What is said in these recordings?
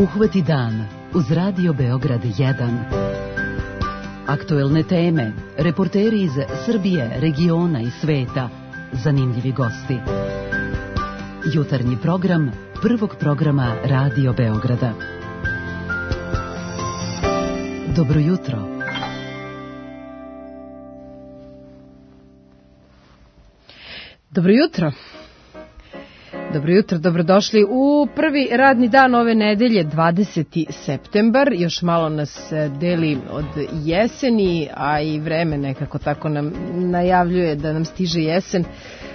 Uhvati dan uz Radio Beograd 1. Aktuelne teme, reporteri iz Srbije, regiona i sveta, zanimljivi gosti. Jutarnji program prvog programa Radio Beograda. Dobro jutro. Dobro jutro. Dobro jutro, dobrodošli u prvi radni dan ove nedelje, 20. septembar. Još malo nas deli od jeseni, a i vreme nekako tako nam najavljuje da nam stiže jesen.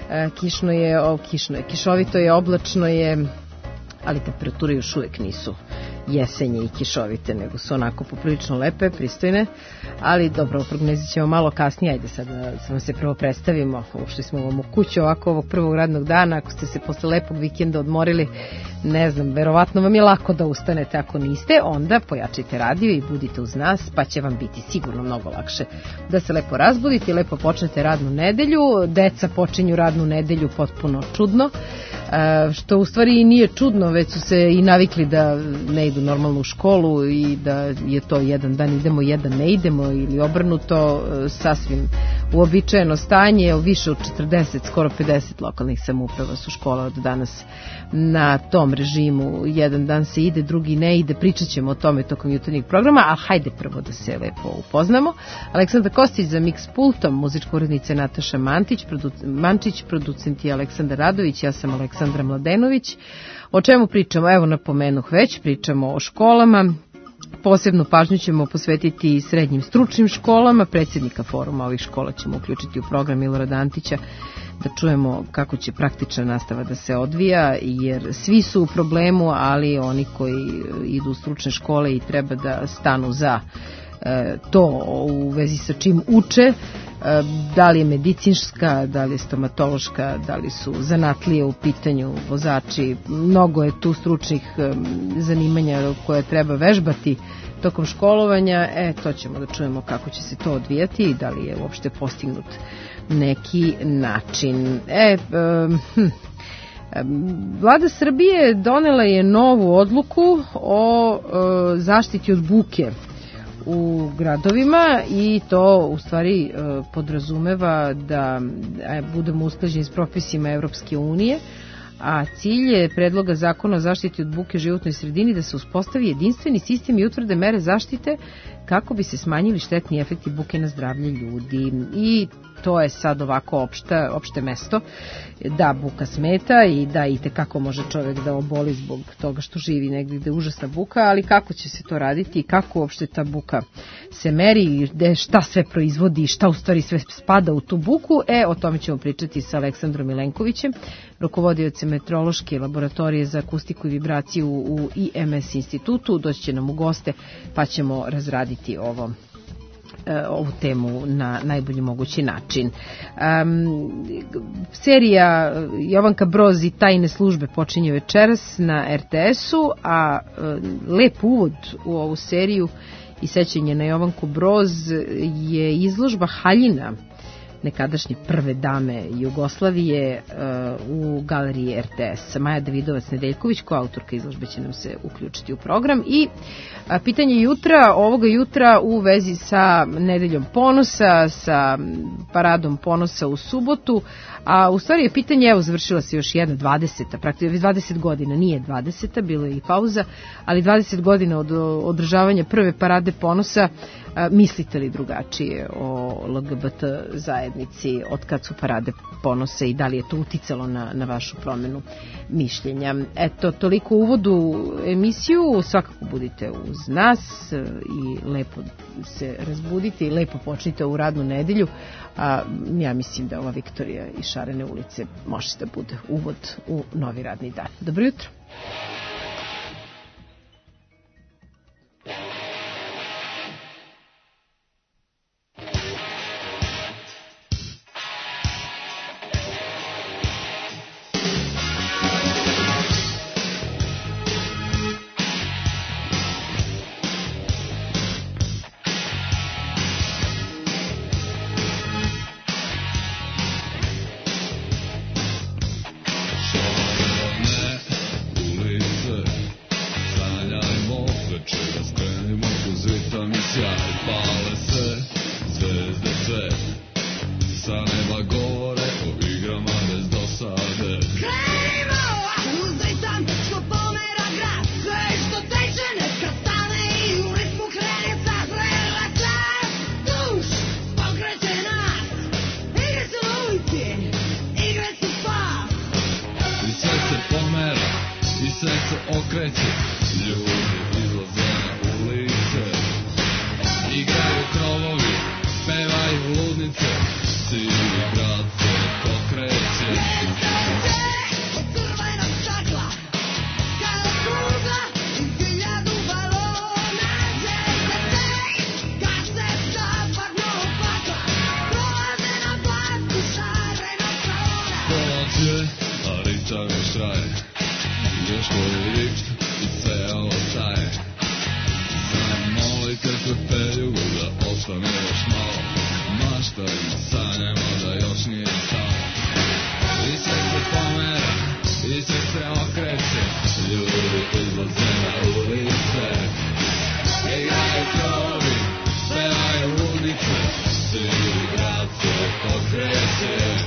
Kišovito je, oblačno je, ali temperature još uvijek nisu jesenje i kišovite, nego su onako poprilično lepe, pristojne, ali dobro, prognozit ćemo malo kasnije. Ajde sad da vam se prvo predstavimo. Ušli smo vam u kuću ovako ovog prvog radnog dana. Ako ste se posle lepog vikenda odmorili, ne znam, verovatno vam je lako da ustanete. Ako niste, onda pojačajte radio i budite uz nas, pa će vam biti sigurno mnogo lakše da se lepo razbudite i lepo počnete radnu nedelju. Deca počinju radnu nedelju potpuno čudno, što u stvari nije čudno, već su se i navikli da ne idu normalno u školu i da je to jedan dan idemo, jedan ne idemo ili obrnuto, sasvim uobičajeno stanje. Više od 40, skoro 50 lokalnih samouprava su škola od danas na tom režimu. Jedan dan se ide, drugi ne ide. Pričat ćemo o tome tokom jutarnjeg programa, a hajde prvo da se lepo upoznamo. Aleksandra Kostić za mix pultom, muzička urednica Nataša Mančić, producent je Aleksandar Radović, ja sam Aleksandra Mladenović. O čemu pričamo? Evo, napomenuh već, pričamo o školama. Posebnu pažnju ćemo posvetiti srednjim stručnim školama. Predsjednika foruma ovih škola ćemo uključiti u program, Milorada Antića, da čujemo kako će praktična nastava da se odvija, jer svi su u problemu, ali oni koji idu u stručne škole i treba da stanu za to u vezi sa čim uče, da li je medicinska, da li je stomatološka, da li su zanatlije u pitanju, vozači. Mnogo je tu stručnih zanimanja koje treba vežbati tokom školovanja. To ćemo da čujemo kako će se to odvijati i da li je uopšte postignut neki način. Vlada Srbije donela je novu odluku o zaštiti od buke u gradovima i to u stvari podrazumeva da budemo usklađeni s propisima Evropske unije, a cilj je predloga zakona o zaštiti od buke u životnoj sredini da se uspostavi jedinstveni sistem i utvrde mere zaštite kako bi se smanjili štetni efekti buke na zdravlje ljudi. I to je sad ovako opšte mesto da buka smeta i da itekako može čovjek da oboli zbog toga što živi negdje gde je užasna buka, ali kako će se to raditi i kako uopšte ta buka se meri, šta sve proizvodi i šta u stvari sve spada u tu buku, o tome ćemo pričati sa Aleksandrom Milenkovićem, rukovodiocem meteorološke laboratorije za akustiku i vibraciju u IMS institutu. Doći će nam u goste pa ćemo razraditi ovu temu na najbolji mogući način. Serija Jovanka Broz i tajne službe počinje večeras na RTS-u, a lep uvod u ovu seriju i sećanje na Jovanku Broz je izložba haljina nekadašnje prve dame Jugoslavije u galeriji RTS. Maja Davidovac-Nedeljković, koautorka izložbe, će nam se uključiti u program. I pitanje ovoga jutra u vezi sa Nedeljom ponosa, sa paradom ponosa u subotu, a u stvari je pitanje, završila se još jedna 20. praktično 20 godina, nije 20. bilo je i pauza, ali 20 godina od održavanja prve parade ponosa. Mislite li drugačije o LGBT zajednici od kad su parade ponosa i da li je to uticalo na vašu promjenu mišljenja? Toliko u uvodu emisiju. Svakako budite uz nas i lepo se razbudite i lepo počnite u radnu nedelju. Ja mislim da ova Viktorija i Šarene ulice može da bude uvod u novi radni dan. Dobro jutro. sve se pomera i sve se okreće, ljudi izlaze na ulice, igraju krovovi, pevaju ludnice, cijeli grad se pokreće. Još koji rič i sve ovo traje. Zamolite se peljugu da ostane još malo, mašta i sanjamo da još nije stalo. I sve se pomera, i sve se okreće, ljudi izlaze na ulice, igraju krovi, pevaju ludnice, cijeli grad se pokreće.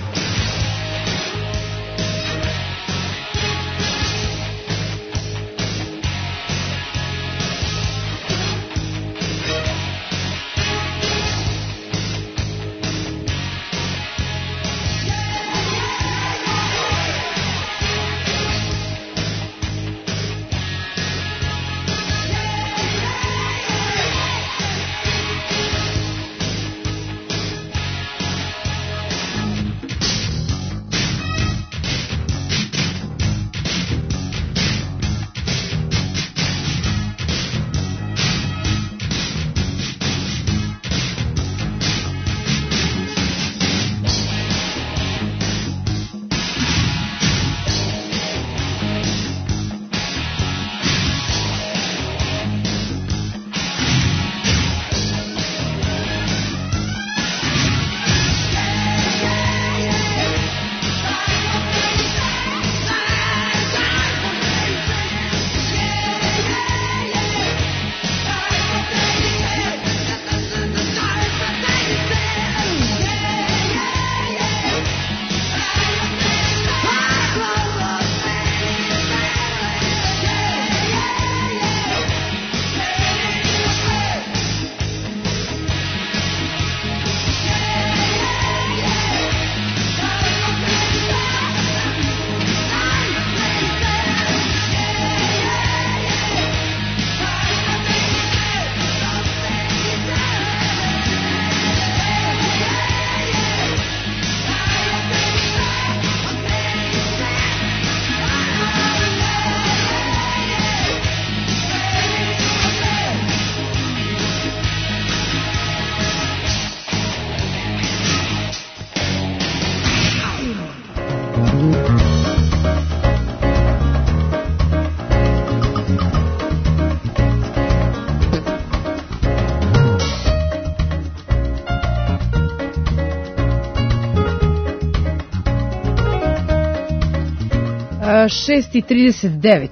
Šest i 39,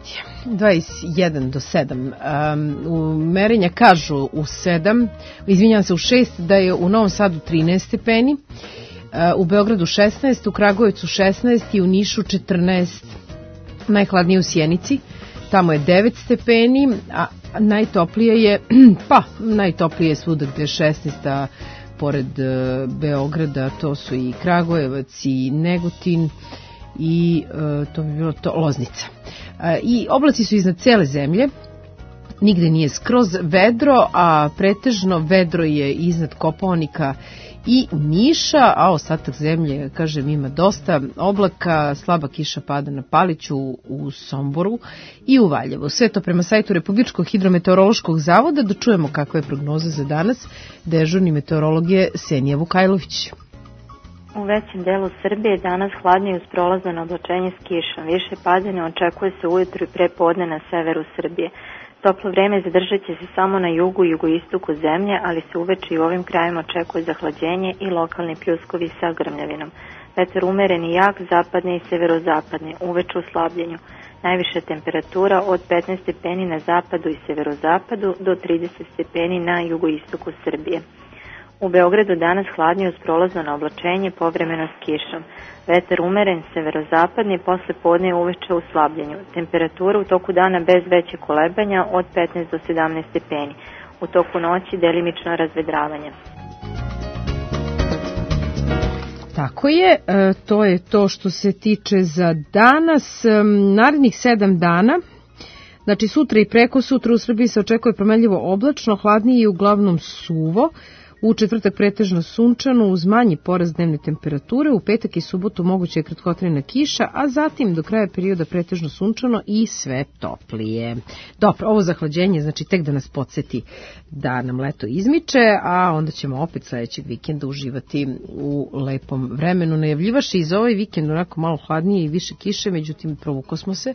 21 do 7. Merenja kažu u 7, izvinjam se u 6, da je u Novom Sadu 13 stepeni, u Beogradu 16, u Kragujevcu 16 i u Nišu 14. Najhladnije u Sjenici, tamo je 9 stepeni, a najtoplije je, najtoplije je svuda gde je 16, a pored Beograda to su i Kragujevac i Negotin, i to bi bilo to Loznica. I oblaci su iznad cele zemlje, nigde nije skroz vedro, a pretežno vedro je iznad Kopaonika i Niša, a ostatak zemlje, kažem, ima dosta oblaka, slaba kiša pada na Paliću, u Somboru i u Valjevu. Sve to prema sajtu Republičkog hidrometeorološkog zavoda. Da čujemo kakva je prognoza za danas. Dežurni meteorolog je Senija Vukajlović. U većem delu Srbije danas hladnije uz prolazno oblačenje s kišom. Više padanja očekuje se ujutru i prepodne na severu Srbije. Toplo vreme zadržat će se samo na jugu i jugoistoku zemlje, ali se uveče i u ovim krajima očekuje zahlađenje i lokalni pljuskovi sa grmljavinom. Vetar umeren i jak, zapadni i severozapadni, uveče u slabljenju. Najviša temperatura od 15 stepeni na zapadu i severozapadu do 30 stepeni na jugoistoku Srbije. U Beogradu danas hladnije uz prolazno na oblačenje, povremeno s kišom. Vetar umeren, severozapadni, posle podne uveče u slabljenju. Temperatura u toku dana bez veće kolebanja od 15 do 17 stepeni. U toku noći delimično razvedravanje. Tako je, to je to što se tiče za danas. Narednih 7 dana, znači sutra i preko sutra u Srbiji se očekuje promenljivo oblačno, hladnije i uglavnom suvo. U četvrtak pretežno sunčano uz manji porast dnevne temperature, u petak i subotu moguće je kratkotrajna kiša, a zatim do kraja perioda pretežno sunčano i sve toplije. Dobro, ovo zahlađenje znači tek da nas podsjeti da nam leto izmiče, a onda ćemo opet sledećeg vikenda uživati u lepom vremenu. Najavljivaše i za ovaj vikend onako malo hladnije i više kiše, međutim provuko smo se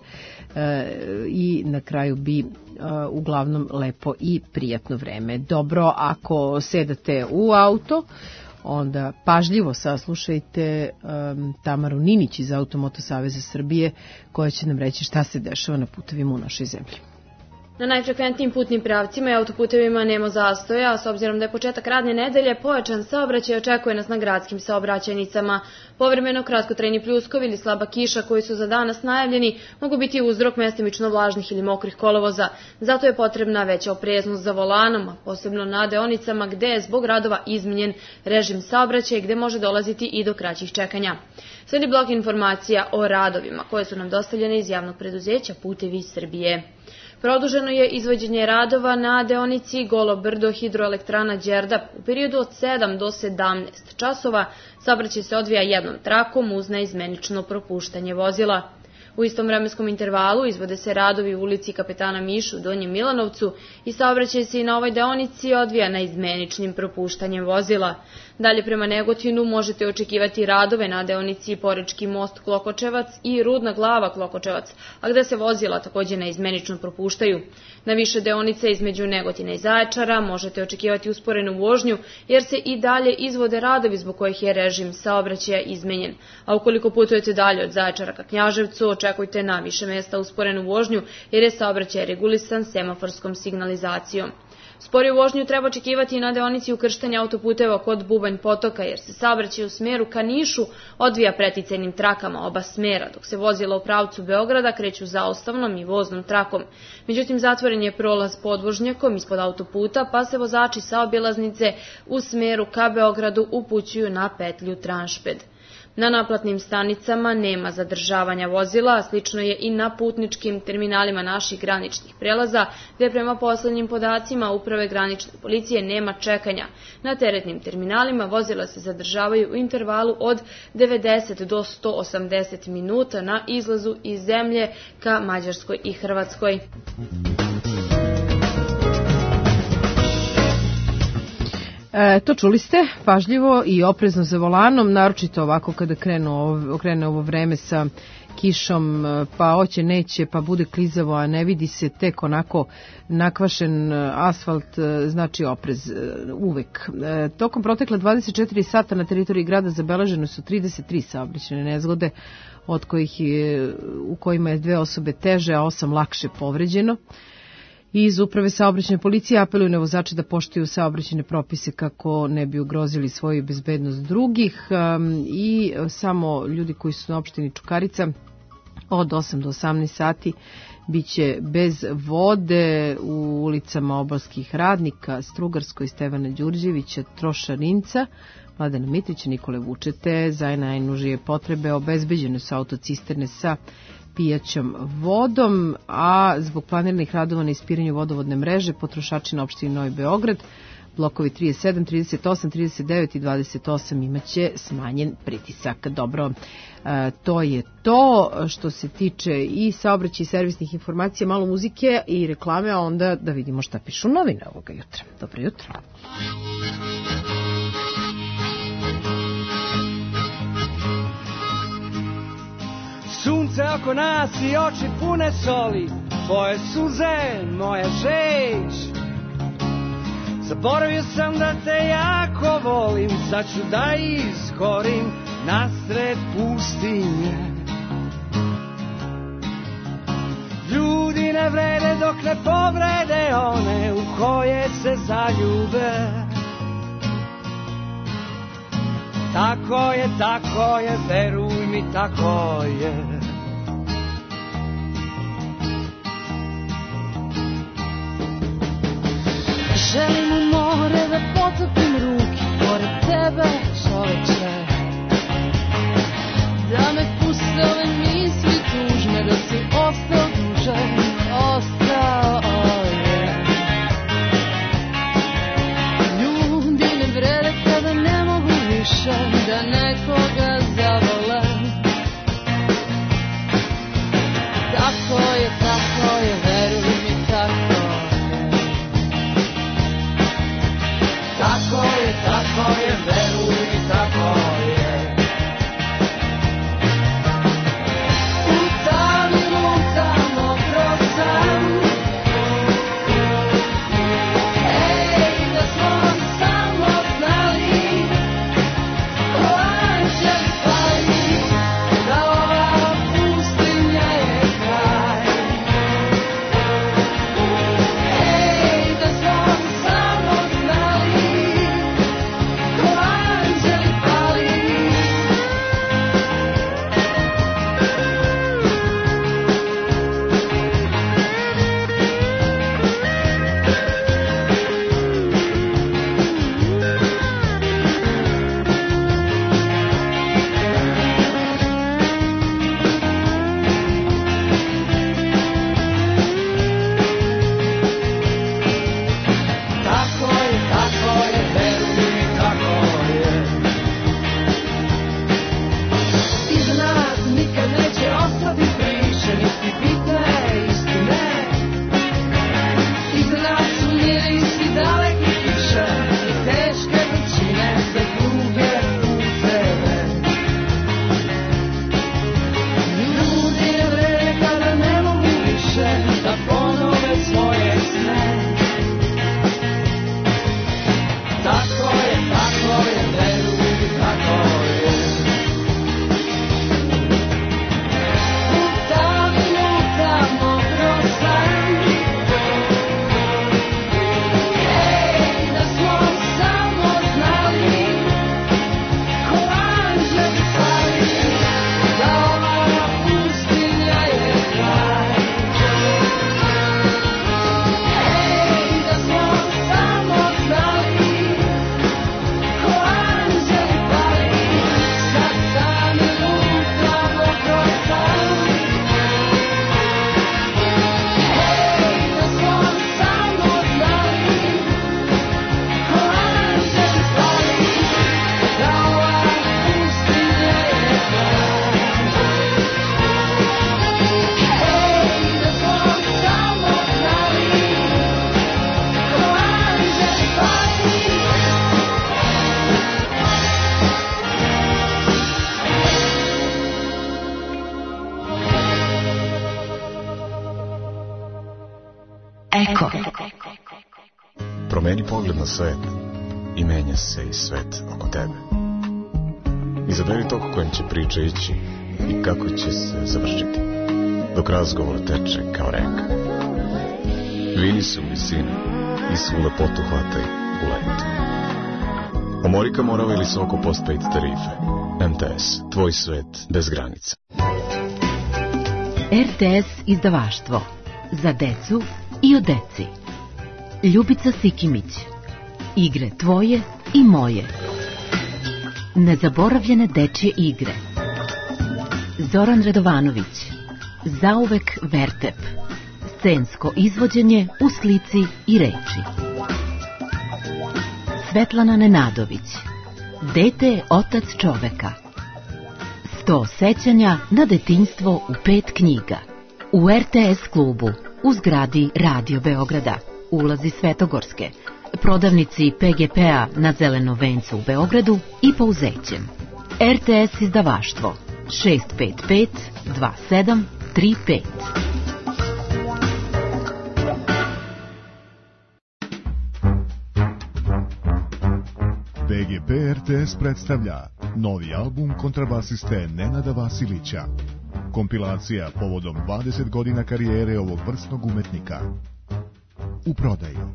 i na kraju bi uglavnom lepo i prijatno vreme. Dobro, ako sedate u auto, onda pažljivo saslušajte Tamaru Ninić iz Automoto Saveza Srbije, koja će nam reći šta se dešava na putevima u našoj zemlji. Na najfrekventnijim putnim pravcima i autoputevima nema zastoja, a s obzirom da je početak radne nedelje, pojačan saobraćaj očekuje nas na gradskim saobraćajnicama. Povremeno kratkotrajni pljuskovi ili slaba kiša koji su za danas najavljeni mogu biti uzrok mestimično vlažnih ili mokrih kolovoza. Zato je potrebna veća opreznost za volanom, a posebno na deonicama gde je zbog radova izmenjen režim saobraćaja gde može dolaziti i do kraćih čekanja. Sledi blok informacija o radovima koje su nam dostavljene iz javnog preduzeća Putevi Srbije. Produženo je izvođenje radova na deonici Golo Brdo hidroelektrana Đerdap u periodu od 7 do 17 časova. Saobraćaj se odvija jednom trakom uz neizmenično propuštanje vozila. U istom vremenskom intervalu izvode se radovi u ulici Kapetana Mišu u Donjem Milanovcu i saobraćaj se i na ovoj deonici odvija neizmeničnim propuštanjem vozila. Dalje prema Negotinu možete očekivati radove na deonici Porečki most Klokočevac i Rudna glava Klokočevac, a gde se vozila takođe neizmenično propuštaju. Na više deonice između Negotina i Zaječara možete očekivati usporenu vožnju jer se i dalje izvode radovi zbog kojih je režim saobraćaja izmenjen. A ukoliko putujete dalje od Zaječara ka Knjaževcu, očekujte na više mesta usporenu vožnju jer je saobraćaj regulisan semaforskom signalizacijom. Sporiju vožnju treba očekivati i na deonici ukrštanja autoputeva kod Bubanj potoka jer se saobraćaj u smeru ka Nišu odvija preticajnim trakama oba smera, dok se vozila u pravcu Beograda kreću zaustavnom i voznom trakom. Međutim, zatvoren je prolaz podvožnjakom ispod autoputa, pa se vozači saobilaznice u smeru ka Beogradu upućuju na petlju Tranšped. Na naplatnim stanicama nema zadržavanja vozila, a slično je i na putničkim terminalima naših graničnih prelaza, gde prema poslednjim podacima Uprave granične policije nema čekanja. Na teretnim terminalima vozila se zadržavaju u intervalu od 90 do 180 minuta na izlazu iz zemlje ka Mađarskoj i Hrvatskoj. To čuli ste, pažljivo i oprezno za volanom, naročito ovako kada krene ovo vreme sa kišom, pa hoće, neće, pa bude klizavo, a ne vidi se tek onako nakvašen asfalt, znači oprez uvek. Tokom protekla 24 sata na teritoriji grada zabeleženo su 33 saobraćajne nezgode, od kojih u kojima je 2 osobe teže, a 8 lakše povređeno. Iz Uprave saobraćajne policije apeluju na vozače da poštuju saobraćajne propise kako ne bi ugrozili svoju bezbednost drugih i samo ljudi koji su na opštini Čukarica od 8 do 18 sati biće bez vode u ulicama Obalskih radnika, Strugarskoj, Stevana Đurđevića, Trošarinca, Mladena Mitrića, Nikole Vučete. Za najnužije potrebe obezbeđene su autocisterne sa pijaćom vodom, a zbog planiranih radova na ispiranju vodovodne mreže potrošači na opštini Novi Beograd, blokovi 37, 38, 39 i 28 imaće smanjen pritisak. Dobro, to je to što se tiče i saobraćaja i servisnih informacija, malo muzike i reklame, a onda da vidimo šta pišu novine ovoga jutra. Dobro jutro. Sunce oko nas i oči pune soli, tvoje suze, moja žeć. Zaboravio sam da te jako volim, sad ću da iskorim nasred pustinje. Ljudi ne vrede dok ne povrede one u koje se zaljube. Tako je, veruj mi, tako je. Želim u more da potopim ruke pored tebe, čoveče. Eko. Promeni pogled na svet i menja se i svet oko tebe. Izaberi tok kojim će priča ići i kako će se završiti, dok razgovor teče kao reka. Vini se u visinu i svu lepotu hvataj u letu. Omorika Morava ili Soko postpaid tarife. MTS, tvoj svet bez granica. RTS izdavaštvo. Za decu i o deci. Ljubica Sikimić. Igre tvoje i moje. Nezaboravljene dečje igre. Zoran Radovanović. Zauvek Vertep. Scensko izvođenje u slici i reči. Svetlana Nenadović. Dete je otac čoveka. 100 sećanja na detinjstvo u 5 knjiga. U RTS klubu, u zgradi Radio Beograda, ulazi Svetogorske, prodavnici PGP-a na Zelenom vencu u Beogradu i Pouzećem. RTS izdavaštvo 655 2735. BGP RTS predstavlja novi album kontrabasiste Nenada Vasilića. Kompilacija povodom 20 godina karijere ovog vrsnog umetnika. U prodaju.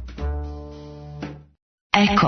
Eko.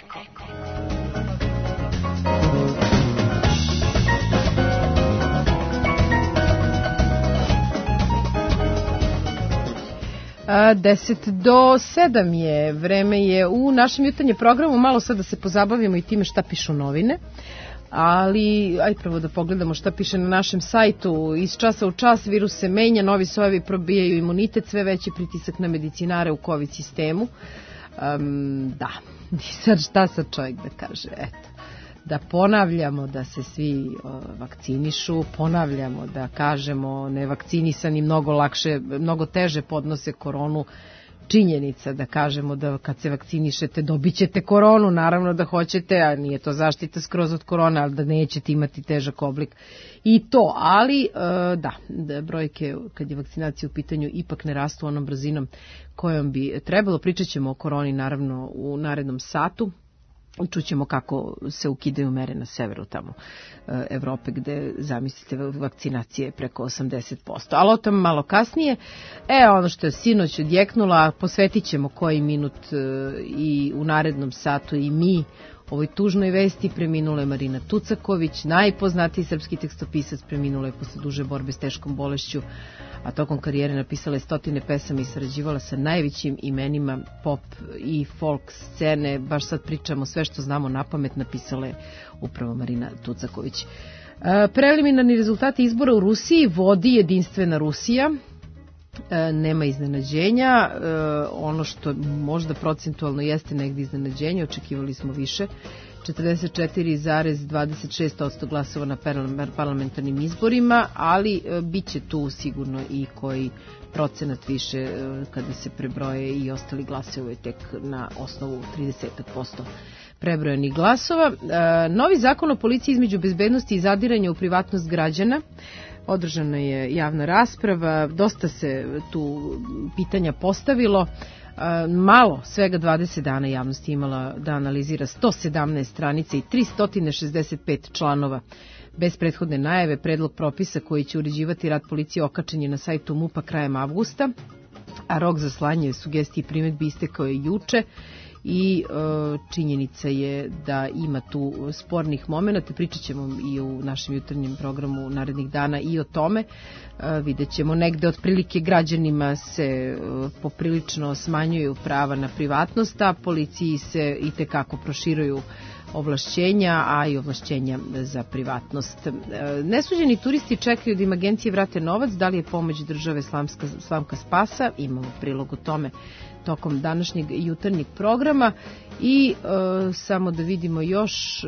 10 do 7 je, vreme je u našem jutarnjem programu, malo sad da se pozabavimo i time šta pišu novine, ali aj prvo da pogledamo šta piše na našem sajtu. Iz časa u čas virus se menja, novi sojevi probijaju imunitet, sve veći pritisak na medicinare u COVID sistemu. Da, i sad šta sad čovjek da kaže, eto. Da ponavljamo da se svi vakcinišu, ponavljamo da kažemo nevakcinisani mnogo teže podnose koronu, činjenica da kažemo da kad se vakcinišete dobit ćete koronu, naravno da hoćete, a nije to zaštita skroz od korone, ali da nećete imati težak oblik i to, ali da brojke kad je vakcinacija u pitanju ipak ne rastu onom brzinom kojom bi trebalo. Pričat ćemo o koroni naravno u narednom satu. Čućemo kako se ukidaju mere na severu tamo Evrope gde zamislite vakcinacije preko 80%. Ali o tom malo kasnije. Ono što je sinoć odjeknula, posvetit ćemo koji minut i u narednom satu i mi ovoj tužnoj vesti. Preminula je Marina Tucaković, najpoznatiji srpski tekstopisac, preminula je posle duže borbe s teškom bolešću, a tokom karijere napisala je stotine pesama i sarađivala sa najvećim imenima pop i folk scene. Baš sad pričamo sve što znamo napamet, napisala je upravo Marina Tucaković. Preliminarni rezultati izbora u Rusiji vodi Jedinstvena Rusija. Nema iznenađenja, ono što možda procentualno jeste negdje iznenađenje, očekivali smo više, 44,26% glasova na parlamentarnim izborima, ali bit će tu sigurno i koji procenat više kada se prebroje i ostali glasovi tek na osnovu 30% prebrojenih glasova. Novi zakon o policiji između bezbednosti i zadiranja u privatnost građana. Održana je javna rasprava, dosta se tu pitanja postavilo. Malo, svega 20 dana javnost je imala da analizira 117 stranica i 365 članova. Bez prethodne najave, predlog propisa koji će uređivati rad policije okačen je na sajtu MUP-a krajem avgusta, a rok za slanje sugestije i primedbi istekao je juče. I činjenica je da ima tu spornih momenata. Pričat ćemo i u našem jutarnjem programu narednih dana i o tome. Vidjet ćemo negde otprilike građanima se poprilično smanjuju prava na privatnost, a policiji se itekako proširuju ovlašćenja, a i ovlašćenja za privatnost. Nesuđeni turisti čekaju da im agencije vrate novac. Da li je pomoć države slamka spasa? Imamo prilog o tome tokom današnjeg jutarnjeg programa. I samo da vidimo još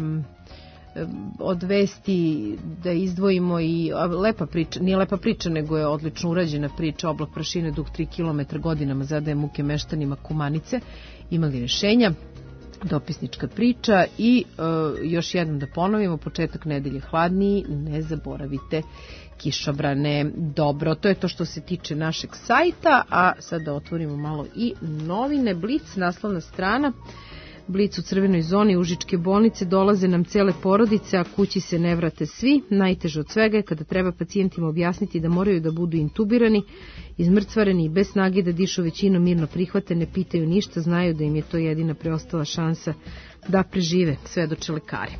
od vesti da izdvojimo i lepa priča, nije lepa priča nego je odlično urađena priča. Oblak prašine dug 3 km godinama zadaje muke meštanima Kumanice. Imali rješenja? Dopisnička priča. I još jednom da ponovimo, početak nedelje hladniji, ne zaboravite kišobrane. Dobro, to je to što se tiče našeg sajta, a sada otvorimo malo i novine. Blic, naslovna strana. Blic u crvenoj zoni Užičke bolnice, dolaze nam cele porodice, a kući se ne vrate svi. Najteže od svega je kada treba pacijentima objasniti da moraju da budu intubirani, izmrcvareni i bez snage da dišu, većinom mirno prihvate, ne pitaju ništa, znaju da im je to jedina preostala šansa da prežive, svedoče lekari.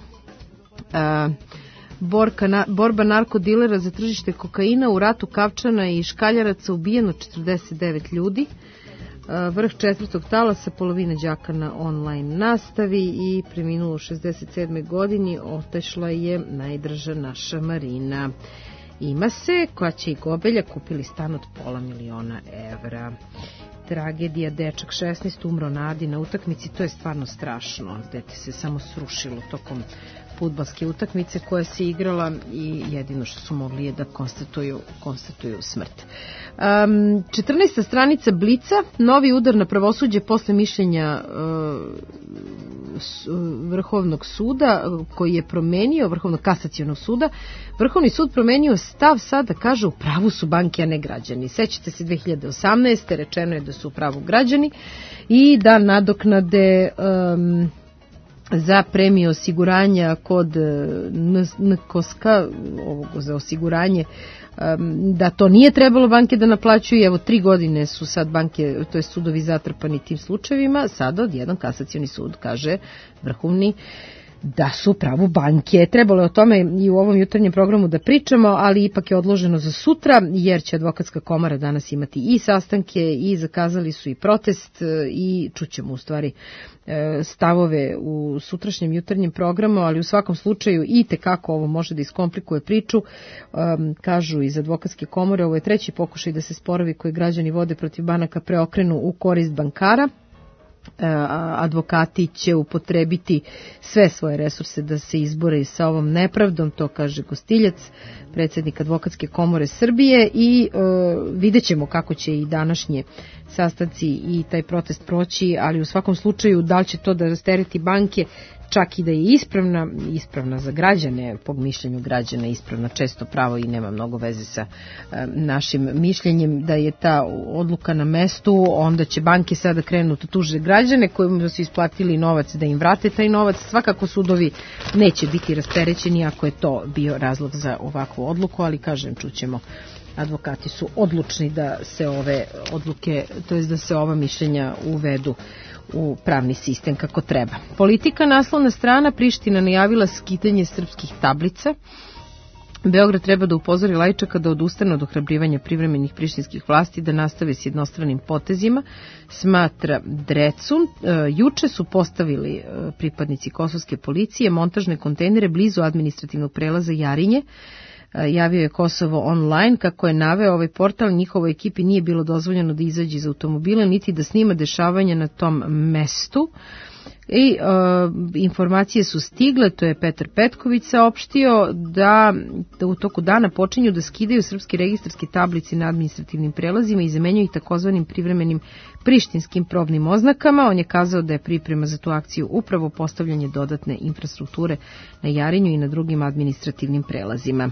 Borba narkodilera za tržište kokaina, u ratu Kavčana i Škaljaraca ubijeno 49 ljudi. Vrh četvrtog talasa, polovina đaka na online nastavi i preminulo u 67. godini otešla je najdrža naša Marina. Ima se, koja će i Gobelja, kupili stan od $500.000. Tragedija, dečak 16 umro na Adi na utakmici, to je stvarno strašno. Dete se samo srušilo tokom fudbalske utakmice koja se igrala i jedino što su mogli je da konstatuju smrt. 14. stranica Blica, novi udar na pravosuđe posle mišljenja Vrhovnog suda koji je promenio, Vrhovnog kasacionog suda. Vrhovni sud promenio stav sada, kaže, u pravu su banke, a ne građani. Sećate se 2018. rečeno je da su u pravu građani i da nadoknade za premiju osiguranja kod NKOSKA, ovog za osiguranje, da to nije trebalo banke da naplaćuju. Evo 3 godine su sad banke, to je sudovi, zatrpani tim slučajevima. Sada odjedan kasacioni sud, kaže Vrhovni, da su pravu banke. Trebalo je o tome i u ovom jutarnjem programu da pričamo, ali ipak je odloženo za sutra, jer će Advokatska komora danas imati i sastanke i zakazali su i protest i čućemo u stvari stavove u sutrašnjem jutarnjem programu, ali u svakom slučaju i tekako ovo može da iskomplikuje priču. Kažu iz Advokatske komore, ovo je treći pokušaj da se sporovi koje građani vode protiv banaka preokrenu u korist bankara. Advokati će upotrebiti sve svoje resurse da se izbore sa ovom nepravdom, to kaže Gostiljac, predsjednik Advokatske komore Srbije, i vidjet ćemo kako će i današnje sastanci i taj protest proći, ali u svakom slučaju da li će to da rastereti banke, čak i da je ispravna za građane, po mišljenju građana ispravna često pravo i nema mnogo veze sa našim mišljenjem da je ta odluka na mestu, onda će banke sada krenuti tuže građane kojima su isplatili novac da im vrate taj novac. Svakako sudovi neće biti rasterećeni ako je to bio razlog za ovakvu odluku, ali kažem, čućemo. Advokati su odlučni da se ove odluke, to jest da se ova mišljenja uvedu u pravni sistem kako treba. Politika, naslovna strana, Priština najavila skidanje srpskih tablica. Beograd treba da upozori Lajčaka da odustane od ohrabrivanja privremenih prištinskih vlasti da nastave s jednostranim potezima, smatra Drecun. Juče su postavili pripadnici kosovske policije montažne kontejnere blizu administrativnog prelaza Jarinje. Javio je Kosovo online, kako je naveo ovaj portal, njihovoj ekipi nije bilo dozvoljeno da izađe iz automobila niti da snima dešavanja na tom mestu. I informacije su stigle, to je Petar Petković saopštio, da u toku dana počinju da skidaju srpski registarski tablici na administrativnim prelazima i zamenjuju ih takozvanim privremenim prištinskim probnim oznakama. On je kazao da je priprema za tu akciju upravo postavljanje dodatne infrastrukture na Jarinju i na drugim administrativnim prelazima.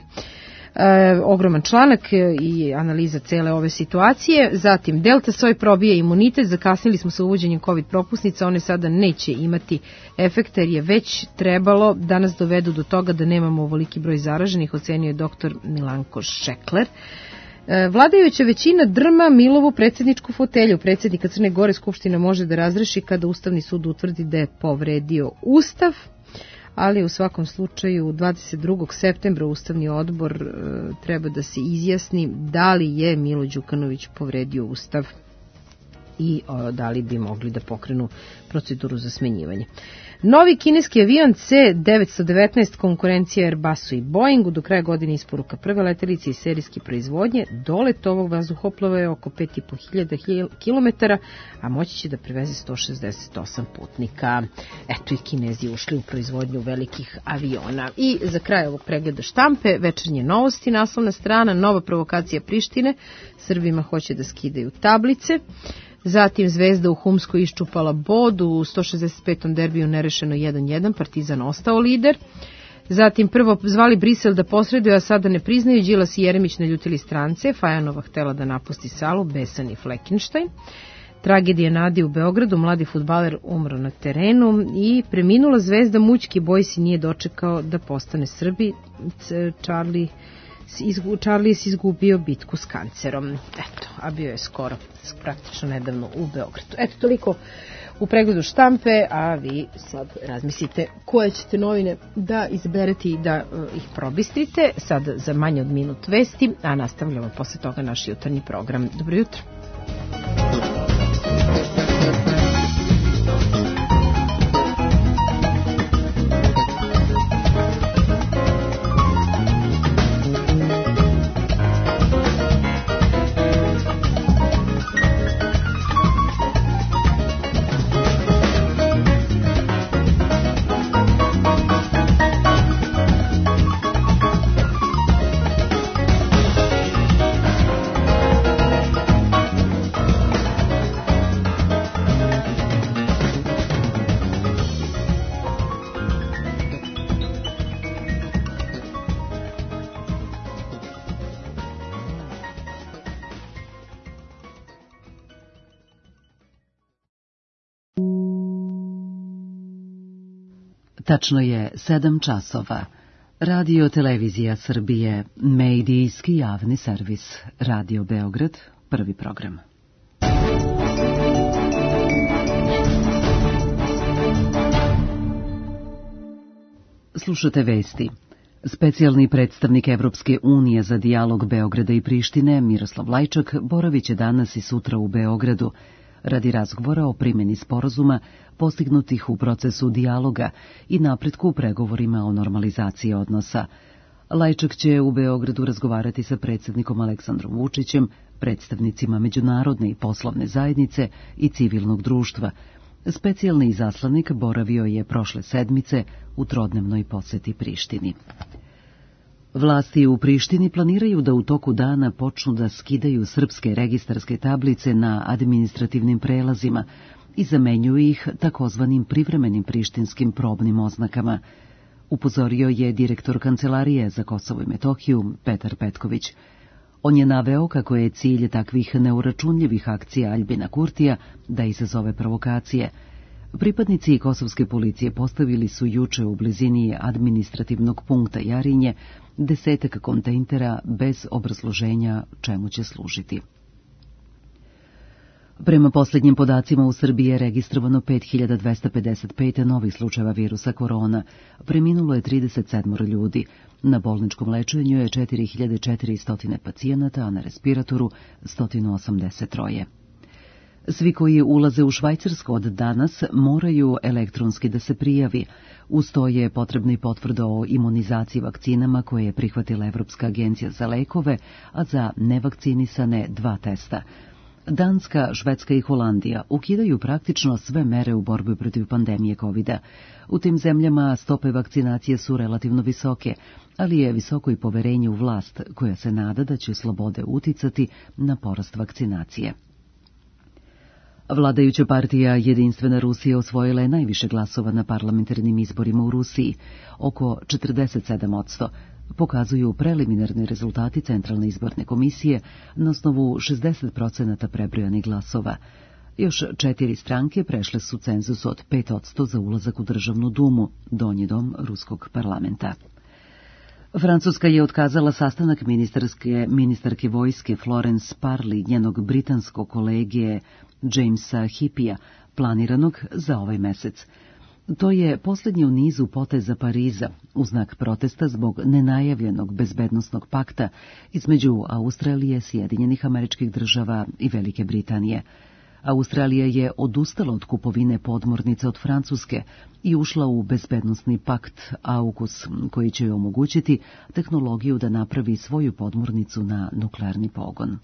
Ogroman članak i analiza cele ove situacije. Zatim, Delta soj probija imunitet, zakasnili smo sa uvođenjem COVID propusnica, one sada neće imati efekta jer je već trebalo da nas dovedu do toga da nemamo ovoliki broj zaraženih, ocenio je dr. Milanko Šekler. Vladajuća većina drma Milovu predsjedničku fotelju. Predsjednika Crne Gore Skupština može da razreši kada Ustavni sud utvrdi da je povredio Ustav, ali u svakom slučaju 22. septembra Ustavni odbor treba da se izjasni da li je Milo Đukanović povredio Ustav i da li bi mogli da pokrenu proceduru za smenjivanje. Novi kineski avion C-919, konkurencija Airbusu i Boeingu, do kraja godine isporuka prve letelice i serijske proizvodnje. Dolet ovog vazduhoplova je oko 5.500 km, a moći će da preveze 168 putnika. Eto i Kinezi ušli u proizvodnju velikih aviona. I za kraj ovog pregleda štampe, večernje novosti, naslovna strana, nova provokacija Prištine, Srbima hoće da skidaju tablice. Zatim Zvezda u Humskoj iščupala bod, u 165. derbiju nerešeno 1-1, Partizan ostao lider. Zatim prvo zvali Brisel da posreduje, a sada ne priznaju. Đilas i Jeremić naljutili strance. Fajanova htela da napusti salu, Besan i Fleckenstein. Tragedija Nadi u Beogradu, mladi fudbaler umro na terenu i preminula zvezda Mućki Bojsi nije dočekao da postane Srbi. Charlie se izgubio bitku s kancerom. Eto, a bio je skoro, praktično nedavno u Beogradu. Eto, toliko u pregledu štampe, a vi sad razmislite koje ćete novine da izberete i da ih probistrite. Sad za manje od minut vesti, a nastavljamo posle toga naš jutarnji program. Dobro jutro. Tačno je 7 časova. Radio Televizija Srbije, medijski javni servis, Radio Beograd, prvi program. Slušate vesti. Specijalni predstavnik Evropske unije za dijalog Beograda i Prištine, Miroslav Lajčak, boraviće danas i sutra u Beogradu radi razgovora o primjeni sporazuma postignutih u procesu dijaloga i napretku u pregovorima o normalizaciji odnosa. Lajčak će u Beogradu razgovarati sa predsjednikom Aleksandrom Vučićem, predstavnicima međunarodne i poslovne zajednice i civilnog društva. Specijalni izaslanik boravio je prošle sedmice u trodnevnoj poseti Prištini. Vlasti u Prištini planiraju da u toku dana počnu da skidaju srpske registarske tablice na administrativnim prelazima i zamenjuju ih takozvanim privremenim prištinskim probnim oznakama. Upozorio je direktor Kancelarije za Kosovo i Metohiju, Petar Petković. On je naveo kako je cilj takvih neuračunljivih akcija Aljbina Kurtija da izazove provokacije. Pripadnici kosovske policije postavili su juče u blizini administrativnog punkta Jarinje 10 kontejnera bez obrazloženja čemu će služiti. Prema posljednjim podacima u Srbiji je registrovano 5255 novih slučajeva virusa korona. Preminulo je 37 ljudi. Na bolničkom lečenju je 4400 pacijenata, a na respiratoru 183. Svi koji ulaze u Švajcarsku od danas moraju elektronski da se prijavi. Uz to je potrebna i potvrda o imunizaciji vakcinama koje je prihvatila Evropska agencija za lekove, a za nevakcinisane 2 testa. Danska, Švedska i Holandija ukidaju praktično sve mere u borbi protiv pandemije COVID-a. U tim zemljama stope vakcinacije su relativno visoke, ali je visoko i poverenje u vlast, koja se nada da će slobode uticati na porast vakcinacije. Vladajuća partija Jedinstvena Rusija osvojila je najviše glasova na parlamentarnim izborima u Rusiji, oko 47%, pokazuju preliminarni rezultati Centralne izborne komisije na osnovu 60% prebrojanih glasova. Još 4 stranke prešle su cenzus od 5% za ulazak u Državnu dumu, donji dom ruskog parlamenta. Francuska je otkazala sastanak ministarke vojske Florence Parly, njenog britanskog kolege Jamesa Hippija, planiranog za ovaj mesec. To je posljednji u nizu poteza Pariza, u znak protesta zbog nenajavljenog bezbednosnog pakta između Australije, Sjedinjenih Američkih Država i Velike Britanije. Australija je odustala od kupovine podmornica od Francuske i ušla u bezbednosni pakt AUKUS, koji će joj omogućiti tehnologiju da napravi svoju podmornicu na nuklearni pogon.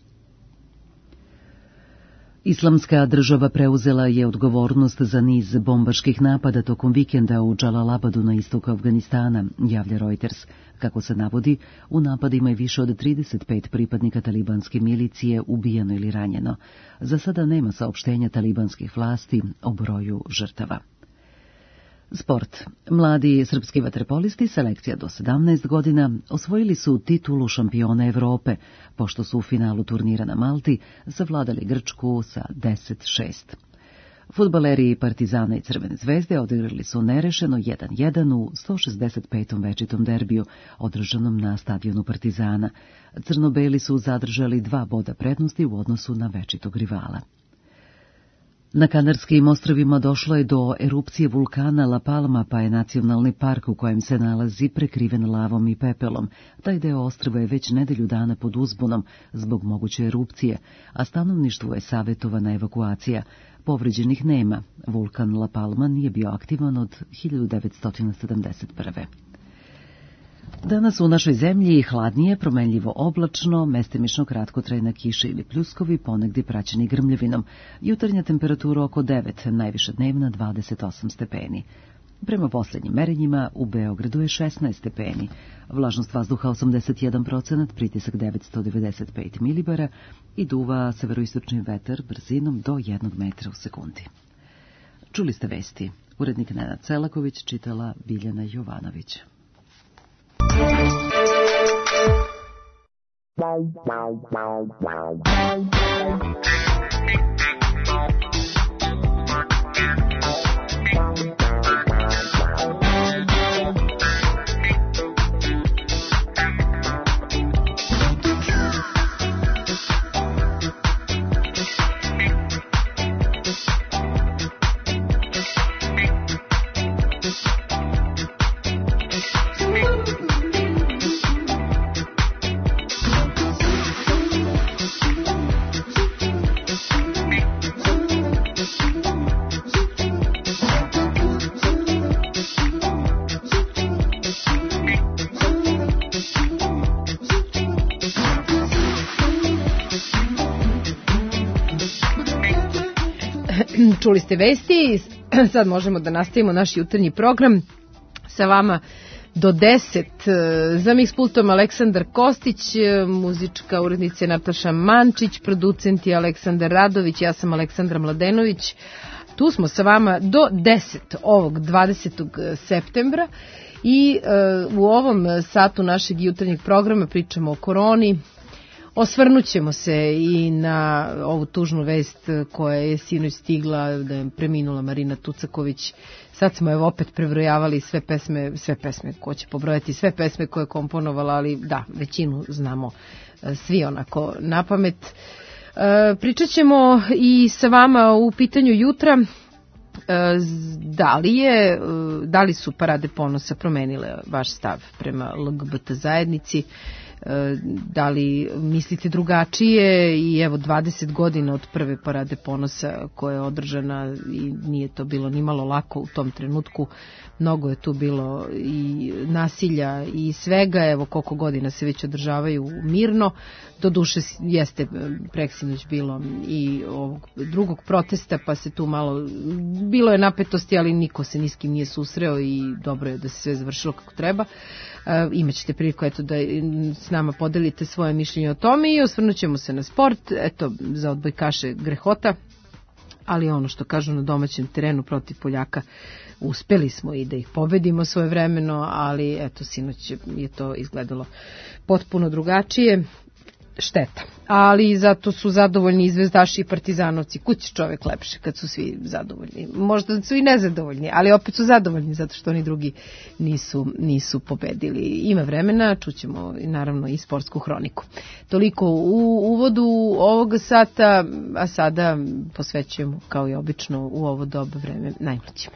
Islamska država preuzela je odgovornost za niz bombaških napada tokom vikenda u Džalalabadu na istoku Afganistana, javlja Reuters. Kako se navodi, u napadima je više od 35 pripadnika talibanske milicije ubijeno ili ranjeno. Za sada nema saopštenja talibanskih vlasti o broju žrtava. Sport. Mladi srpski vaterpolisti, selekcija do 17 godina, osvojili su titulu šampiona Evrope, pošto su u finalu turnira na Malti savladali Grčku sa 10-6. Fudbaleri Partizana i Crvene zvezde odigrali su nerešeno 1-1 u 165. večitom derbiju, održanom na stadionu Partizana. Crno-beli su zadržali 2 boda prednosti u odnosu na večitog rivala. Na Kanarskim ostrvima došlo je do erupcije vulkana La Palma, pa je nacionalni park u kojem se nalazi prekriven lavom i pepelom. Taj deo ostrva je već nedelju dana pod uzbunom zbog moguće erupcije, a stanovništvu je savjetovana evakuacija. Povređenih nema. Vulkan La Palma nije bio aktivan od 1971. Danas u našoj zemlji hladnije, promenljivo oblačno, mestimično kratkotrajna kiša ili pljuskovi, ponegdje praćeni grmljavinom. Jutarnja temperatura oko 9, najviša dnevna 28 stepeni. Prema posljednjim merenjima u Beogradu je 16 stepeni, vlažnost vazduha 81%, pritisak 995 milibara i duva severoistočni vetar brzinom do 1 metra u sekundi. Čuli ste vesti. Urednik Nenad Celaković, čitala Biljana Jovanović. Čuli ste vesti, sad možemo da nastavimo naš jutarnji program sa vama do 10. Za mix pultom Aleksandar Kostić, muzička urednica Nataša Mančić, producent je Aleksandar Radović, ja sam Aleksandra Mladenović. Tu smo sa vama do 10. ovog 20. septembra i u ovom satu našeg jutarnjeg programa pričamo o koroni. Osvrnut ćemo se i na ovu tužnu vest koja je sinoć stigla, da je preminula Marina Tucaković. Sad smo evo opet prebrojavali sve pesme, ko će pobrojati sve pesme koje je komponovala, ali da, većinu znamo svi onako na pamet. Pričat ćemo i sa vama u pitanju jutra, da li su Parade ponosa promenile vaš stav prema LGBT zajednici. Da li mislite drugačije i evo 20 godina od prve Parade ponosa koja je održana i nije to bilo ni malo lako u tom trenutku, mnogo je tu bilo i nasilja i svega, evo koliko godina se već održavaju mirno, doduše jeste preksinoć bilo i ovog drugog protesta pa se tu malo, bilo je napetosti ali niko se ni s kim nije susreo i dobro je da se sve završilo kako treba. Imaćete priliku eto da s nama podelite svoje mišljenje o tome i osvrnut ćemo se na sport, eto za odbojkaše grehota, ali ono što kažu na domaćem terenu protiv Poljaka uspeli smo i da ih pobedimo svojevremeno, ali eto sinoć je to izgledalo potpuno drugačije. Šteta, ali zato su zadovoljni i zvezdaši i partizanovci. Kući čovek lepše kad su svi zadovoljni. Možda su i nezadovoljni, ali opet su zadovoljni zato što oni drugi nisu pobedili. Ima vremena, čućemo naravno i sportsku hroniku. Toliko u uvodu ovoga sata, a sada posvećujemo kao i obično u ovo doba vreme najmlađima.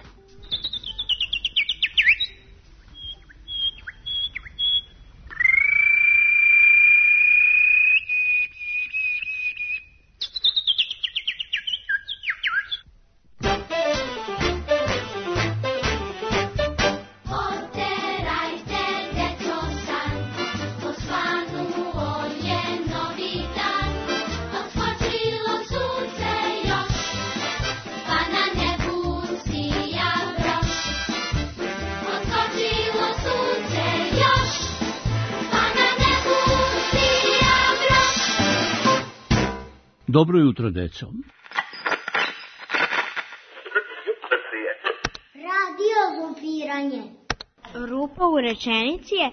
Dobro jutro, deco. Radio Blefiranje. Rupa u rečenici je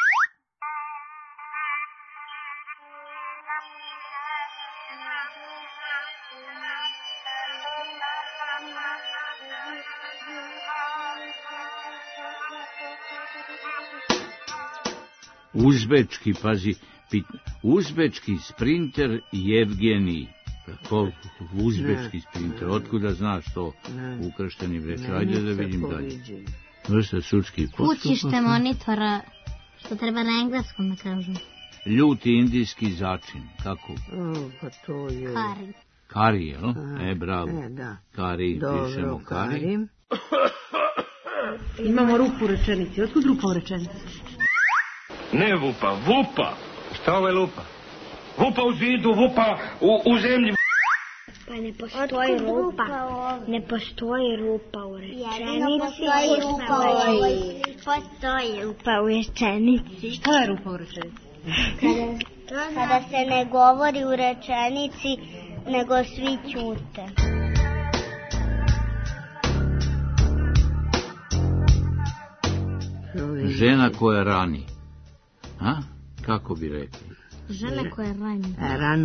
uzbečki, pazi, uzbečki sprinter Jevgenij. Koliko? Uzbečki sprinter. Otkuda znaš to ukrštenim reči? Ajde da vidim dalje. Vrsta sudski postupak. kućište monitora, što treba na engleskom da kažem. Ljuti indijski začin. Kako? Pa to je... Kari. Kari, jel? Bravo. Da. Kari, pišemo kari. Imamo rupu u rečenici. Otkud rupa u rečenici? Ne vupa, vupa. Šta ovo je lupa? Vupa u zidu, vupa u zemlji. Pa ne postoji rupa. Ne postoji rupa u rečenici. Postoji rupa u rečenici. Šta je rupa u rečenici? Kada se ne govori u rečenici, nego svi ćute. Žena koja rani. A? Kako bi rekli? Žena koja rani.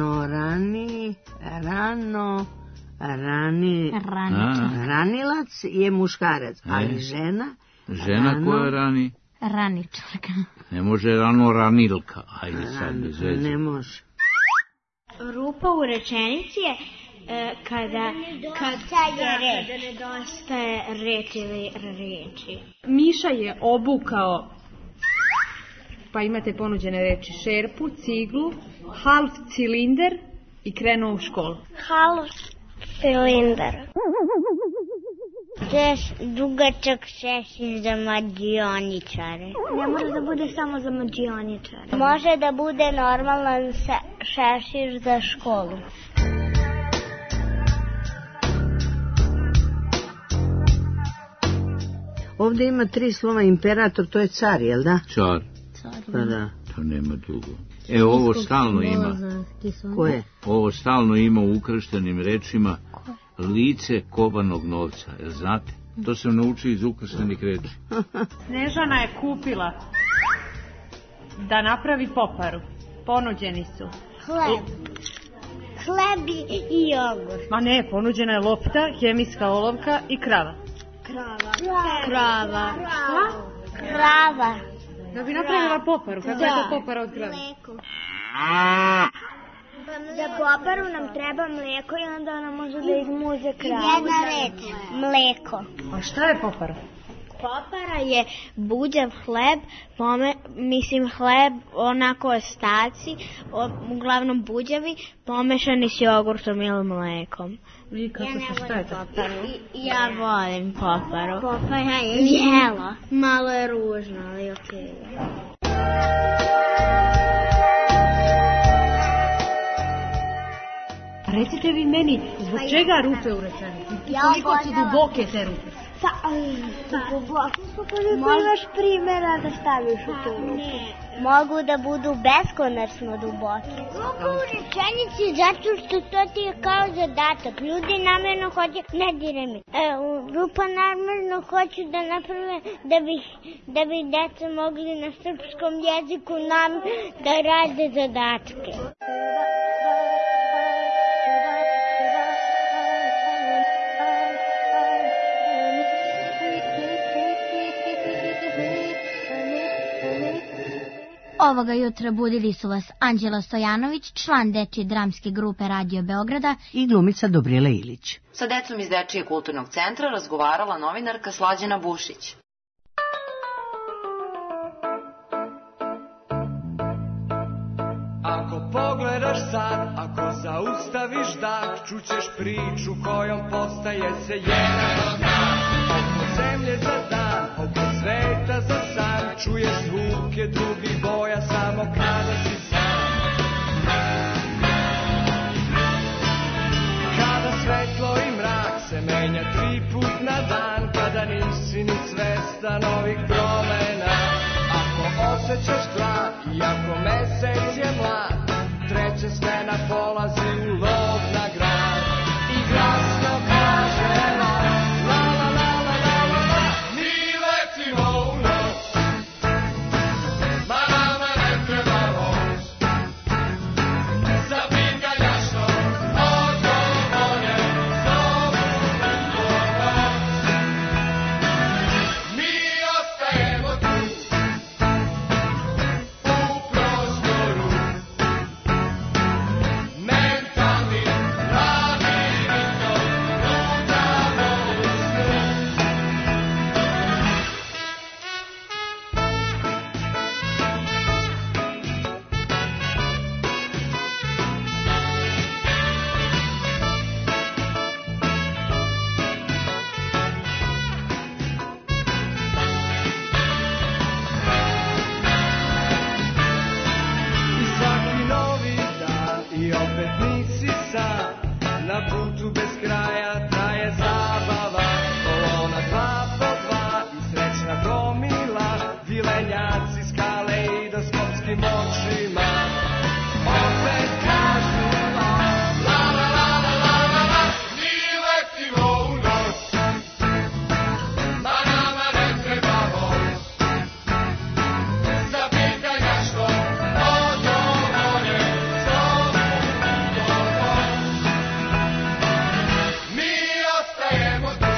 Ranilac je muškarac, ali žena... Žena koja rani? Raničarka. Ne može ranilka. Ajde sad bez veze. Ne može. Rupa u rečenici je kada nedostaje reč ili reči. Miša je obukao, pa imate ponuđene reči, šerpu, ciglu, half cilinder i krenuo u školu. Half cilinder. Dugačak šešir za mađioničare. Ne može da bude samo za mađioničare. Može da bude normalan šešir za školu. Ovdje ima 3 slova imperator, to je car, jel da? Car. Pa da. To nema dugo. Ovo stalno ima. Koje? Ovo stalno ima u ukrštenim rečima lice kovanog novca, jel znate? To sam naučio iz ukrštenih reči. Snežana je kupila da napravi poparu. Ponuđeni su Hleb i jogurt. Ma ne, ponuđena je lopta, hemijska olovka i krava. Krava. Krava. Da bi napravila poparu, kako je to popara od krave? Mleko. Za poparu nam treba mleko i onda ona može da izmuze kravu. Jedna reč, mleko. A šta je popara? Popara je buđav hleb, hleb onako ostaci, uglavnom buđavi, pomešani s jogurtom ili mlekom. I kako se, šta je to? Ja volim poparu. Popara je jelo. Malo je ružno, ali okej. Recite vi meni, zbog čega rupe u rečenici? Koliko su duboke te rupe? Koliko imaš primjera da staviš u tu rupu? Mogu da budu beskonačno duboke. Rupa u rečenici zato što to ti je kao zadatak. Ljudi namjerno hoće, ne diraj mi, rupa namjerno hoću da naprave da bi deca mogli na srpskom jeziku nam da rade zadatke. Ovoga jutra budili su vas Anđela Stojanović, član dečje dramske grupe Radio Beograda i glumica Dobrijela Ilić. Sa decom iz Dečijeg kulturnog centra razgovarala novinarka Slađana Bušić. Ako pogledaš sad, ako zaustaviš dah, čućeš priču kojom postaje se jedan. Oko zemlje za dan, oko sveta za san, čuješ zvuke drugih boja samo kada si sam. Kada svetlo i mrak se menja 3 put na dan, kada nisi ni svestan ovih promena. Ako osjećaš glad i ako mesec je mlad, treća smena polazi u lov na grad i glasno kaže la la la la la la la la. Mile na putu bez kraja traje zabava. Kolona 2 po 2 i srećna gomila, vilenjaci s kaleidoskopskim očima. Opet kažu la, la la la la la la la, mi letimo u noć, ma nama ne treba voz, za pitanja što odgovore zove odgovor. Mi ostajemo tu,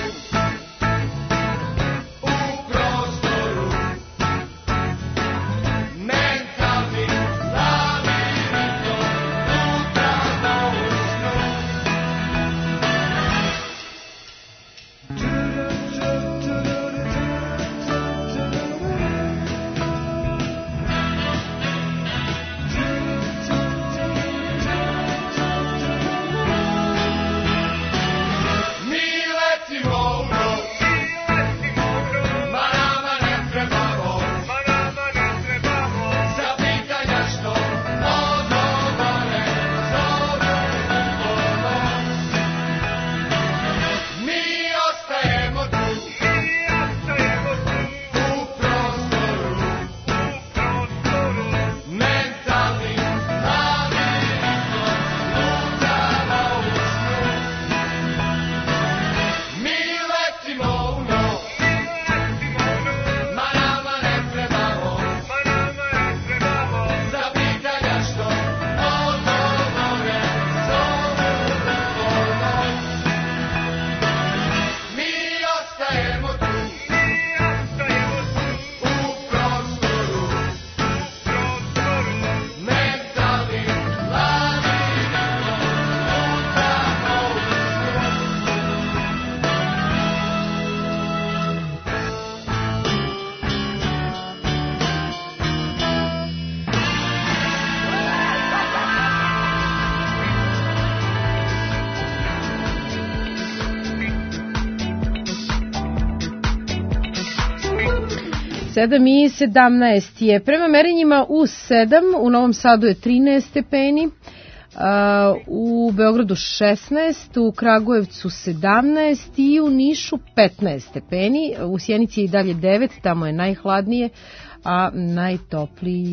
u prostoru, mentalni labirintom, utrano u snu. Mi letimo u noć, ma nama ne treba voz, za pitanja što odgovore zove upornost. Mi ostajemo tu, u prostoru, mentalni labirintom, lutamo u snu. Mi letimo u noć, ma nama ne treba voz, za pitanja što odgovore zove upornost. Mi ostajemo tu, u prostoru, mentalni labirintom, lutamo u Sedam i 17 je. Prema merenjima u 7, u Novom Sadu je 13 stepeni, u Beogradu 16, u Kragujevcu 17 i u Nišu 15 stepeni. U Sjenici je i dalje 9, tamo je najhladnije, a najtopliji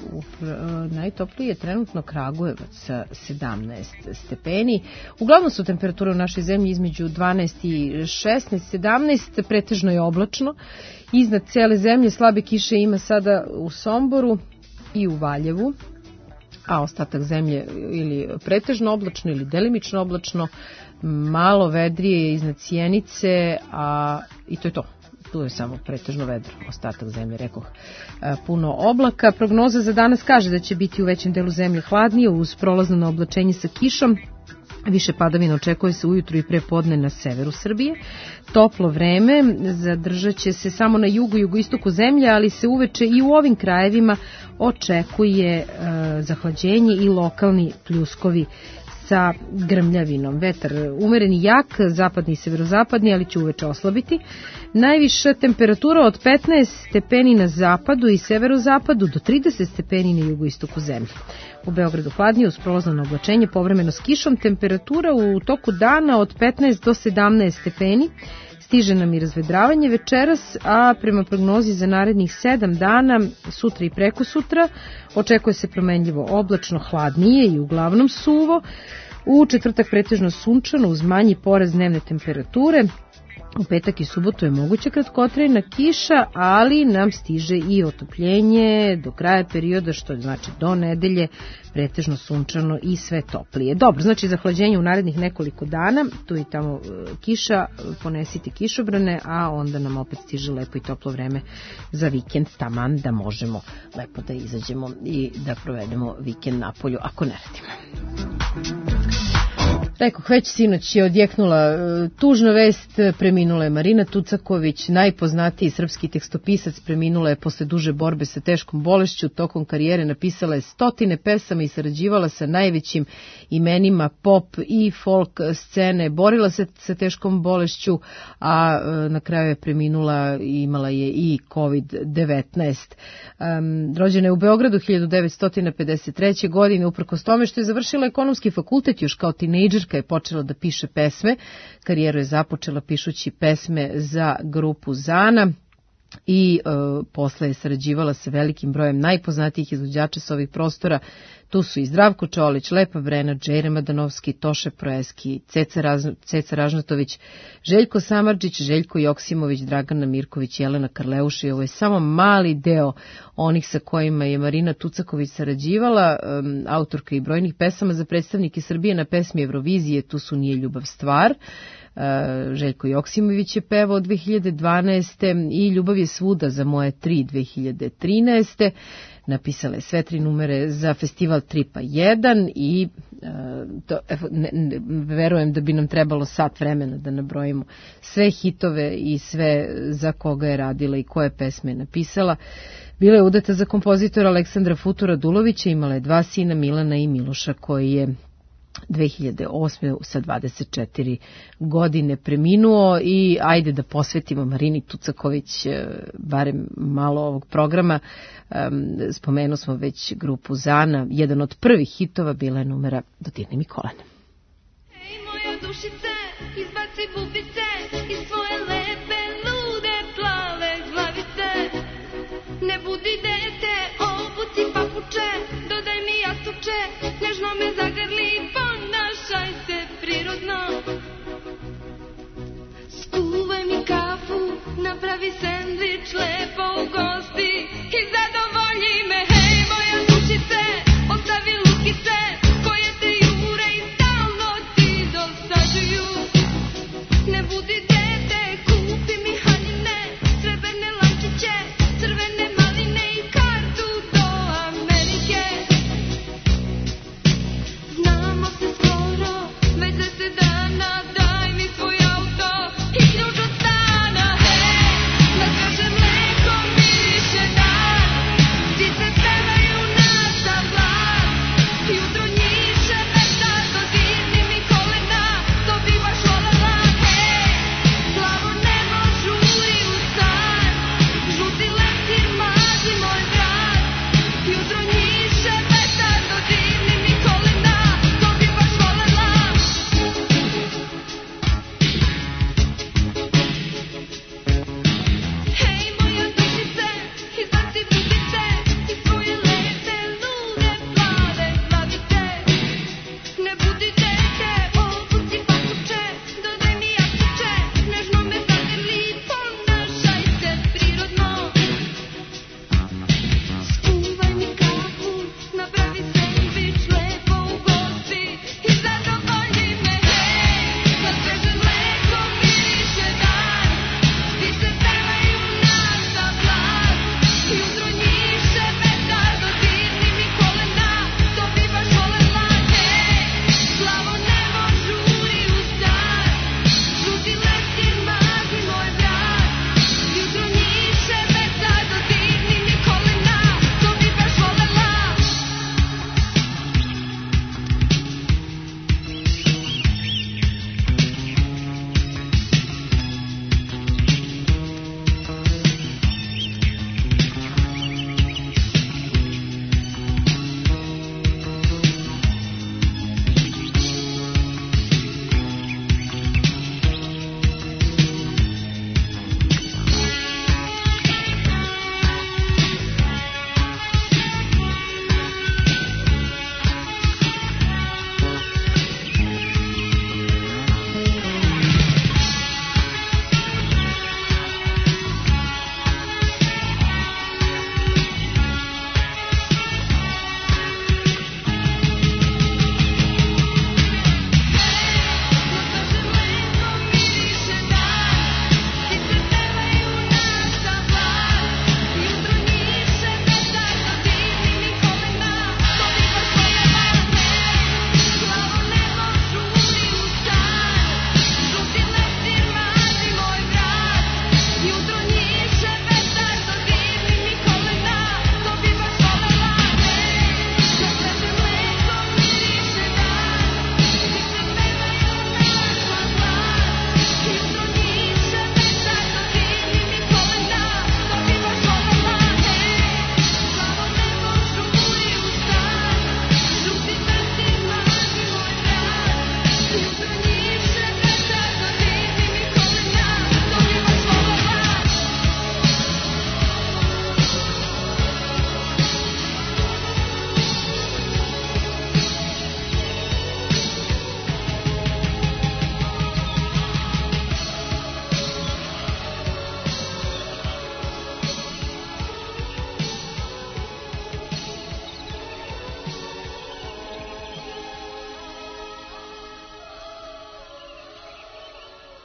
je trenutno Kragujevac sa 17 stepeni. Uglavnom su temperature u našoj zemlji između 12 i 16, 17, pretežno je oblačno. Iznad cele zemlje slabe kiše ima sada u Somboru i u Valjevu, a ostatak zemlje ili pretežno oblačno ili delimično oblačno, malo vedrije je iznad Sjenice, i to je to. Tu je samo pretežno vedro, ostatak zemlje, rekoh, puno oblaka. Prognoza za danas kaže da će biti u većem delu zemlje hladnije uz prolazno na oblačenje sa kišom. Više padavina očekuje se ujutru i pre podne na severu Srbije. Toplo vreme zadržat će se samo na jugu i jugoistoku zemlje, ali se uveče i u ovim krajevima očekuje zahlađenje i lokalni pljuskovi sa grmljavinom. Vetar umereni jak, zapadni i severozapadni, ali će uveče oslabiti. Najviša temperatura od 15 stepeni na zapadu i severozapadu do 30 stepeni na jugoistoku zemlje. U Beogradu hladnije uz prolazno na oblačenje, povremeno s kišom, temperatura u toku dana od 15 do 17 stepeni. Stiže nam i razvedravanje večeras, a prema prognozi za narednih 7 dana, sutra i prekosutra, očekuje se promenljivo oblačno, hladnije i uglavnom suvo. U četvrtak pretežno sunčano uz manji porast dnevne temperature. U petak i subotu je moguća kratkotrajna kiša, ali nam stiže i otopljenje do kraja perioda, što znači do nedelje, pretežno sunčano i sve toplije. Dobro, znači zahlađenje u narednih nekoliko dana, tu i tamo kiša, ponesite kišobrane, a onda nam opet stiže lepo i toplo vreme za vikend, taman da možemo lepo da izađemo i da provedemo vikend napolju, ako ne radimo. Rekoh, već sinoć je odjeknula tužna vest, preminula je Marina Tucaković, najpoznatiji srpski tekstopisac, preminula je posle duže borbe sa teškom bolešću, tokom karijere napisala je 100 pesama i sarađivala sa najvećim imenima pop i folk scene, borila se sa teškom bolešću, a na kraju je preminula i imala je i COVID-19. Rođena je u Beogradu 1953. godine, uprkos tome što je završila ekonomski fakultet još kao tinejdžer, Ćerka je počela da piše pesme, karijeru je započela pišući pesme za grupu Zana i posle je sarađivala sa velikim brojem najpoznatijih izvođača sa ovih prostora. Tu su i Zdravko Čolić, Lepa Brena, Džejre Madanovski, Toše Proeski, Ceca Ražnatović, Željko Samardžić, Željko Joksimović, Dragana Mirković, Jelena Karleuš i ovo je samo mali deo onih sa kojima je Marina Tucaković sarađivala, autorka i brojnih pesama za predstavnike Srbije na pesmi Eurovizije, Tu su Nije ljubav stvar. Željko Joksimović je pevao 2012. i Ljubav je svuda za moje 3 2013. Napisala je sve 3 numere za festival Tripa 1 i verujem da bi nam trebalo sat vremena da nabrojimo sve hitove i sve za koga je radila i koje pesme je napisala. Bila je udata za kompozitora Aleksandra Futura Dulovića, imala je 2 sina, Milana i Miloša, koji je 2008. sa 24 godine preminuo i ajde da posvetimo Marini Tucaković barem malo ovog programa. Spomenuo smo već grupu Zana, jedan od prvih hitova bila je numera Dodirni mi kolena. Ej moja dušice, izbaci bubice iz svoje lepe, lude, plave glavice. Ne budi dete, obuci papuče, dodaj mi jastuče, nežno me zagrli, ponašaj se prirodno. Skuvaj mi kafu, napravi sendvič, lepo ugosti i zadovolji me. Hej moja dušice, ostavi lukice koje te jure i stalno ti dosađuju. Ne budi dete, kupi mi haljine, srebrne lančiće, crvene maline i kartu do Amerike. Znamo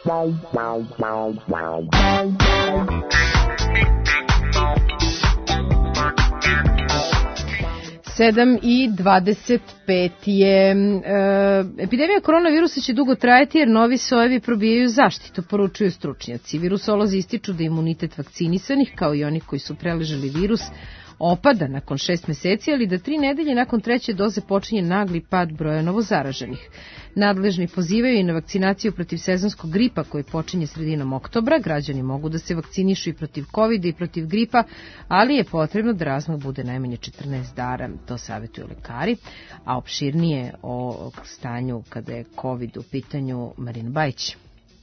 Sedam i 25 je. Epidemija koronavirusa će dugo trajati jer novi sojevi probijaju zaštitu, poručuju stručnjaci. Virusolozi ističu da imunitet vakcinisanih, kao i onih koji su preležali virus, opada nakon 6 meseci, ali da 3 nedelje nakon 3. doze počinje nagli pad broja novozaraženih. Nadležni pozivaju i na vakcinaciju protiv sezonskog gripa koji počinje sredinom oktobra. Građani mogu da se vakcinišu i protiv COVID i protiv gripa, ali je potrebno da razmak bude najmanje 14 dana, to savjetuju lekari. A opširnije o stanju kada je COVID u pitanju Marina Bajić.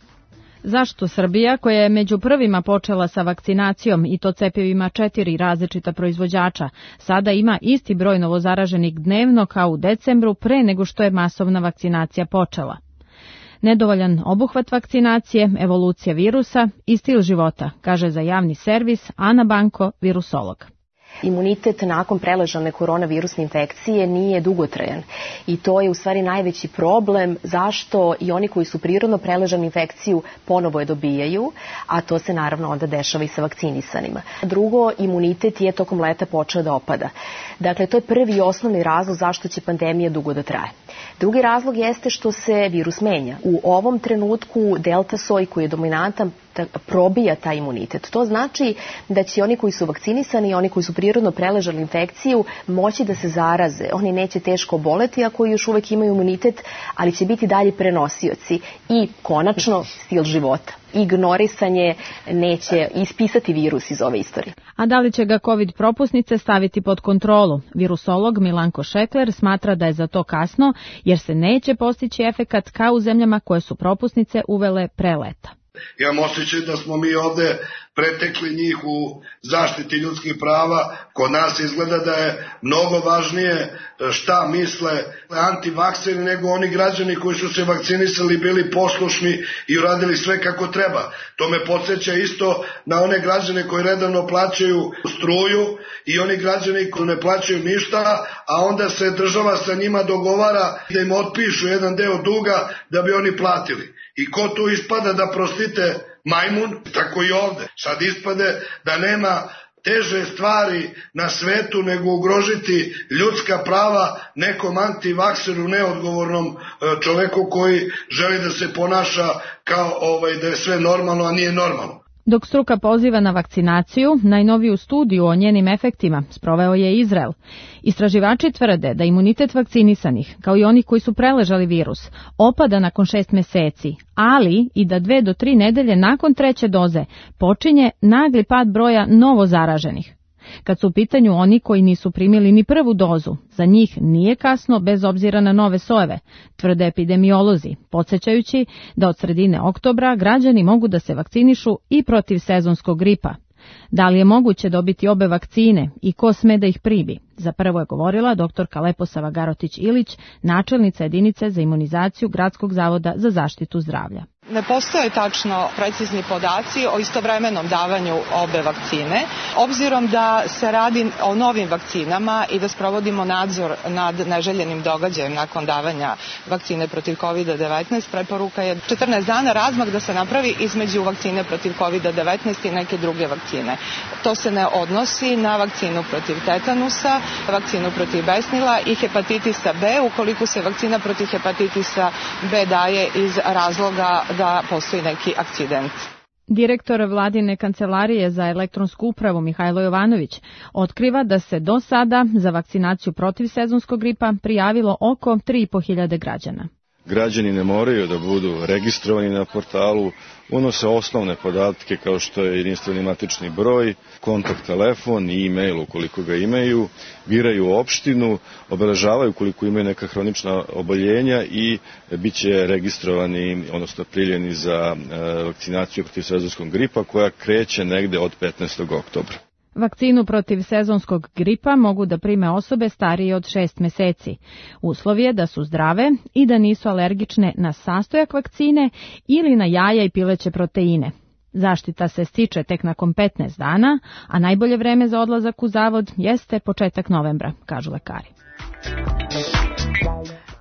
Zašto Srbija, koja je među prvima počela sa vakcinacijom i to cepivima 4 različita proizvođača, sada ima isti broj novozaraženih dnevno kao u decembru pre nego što je masovna vakcinacija počela? Nedovoljan obuhvat vakcinacije, evolucija virusa i stil života, kaže za javni servis Ana Banko, virusolog. Imunitet nakon preležane koronavirusne infekcije nije dugotrajan i to je u stvari najveći problem zašto i oni koji su prirodno preležanu infekciju ponovo je dobijaju, a to se naravno onda dešava i sa vakcinisanima. Drugo, imunitet je tokom leta počeo da opada. Dakle, to je prvi i osnovni razlog zašto će pandemija dugo da traje. Drugi razlog jeste što se virus menja. U ovom trenutku delta soj koji je dominantan probija taj imunitet. To znači da će oni koji su vakcinisani i oni koji su prirodno preležali infekciju moći da se zaraze. Oni neće teško oboleti ako još uvek imaju imunitet, ali će biti dalje prenosioci. I konačno stil života. Ignorisanje neće ispisati virus iz ove istorije. A da li će ga COVID propusnice staviti pod kontrolu? Virusolog Milanko Šekler smatra da je za to kasno jer se neće postići efekat kao u zemljama koje su propusnice uvele pre leta. Imam osjećaj da smo mi ovde pretekli njih u zaštiti ljudskih prava. Kod nas izgleda da je mnogo važnije šta misle antivakseri nego oni građani koji su se vakcinisali, bili poslušni i uradili sve kako treba. To me podsjeća isto na one građane koji redovno plaćaju struju i oni građani koji ne plaćaju ništa, a onda se država sa njima dogovara da im otpišu jedan deo duga da bi oni platili. I ko tu ispada da, prostite, majmun, tako i ovde. Sad ispade da nema teže stvari na svetu nego ugrožiti ljudska prava nekom antivakseru, neodgovornom čoveku koji želi da se ponaša kao da je sve normalno, a nije normalno. Dok struka poziva na vakcinaciju, najnoviju studiju o njenim efektima sproveo je Izrael. Istraživači tvrde da imunitet vakcinisanih, kao i onih koji su preležali virus, opada nakon 6 meseci, ali i da 2 do 3 nedelje nakon 3. doze počinje nagli pad broja novo zaraženih. Kad su u pitanju oni koji nisu primili ni prvu dozu, za njih nije kasno bez obzira na nove sojeve, tvrde epidemiolozi, podsjećajući da od sredine oktobra građani mogu da se vakcinišu i protiv sezonskog gripa. Da li je moguće dobiti obe vakcine i ko sme da ih primi? Za prvo je govorila doktorka Leposava Garotić-Ilić, načelnica jedinice za imunizaciju Gradskog zavoda za zaštitu zdravlja. Ne postoje tačno precizni podaci o istovremenom davanju obe vakcine. Obzirom da se radi o novim vakcinama i da sprovodimo nadzor nad neželjenim događajem nakon davanja vakcine protiv COVID-19, preporuka je 14 dana razmak da se napravi između vakcine protiv COVID-19 i neke druge vakcine. To se ne odnosi na vakcinu protiv tetanusa, vakcinu protiv besnila i hepatitisa B, ukoliko se vakcina protiv hepatitisa B daje iz razloga da postoji neki akcident. Direktor vladine kancelarije za elektronsku upravu Mihajlo Jovanović otkriva da se do sada za vakcinaciju protiv sezonskog gripa prijavilo oko 3.500 građana. Građani ne moraju da budu registrovani na portalu, unose osnovne podatke kao što je jedinstveni matični broj, kontakt telefon i e-mail ukoliko ga imaju, biraju opštinu, obeležavaju koliko imaju neka hronična oboljenja i bit će registrovani, odnosno priljeni za vakcinaciju protiv sezonskog gripa koja kreće negde od 15. oktobra. Vakcinu protiv sezonskog gripa mogu da prime osobe starije od 6 meseci. Uslov je da su zdrave i da nisu alergične na sastojak vakcine ili na jaja i pileće proteine. Zaštita se stiče tek nakon 15 dana, a najbolje vreme za odlazak u zavod jeste početak novembra, kažu lekari.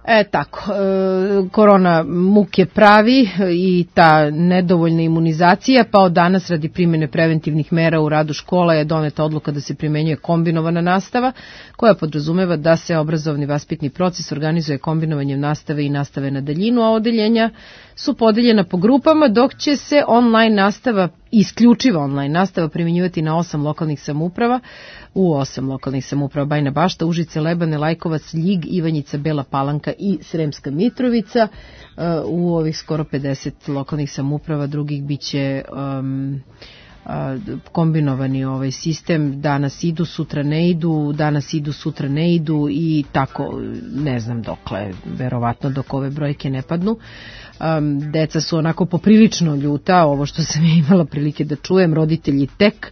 Tako, korona muke pravi i ta nedovoljna imunizacija, pa od danas radi primjene preventivnih mera u radu škola je doneta odluka da se primenjuje kombinovana nastava, koja podrazumeva da se obrazovni vaspitni proces organizuje kombinovanjem nastave i nastave na daljinu, a odeljenja su podeljena po grupama, dok će se online nastava, isključiva online nastava, primjenjivati na 8 lokalnih samouprava, u 8 lokalnih samouprava: Bajina Bašta, Užice, Lebane, Lajkovac, Ljig, Ivanjica, Bela Palanka i Sremska Mitrovica. U ovih skoro 50 lokalnih samouprava drugih biće kombinovani ovaj sistem, danas idu, sutra ne idu, danas idu, sutra ne idu i tako, ne znam dokle, verovatno dok ove brojke ne padnu. Deca su onako poprilično ljuta, ovo što sam ja imala prilike da čujem, roditelji tek,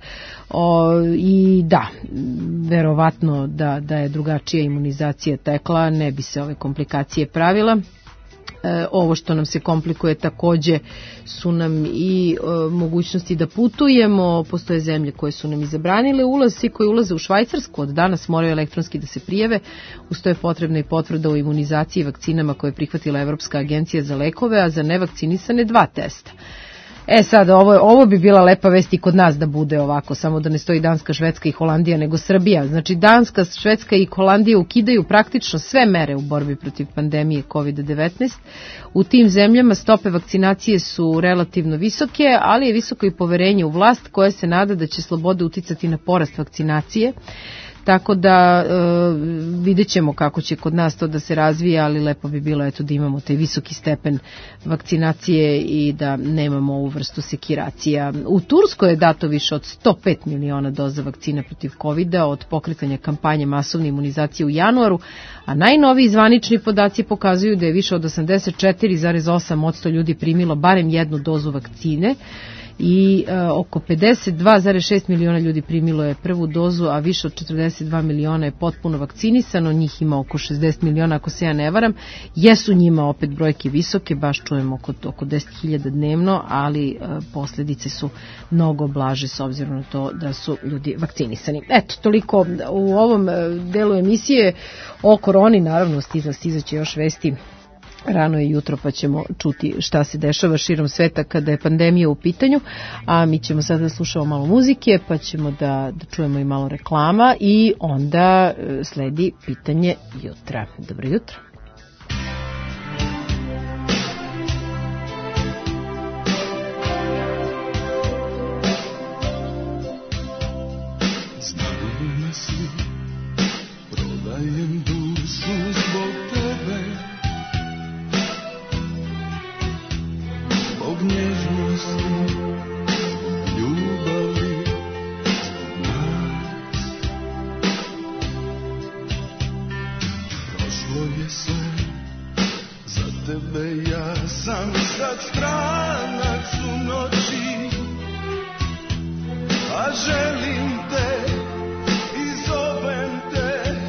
i da, verovatno da je drugačija imunizacija tekla, ne bi se ove komplikacije pravila. Ovo što nam se komplikuje takođe su nam i mogućnosti da putujemo. Postoje zemlje koje su nam izabranile ulaz, svi koji ulaze u Švajcarsku od danas moraju elektronski da se prijave, uz to je potrebna i potvrda o imunizaciji i vakcinama koje je prihvatila Evropska agencija za lekove, a za nevakcinisane 2 testa. Sad, ovo bi bila lepa vest i kod nas da bude ovako, samo da ne stoji Danska, Švedska i Holandija, nego Srbija. Znači, Danska, Švedska i Holandija ukidaju praktično sve mere u borbi protiv pandemije COVID-19. U tim zemljama stope vakcinacije su relativno visoke, ali je visoko i poverenje u vlast koja se nada da će sloboda uticati na porast vakcinacije. Tako da vidjet ćemo kako će kod nas to da se razvija, ali lepo bi bilo da imamo taj visoki stepen vakcinacije i da nemamo ovu vrstu sekiracija. U Turskoj je dato više od 105 miliona doza vakcina protiv COVID-a od pokretanja kampanje masovne imunizacije u januaru, a najnoviji zvanični podaci pokazuju da je više od 84,8% ljudi primilo barem jednu dozu vakcine, i oko 52,6 miliona ljudi primilo je prvu dozu, a više od 42 miliona je potpuno vakcinisano, njih ima oko 60 miliona ako se ja ne varam. Jesu njima opet brojke visoke, baš čujemo oko 10.000 dnevno, ali posljedice su mnogo blaže s obzirom na to da su ljudi vakcinisani. Eto, toliko u ovom delu emisije o koroni, naravno stizaće još vesti. Rano je jutro pa ćemo čuti šta se dešava širom sveta kada je pandemija u pitanju, a mi ćemo sada da slušamo malo muzike, pa ćemo da čujemo i malo reklama i onda sledi pitanje jutra. Dobro jutro. Znaju me svi, prodajem dušu zbog tebe, zbog nježnosti, ljubavi, zbog nas. Prošlo je sve, za tebe ja sam sad stranac u noći, a želim te i zovem te.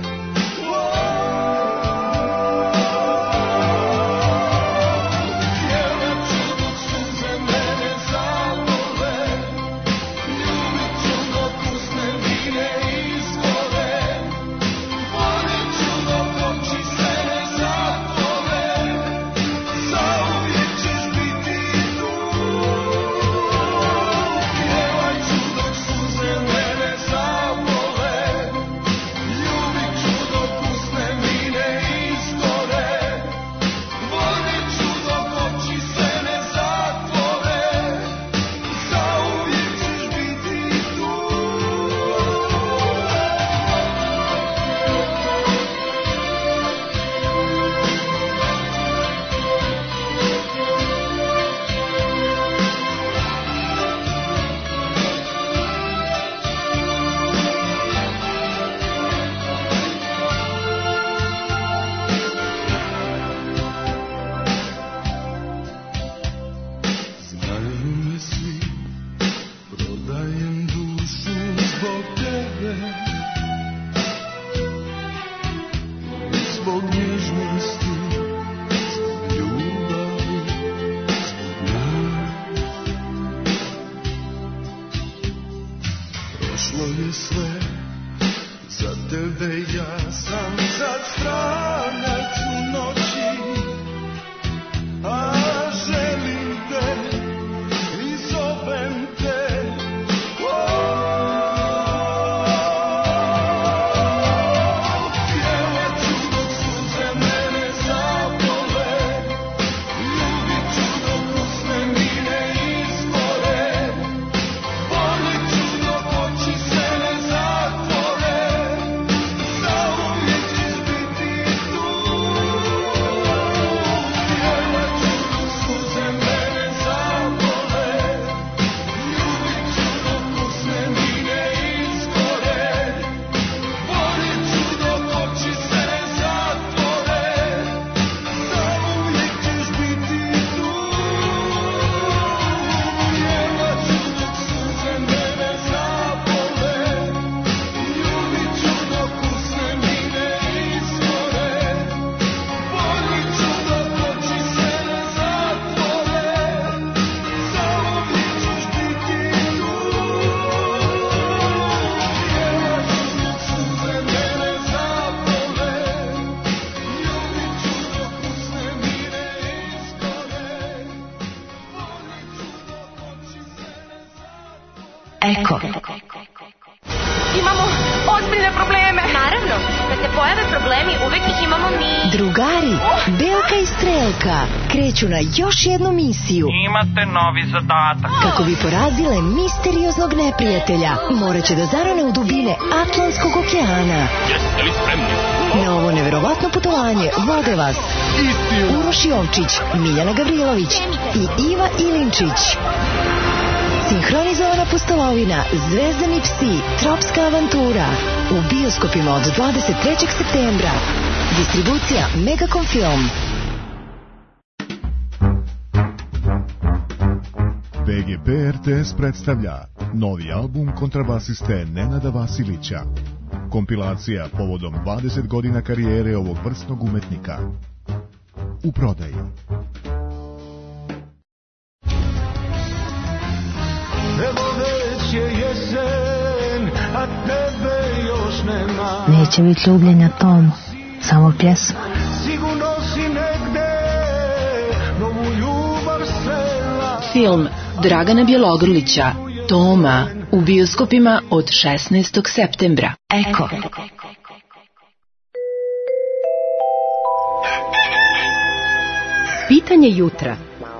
Prošlo je sve, za tebe ja sam sad stranac u noći, Eko. Imamo ozbiljne probleme. Naravno, kad se pojave problemi, uvek ih imamo mi. Drugari, Belka i Strelka kreću na još jednu misiju. Imate novi zadatak. Kako bi porazile misterioznog neprijatelja, morat će da zarane u dubine Atlantskog okeana. Jeste li spremni? Na ovo neverovatno putovanje vode vas Uroš Jovčić, Miljana Gavrilović i Iva Ilinčić. Sinhronizovana pustolovina, Zvezdani psi, Tropska avantura. U bioskopima od 23. septembra. Distribucija Megacom Film. BGP RTS predstavlja novi album kontrabasiste Nenada Vasilića. Kompilacija povodom 20 godina karijere ovog vrsnog umetnika. U prodaji. Evo već je jesen, a tebe još nema. Neće biti ljubljenja, Tom, samo pjesma. Sigurno si negde, novu ljubav srela. Film Dragana Bjelogrlića, Toma, u bioskopima od 16. septembra. Eko. Pitanje jutra.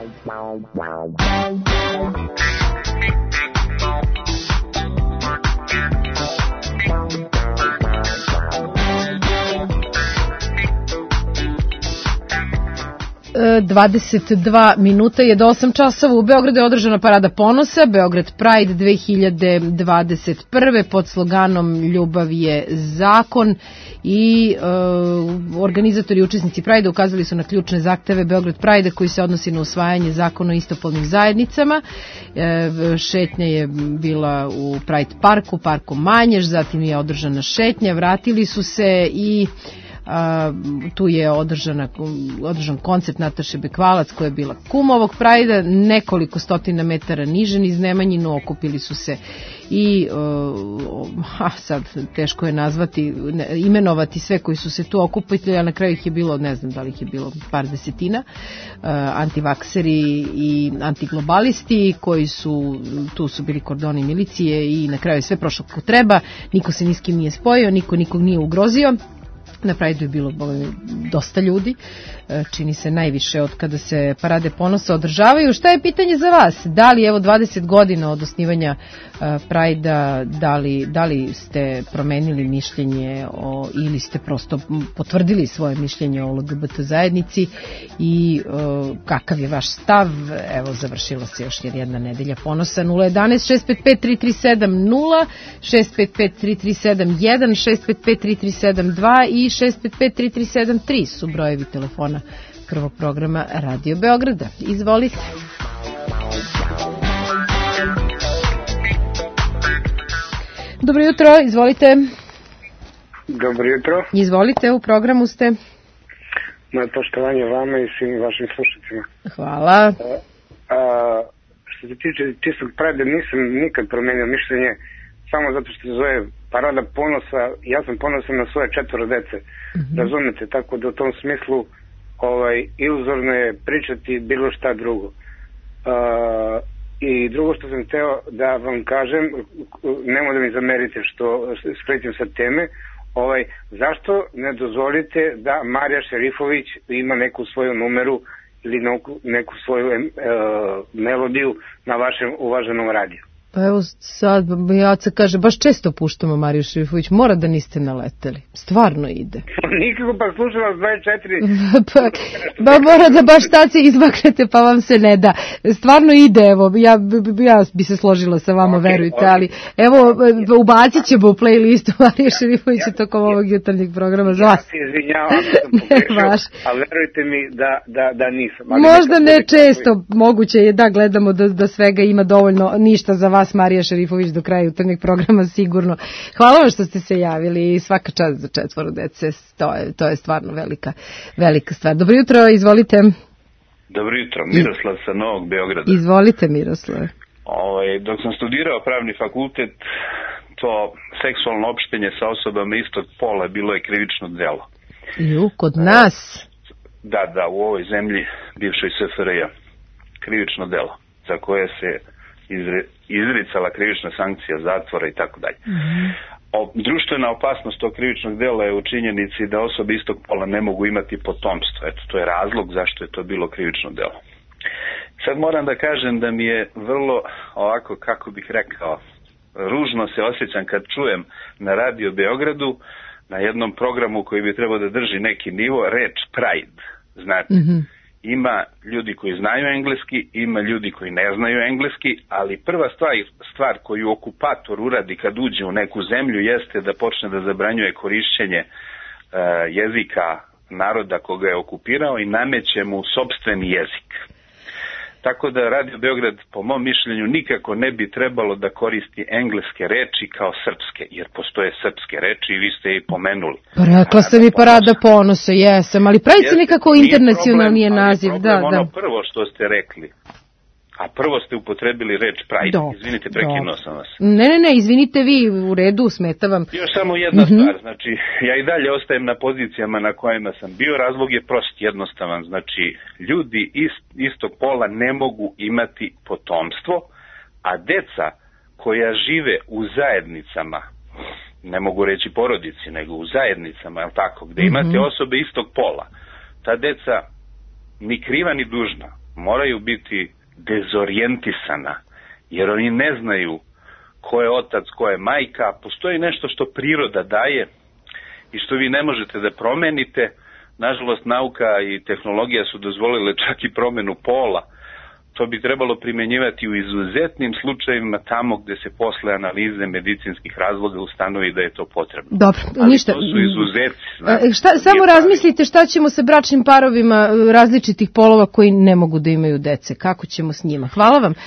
Uh, 22 minuta je do 8 časova. U Beogradu je održana parada ponosa, Beograd Pride 2021. pod sloganom Ljubav je zakon i organizatori i učesnici Pride ukazali su na ključne zahteve Beograd Pride koji se odnosi na usvajanje zakona o istopolnim zajednicama. Šetnja je bila u Pride parku, parku Manjež, zatim je održana šetnja, vratili su se i tu je održan koncert Nataše Bekvalac koja je bila kum ovog Prajda, nekoliko stotina metara niže niz Nemanjinu, okupili su se i sad teško je imenovati sve koji su se tu okupili, a na kraju ih je bilo, ne znam da li ih je bilo par desetina, antivakseri i antiglobalisti koji su, tu su bili kordoni milicije i na kraju je sve prošlo kako treba, niko se ni s kim nije spojio, niko nikog nije ugrozio. Na Prideu je bilo dosta ljudi, čini se najviše od kada se parade ponosa održavaju. Šta je pitanje za vas? Da li evo 20 godina od osnivanja Pridea, da li ste promenili mišljenje ili ste prosto potvrdili svoje mišljenje o LGBT zajednici i kakav je vaš stav? Evo, završila se još jedna nedelja ponosa. 011 655 3370, 655 3371, 655 3372 i 655-3373 su brojevi telefona prvog programa Radio Beograda. Izvolite. Dobro jutro, izvolite. Dobro jutro. Izvolite, u programu ste. Moje poštovanje vama i svim vašim slušacima. Hvala. Što se tiče čistog Prajda, nisam nikad promenio mišljenje, samo zato što se zove parada ponosa. Ja sam ponosan na svoje 4 dece. Razumete, tako da u tom smislu iluzorno je pričati bilo šta drugo. I drugo što sam hteo da vam kažem, nemoj da mi zamerite što skrećem sa teme, zašto ne dozvolite da Marija Šerifović ima neku svoju numeru ili neku svoju melodiju na vašem uvaženom radiju? Pa evo sad, Jaca kaže, baš često puštamo Mariju Šerifović, mora da niste naleteli. Stvarno ide. Nikako, pa slušam vas 24. Pa mora da baš taci izmaknete, pa vam se ne da. Stvarno ide, evo, ja bi se složila sa vama, verujte, ali evo, ubacit ćemo u playlistu Marije Šerifovića tokom ovog jutarnjeg programa za vas. Ja se izvinjavam što sam pogrešao, a verujte mi da nisam. Možda ne često, moguće je da gledamo da svega ima dovoljno, ništa za vas Marija Šerifović do kraja jutarnjeg programa sigurno. Hvala vam što ste se javili i svaka čast za 4 dece, to je stvarno velika stvar. Dobro jutro, izvolite. Dobro jutro, Miroslav sa Novog Beograda. Izvolite, Miroslav. Dok sam studirao pravni fakultet, to seksualno opštenje sa osobama istog pola bilo je krivično delo. Kod nas? Da, u ovoj zemlji, bivšoj SFRJ, krivično delo, za koje se izricala krivična sankcija zatvora i tako dalje. Društvena opasnost tog krivičnog dela je u činjenici da osobe istog pola ne mogu imati potomstvo. Eto, to je razlog zašto je to bilo krivično delo. Sad moram da kažem da mi je vrlo ovako, kako bih rekao, ružno se osjećam kad čujem na Radio Beogradu na jednom programu koji bi trebao da drži neki nivo reč pride. Znate, ima ljudi koji znaju engleski, ima ljudi koji ne znaju engleski, ali prva stvar koju okupator uradi kad uđe u neku zemlju jeste da počne da zabranjuje korišćenje jezika naroda koga je okupirao i nameće mu sopstveni jezik. Tako da Radio Beograd, po mom mišljenju, nikako ne bi trebalo da koristi engleske reči kao srpske, jer postoje srpske reči i vi ste i pomenuli. Rekla ste mi Parada ponosa, jesam, ali pravi se nekako internacionalni je naziv. Problem ono prvo što ste rekli, a prvo ste upotrebili reč pride. Izvinite, prekinuo sam vas. Ne, izvinite vi, u redu, smeta vam. Još samo jedna stvar, znači, ja i dalje ostajem na pozicijama na kojima sam bio, razlog je prost, jednostavan, znači, ljudi istog pola ne mogu imati potomstvo, a deca koja žive u zajednicama, ne mogu reći porodici, nego u zajednicama, je li tako, gde imate osobe istog pola, ta deca ni kriva ni dužna moraju biti dezorijentisana, jer oni ne znaju ko je otac, ko je majka. Postoji nešto što priroda daje i što vi ne možete da promenite. Nažalost, nauka i tehnologija su dozvolile čak i promenu pola. To bi trebalo primjenjivati u izuzetnim slučajevima tamo gde se posle analize medicinskih razloga ustanovi da je to potrebno. Dobro, ali ništa. To su izuzeci. Samo razmislite šta ćemo sa bračnim parovima različitih polova koji ne mogu da imaju dece. Kako ćemo s njima? Hvala vam.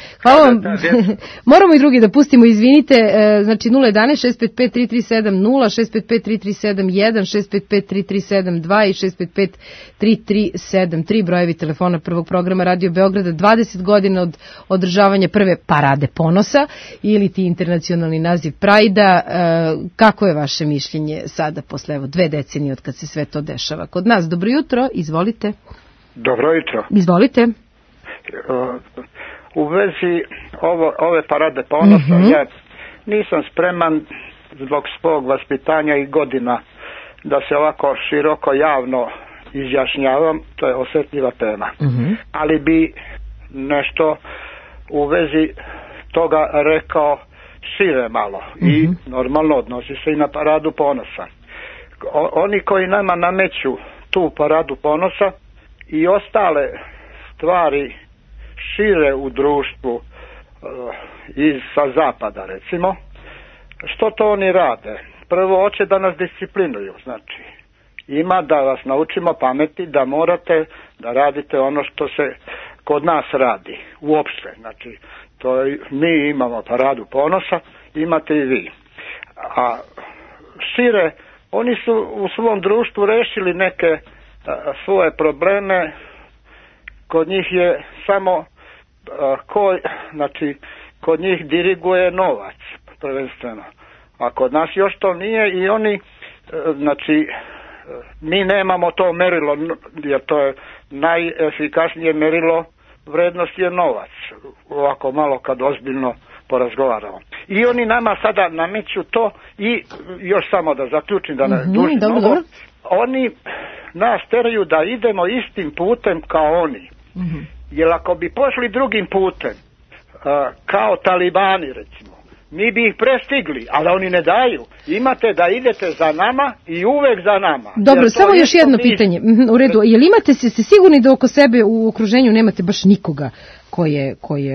Moramo i drugi da pustimo, izvinite. Znači 011 655 337 0, 655 337 1, 655 337 2 i 655 337 3 brojevi telefona prvog programa Radio Beograda. 20 godina od održavanja prve Parade ponosa ili ti internacionalni naziv Prajda. Kako je vaše mišljenje sada posle 2 decenije od kad se sve to dešava kod nas? Dobro jutro, izvolite. Dobro jutro. Izvolite. U vezi ove Parade ponosa, ja nisam spreman zbog svog vaspitanja i godina da se ovako široko javno izjašnjavam, to je osjetljiva tema. Ali bi nešto u vezi toga rekao šire malo i normalno odnosi se i na Paradu ponosa. Oni koji nama nameću tu Paradu ponosa i ostale stvari šire u društvu sa zapada recimo, što to oni rade? Prvo hoće da nas disciplinuju, znači ima da vas naučimo pameti da morate da radite ono što se kod nas radi, uopšte, znači, mi imamo Paradu ponosa, imate i vi. A šire, oni su u svom društvu rešili neke svoje probleme, kod njih je samo, kod njih diriguje novac, prvenstveno. A kod nas još to nije i oni, znači, mi nemamo to merilo, jer to je najefikasnije merilo, vrednost je novac, ovako malo kad ozbiljno porazgovaramo. I oni nama sada nameću to i još samo da zaključim, da ne dužim mnogo, oni nas teraju da idemo istim putem kao oni. Jer ako bi pošli drugim putem, kao talibani recimo, mi bi ih prestigli, ali oni ne daju. Imate da idete za nama i uvek za nama. Dobro, samo još jedno pitanje. U redu, jel imate se sigurni da oko sebe u okruženju nemate baš nikoga ko je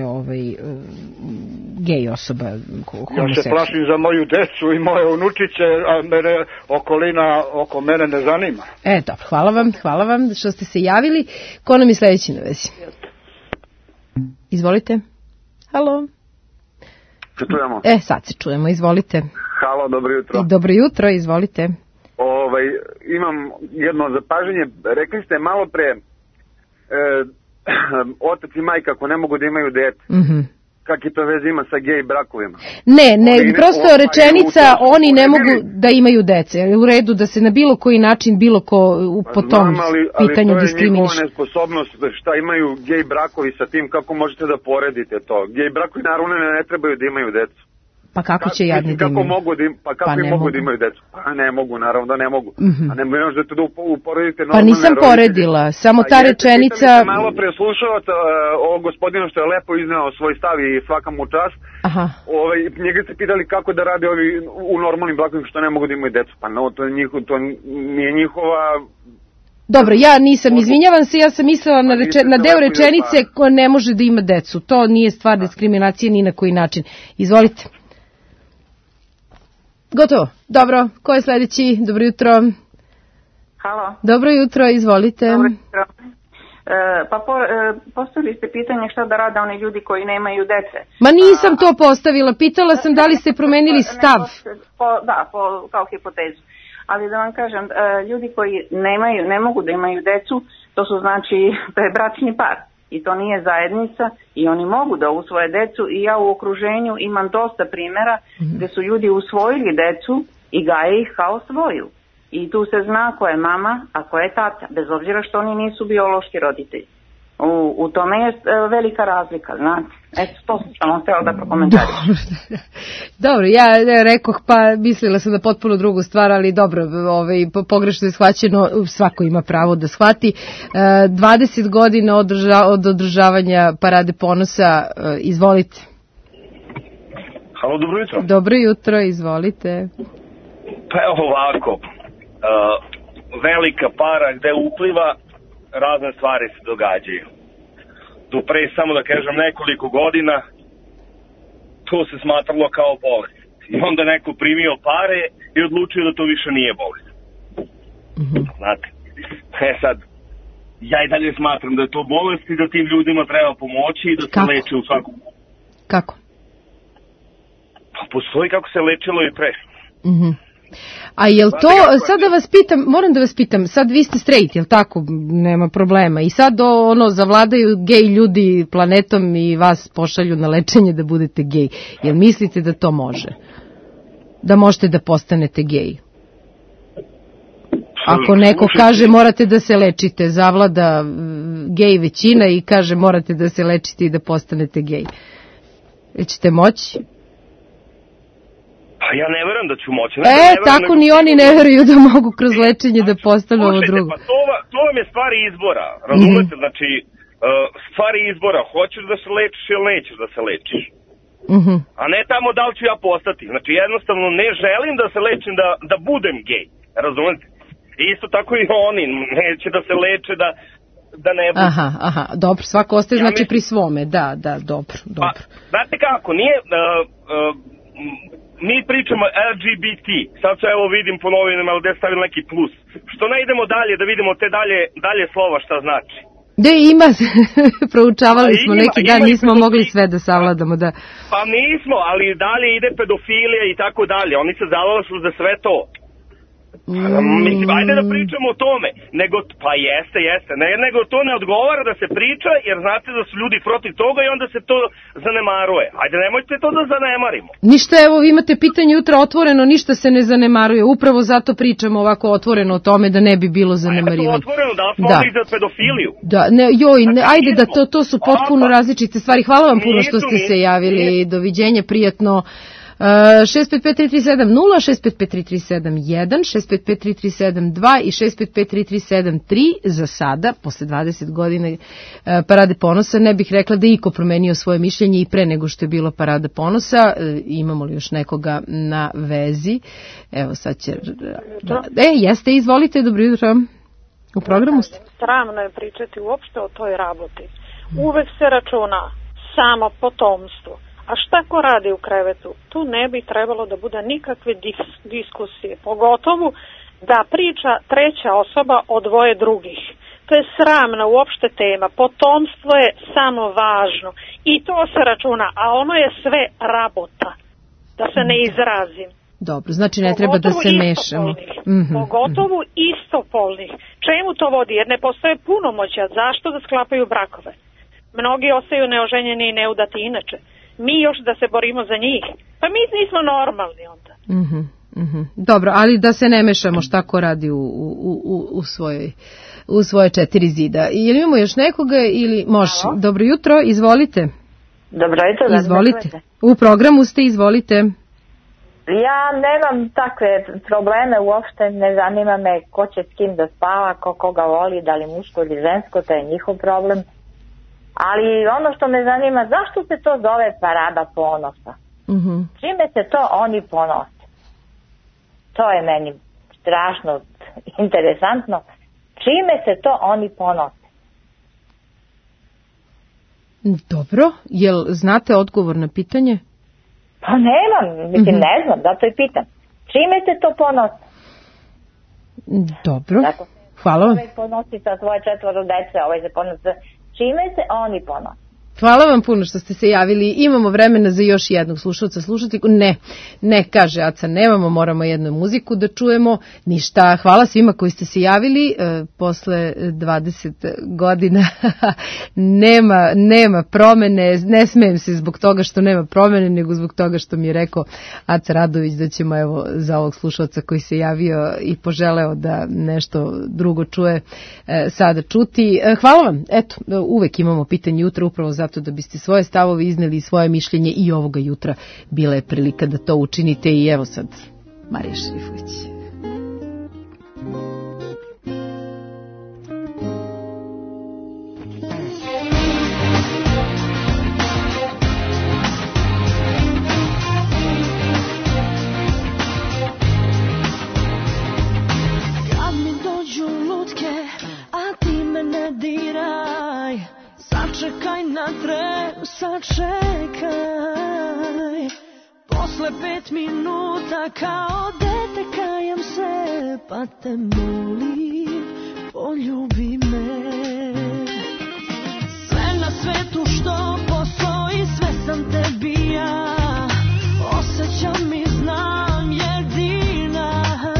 gej osoba? Ja se plašim za moju decu i moje unučiće, a mene okolina oko mene ne zanima. Dobro, hvala vam što ste se javili. Ko nam je sledeći na vezi? Izvolite. Halo. Se čujemo? Sad se čujemo, izvolite. Halo, dobro jutro. Dobro jutro, izvolite. Imam jedno zapažanje. Rekli ste malo pre otac i majka ako ne mogu da imaju dete. kakve to veze ima sa gej brakovima? Ne, prosto rečenica, oni ne mogu da imaju dece. U redu da se na bilo koji način, bilo ko po tom pitanju diskriminiše. Ali to je njihova nesposobnost, šta imaju gej brakovi sa tim, kako možete da poredite to? Gej brakovi naravno ne trebaju da imaju decu. Pa kako će jadni da imaju? Kako mogu da imaju decu? Pa ne mogu, naravno da ne mogu. A ne možete da uporedite normalne roditelje. Pa nisam poredila, samo ta rečenica... Malo pre slušavac ovog gospodina što je lepo izneo svoj stav i svaka mu čast. Njega ste pitali kako da rade ovi u normalnim brakovima što ne mogu da imaju decu. Pa no, to nije njihova... Dobro, ja nisam, izvinjavam se, ja sam mislila na deo rečenice ko ne može da ima decu. To nije stvar diskriminacije ni na koji način. Izvolite. Gotovo. Dobro. Ko je sledeći? Dobro jutro. Halo. Dobro jutro, izvolite. Dobro jutro. Postavili ste pitanje šta da rade oni ljudi koji nemaju dece. Ma nisam to postavila. Pitala sam da li ste promenili stav. Kao hipotezu. Ali da vam kažem, ljudi koji ne mogu da imaju decu, to su znači bračni par. I to nije zajednica i oni mogu da usvoje decu i ja u okruženju imam dosta primjera gde su ljudi usvojili decu i gaje ih kao svoju. I tu se zna ko je mama, a ko je tata, bez obzira što oni nisu biološki roditelji. U tome je velika razlika, znate. Eto, to sam samo htjela da prokomentarišem. Dobro, ja rekoh, pa mislila sam da potpuno drugu stvar, ali dobro, pogrešno je shvaćeno, svako ima pravo da shvati. 20 godina od održavanja Parade ponosa, izvolite. Halo, dobro jutro. Dobro jutro, izvolite. Pa evo ovako, velika para gde upliva, razne stvari se događaju. Tu pre samo da kažem nekoliko godina to se smatralo kao bolest. I onda neko primio pare i odlučio da to više nije bolest. Znate, sad, ja i dalje smatram da je to bolest i da tim ljudima treba pomoći i da se leče u svakom. Kako? Pa postoji kako se lečilo i pre. A jel to, sad da vas pitam, moram da vas pitam, sad vi ste straight, jel tako, nema problema, i sad zavladaju gej ljudi planetom i vas pošalju na lečenje da budete gej, jel mislite da to može? Da možete da postanete gej? Ako neko kaže morate da se lečite, zavlada gej većina i kaže morate da se lečite i da postanete gej. Ćete moći? Pa ja ne verujem da ću moći. Tako ni oni ne veruju da mogu kroz lečenje da postanu ovo drugo. Pa to vam je stvar izbora, razumete? Znači, stvar izbora, hoćeš da se lečiš ili nećeš da se lečiš. A ne tamo da li ću ja postati. Znači, jednostavno ne želim da se lečim da budem gej, razumete? I isto tako i oni, neće da se leče da ne budu. Aha, dobro, svako ostaje znači pri svome, da, dobro. Pa, znate kako, nije... Mi pričamo LGBT, sad se evo vidim po novinama gde stavili neki plus. Što ne idemo dalje da vidimo te dalje slova šta znači? Da ima, proučavali smo neki dan, nismo mogli sve da savladamo. Da. Pa nismo, ali dalje ide pedofilija i tako dalje, oni se zalažu za sve to. Mislim, ajde da pričamo o tome. Pa jeste, nego to ne odgovara da se priča, jer znate da su ljudi protiv toga i onda se to zanemaruje. Ajde, nemojte to da zanemarimo. Ništa, evo, vi imate pitanje jutra otvoreno, ništa se ne zanemaruje. Upravo zato pričamo ovako otvoreno o tome da ne bi bilo zanemarivanje. Otvoreno, da li smo ovdje za pedofiliju? Ajde da to su potpuno različite stvari. Hvala vam puno što ste se javili. Doviđenje, prijatno. 655-3370, 655-3371, 655-3372 i 655-3373. Za sada, posle 20 godina Parade ponosa, ne bih rekla da iko promenio svoje mišljenje i pre nego što je bilo Parada ponosa. Imamo li još nekoga na vezi? Evo sad će... Jeste, izvolite, dobro jutro. U programu ste. Sramno je pričati uopšte o toj raboti. Uvek se računa samo potomstvo. A šta ko radi u krevetu? Tu ne bi trebalo da bude nikakve diskusije. Pogotovo da priča treća osoba o dvoje drugih. To je sramna uopšte tema. Potomstvo je samo važno. I to se računa. A ono je sve rabota. Da se ne izrazim. Dobro, znači ne treba da se mešamo. Pogotovo istopolnih. Čemu to vodi? Jer ne postoje punomoćja. Zašto da sklapaju brakove? Mnogi ostaju neoženjeni i neudati inače. mi još da se borimo za njih. Pa mi nismo normalni onda. Dobro, ali da se ne mešamo šta ko radi u svoje četiri zida. Ili imamo još nekoga ili može? Dobro jutro, izvolite. Dobro jutro. Izvolite. U programu ste, izvolite. Ja nemam takve probleme, uopšte ne zanima me ko će s kim da spava, ko koga voli, da li muško ili žensko, to je njihov problem. Ali ono što me zanima, zašto se to zove parada ponosa? Čime se to oni ponose? To je meni strašno interesantno. Čime se to oni ponose? Dobro, jel znate odgovor na pitanje? Pa nemam, mislim ne znam, zato i pitam. Čime se to ponose? Dobro, hvala vam. Ovaj ponosi sa svoje 4 dece, ovaj se ponose. Čime se oni ponose? Hvala vam puno što ste se javili. Imamo vremena za još jednog slušalca. Slušati? Ne, kaže Aca, nemamo, moramo jednu muziku da čujemo. Ništa, hvala svima koji ste se javili. Posle 20 godina nema promene. Ne smijem se zbog toga što nema promene, nego zbog toga što mi je rekao Aca Radović da ćemo evo za ovog slušalca koji se javio i poželeo da nešto drugo čuje sada čuti. Hvala vam. Eto, uvek imamo pitanje jutra upravo zato da biste svoje stavove izneli i svoje mišljenje i ovoga jutra bila je prilika da to učinite i evo sad Marija Šerifović. Kad mi dođu lutke, a ti me ne diraj, sačekaj na tren, sačekaj. Posle 5 minuta kao dete kajem se, pa te molim, poljubi me. Sve na svetu što postoji, sve sam tebi ja, osjećam i znam jedina.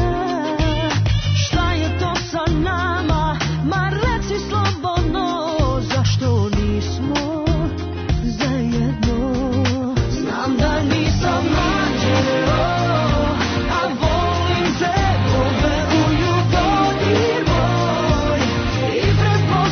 Šta je to sa nama, ma reci slobodno, zašto nismo zajedno? Znam da nisam anđeo, a volim te, poveruju dodir moj i prepoznam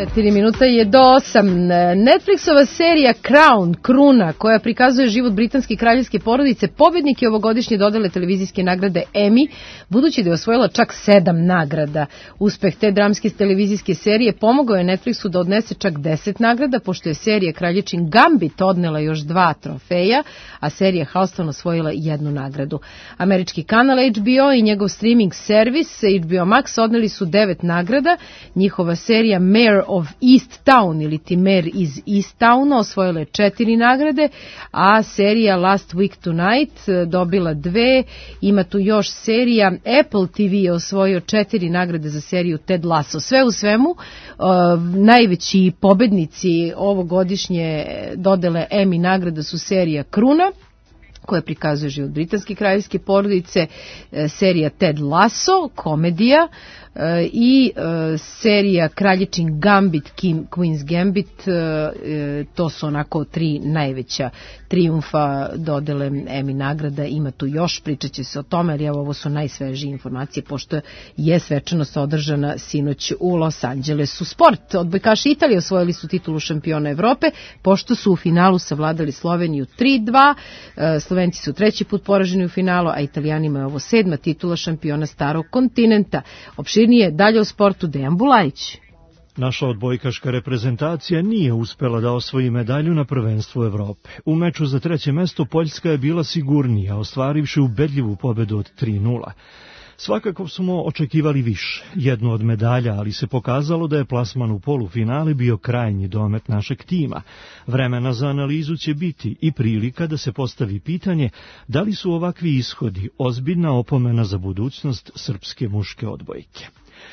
4 minuta je do 8. Netflixova serija Crown, Kruna, koja prikazuje život britanske kraljevske porodice, pobjednik je ovogodišnje dodele televizijske nagrade Emmy, budući da je osvojila čak 7 nagrada. Uspeh te dramske televizijske serije pomogao je Netflixu da odnese čak 10 nagrada, pošto je serija Kraljičin Gambit odnela još 2 trofeja, a serija Halston osvojila 1 nagradu. Američki kanal HBO i njegov streaming servis HBO Max odneli su 9 nagrada. Njihova serija Mayor of East Town ili ti Mayor iz East Towna osvojila je 4 nagrade, a serija Last Week Tonight dobila 2. Ima tu još serija Apple TV je osvojio 4 nagrade za seriju Ted Lasso. Sve u svemu, najveći pobednici ovogodišnje dodele Emmy nagrada su serija Kruna, koja prikazuje život britanske kraljevske porodice, serija Ted Lasso, komedija, i serija Kraljičin Gambit, Queen's Gambit, to su onako 3 najveća trijumfa dodele Emmy nagrada. Ima tu još, pričat će se o tome, ali evo, ovo su najsvežije informacije, pošto je svečanost održana sinoć u Los Angelesu. Sport, odbojkaši Italije osvojili su titulu šampiona Evrope, pošto su u finalu savladali Sloveniju 3-2. Slovenci su 3. put poraženi u finalu, a Italijanima je ovo 7. titula šampiona starog kontinenta. Opširnije dalje o sportu Dejan Bulajić. Naša odbojkaška reprezentacija nije uspela da osvoji medalju na prvenstvu Evrope. U meču za 3. mesto Poljska je bila sigurnija, ostvarivši ubedljivu pobedu od 3-0. Svakako smo očekivali više, jednu od medalja, ali se pokazalo da je plasman u polufinale bio krajnji domet našeg tima. Vremena za analizu će biti i prilika da se postavi pitanje da li su ovakvi ishodi ozbiljna opomena za budućnost srpske muške odbojke.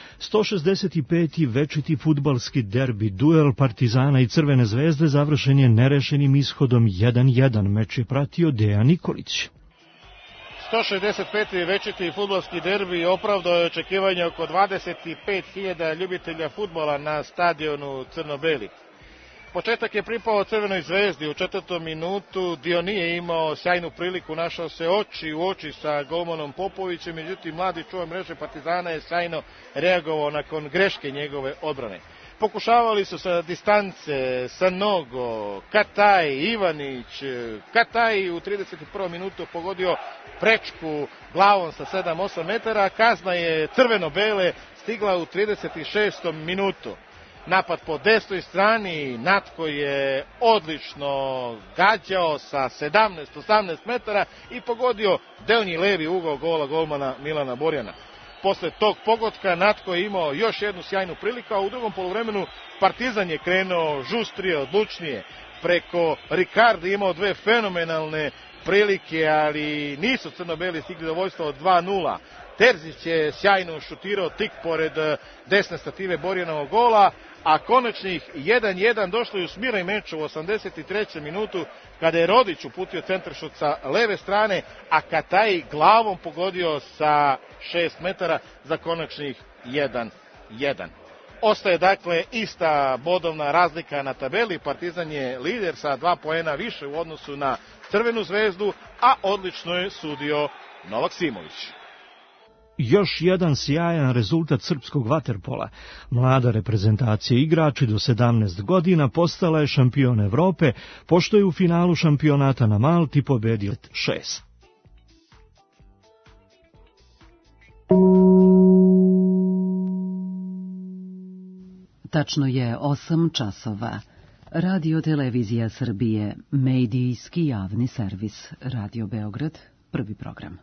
165. večiti fudbalski derbi, duel Partizana i Crvene zvezde završen je nerešenim ishodom 1-1. Meč je pratio Dejan Nikolić. 165. večiti fudbalski derbi opravdao je očekivanje oko 25.000 ljubitelja fudbala na stadionu Crno-Beli. Početak je pripao Crvenoj zvezdi u 4. minutu. Dio nije imao sjajnu priliku, našao se oči u oči sa golmanom Popovićem, međutim mladi čuvar mreže Partizana je sjajno reagovao nakon greške njegove odbrane. Pokušavali su sa distance, sa nogo, Kataj, Ivanić. Kataj u 31. minutu pogodio prečku glavom sa 7-8 metara. Kazna je crveno-bele stigla u 36. minutu. Napad po desnoj strani, Natko je odlično gađao sa 17-18 metara i pogodio donji levi ugao gola golmana Milana Borjana. Posle tog pogotka Natko je imao još jednu sjajnu priliku, a u drugom poluvremenu Partizan je krenuo žustrije, odlučnije. Preko Ricardi imao 2 fenomenalne prilike, ali nisu crno-beli stigli do vojstva od 2-0. Terzić je sjajno šutirao tik pored desne stative Borjanovog gola, a konačnih 1-1 došlo je u smiraj meču u 83. minutu kada je Rodić uputio centaršut sa leve strane, a Kataj glavom pogodio sa 6 metara za konačnih 1-1. Ostaje dakle ista bodovna razlika na tabeli. Partizan je lider sa 2 poena više u odnosu na Crvenu zvezdu, a odlično je sudio Novak Simović. Još jedan sjajan rezultat srpskog vaterpola. Mlada reprezentacija igrači do 17 godina postala je šampion Evrope, pošto je u finalu šampionata na Malti pobedio 6. Tačno je 8 časova. Radio Televizija Srbije, medijski javni servis. Radio Beograd, prvi program.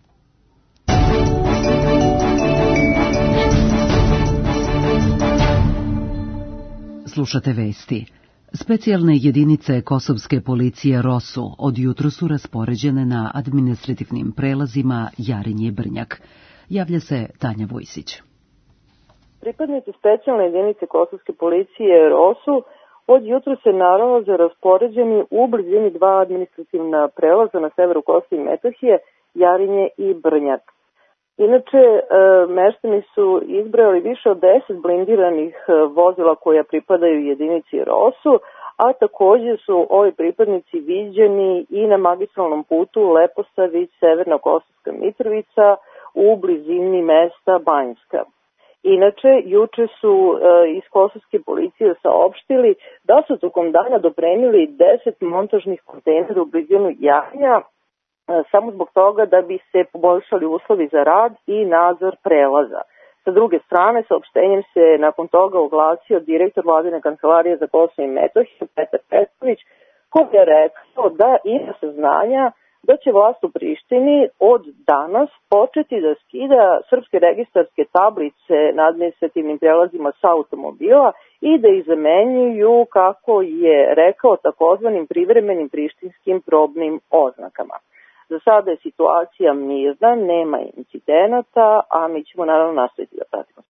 Slušate vesti. Specijalne jedinice kosovske policije ROSU od jutro su raspoređene na administrativnim prelazima Jarinje i Brnjak. Javlja se Tanja Vujsić. Pripadnici specijalne jedinice kosovske policije ROSU od jutro se nalaze raspoređeni u blizini 2 administrativna prelaza na severu Kosova i Metohije, Jarinje i Brnjak. Inače, meštani su izbrojali više od 10 blindiranih vozila koja pripadaju jedinici ROSU, a također su ovi pripadnici viđeni i na magistralnom putu Leposavić, Severna Kosovska Mitrovica u blizini mesta Banjska. Inače, juče su iz kosovske policije saopštili da su tokom dana dopremili 10 montažnih kontejnera u blizinu Jarinja, samo zbog toga da bi se poboljšali uslovi za rad i nadzor prelaza. Sa druge strane, saopštenjem se nakon toga oglasio direktor vladine kancelarije za Kosovo i Metohiju, Petar Petković, koji je rekao da ima saznanja da će vlast u Prištini od danas početi da skida srpske registarske tablice na administrativnim prelazima sa automobila i da ih zamenjuju, kako je rekao, takozvanim privremenim prištinskim probnim oznakama. Za sada je situacija mirna, nema incidenata, a mi ćemo naravno nastaviti da pratimo.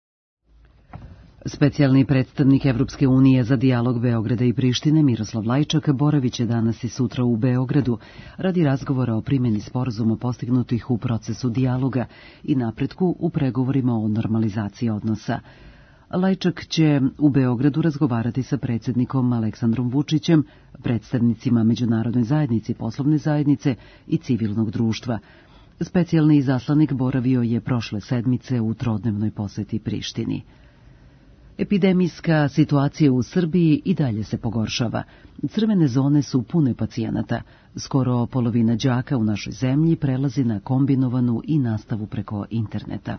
Specijalni predstavnik Evropske unije za dijalog Beograda i Prištine Miroslav Lajčak boraviće danas i sutra u Beogradu radi razgovora o primjeni sporazuma postignutih u procesu dijaloga i napretku u pregovorima o normalizaciji odnosa. Lajčak će u Beogradu razgovarati sa predsjednikom Aleksandrom Vučićem, predstavnicima međunarodne zajednice, poslovne zajednice i civilnog društva. Specijalni izaslanik boravio je prošle sedmice u trodnevnoj poseti Prištini. Epidemijska situacija u Srbiji i dalje se pogoršava. Crvene zone su pune pacijenata. Skoro polovina đaka u našoj zemlji prelazi na kombinovanu i nastavu preko interneta.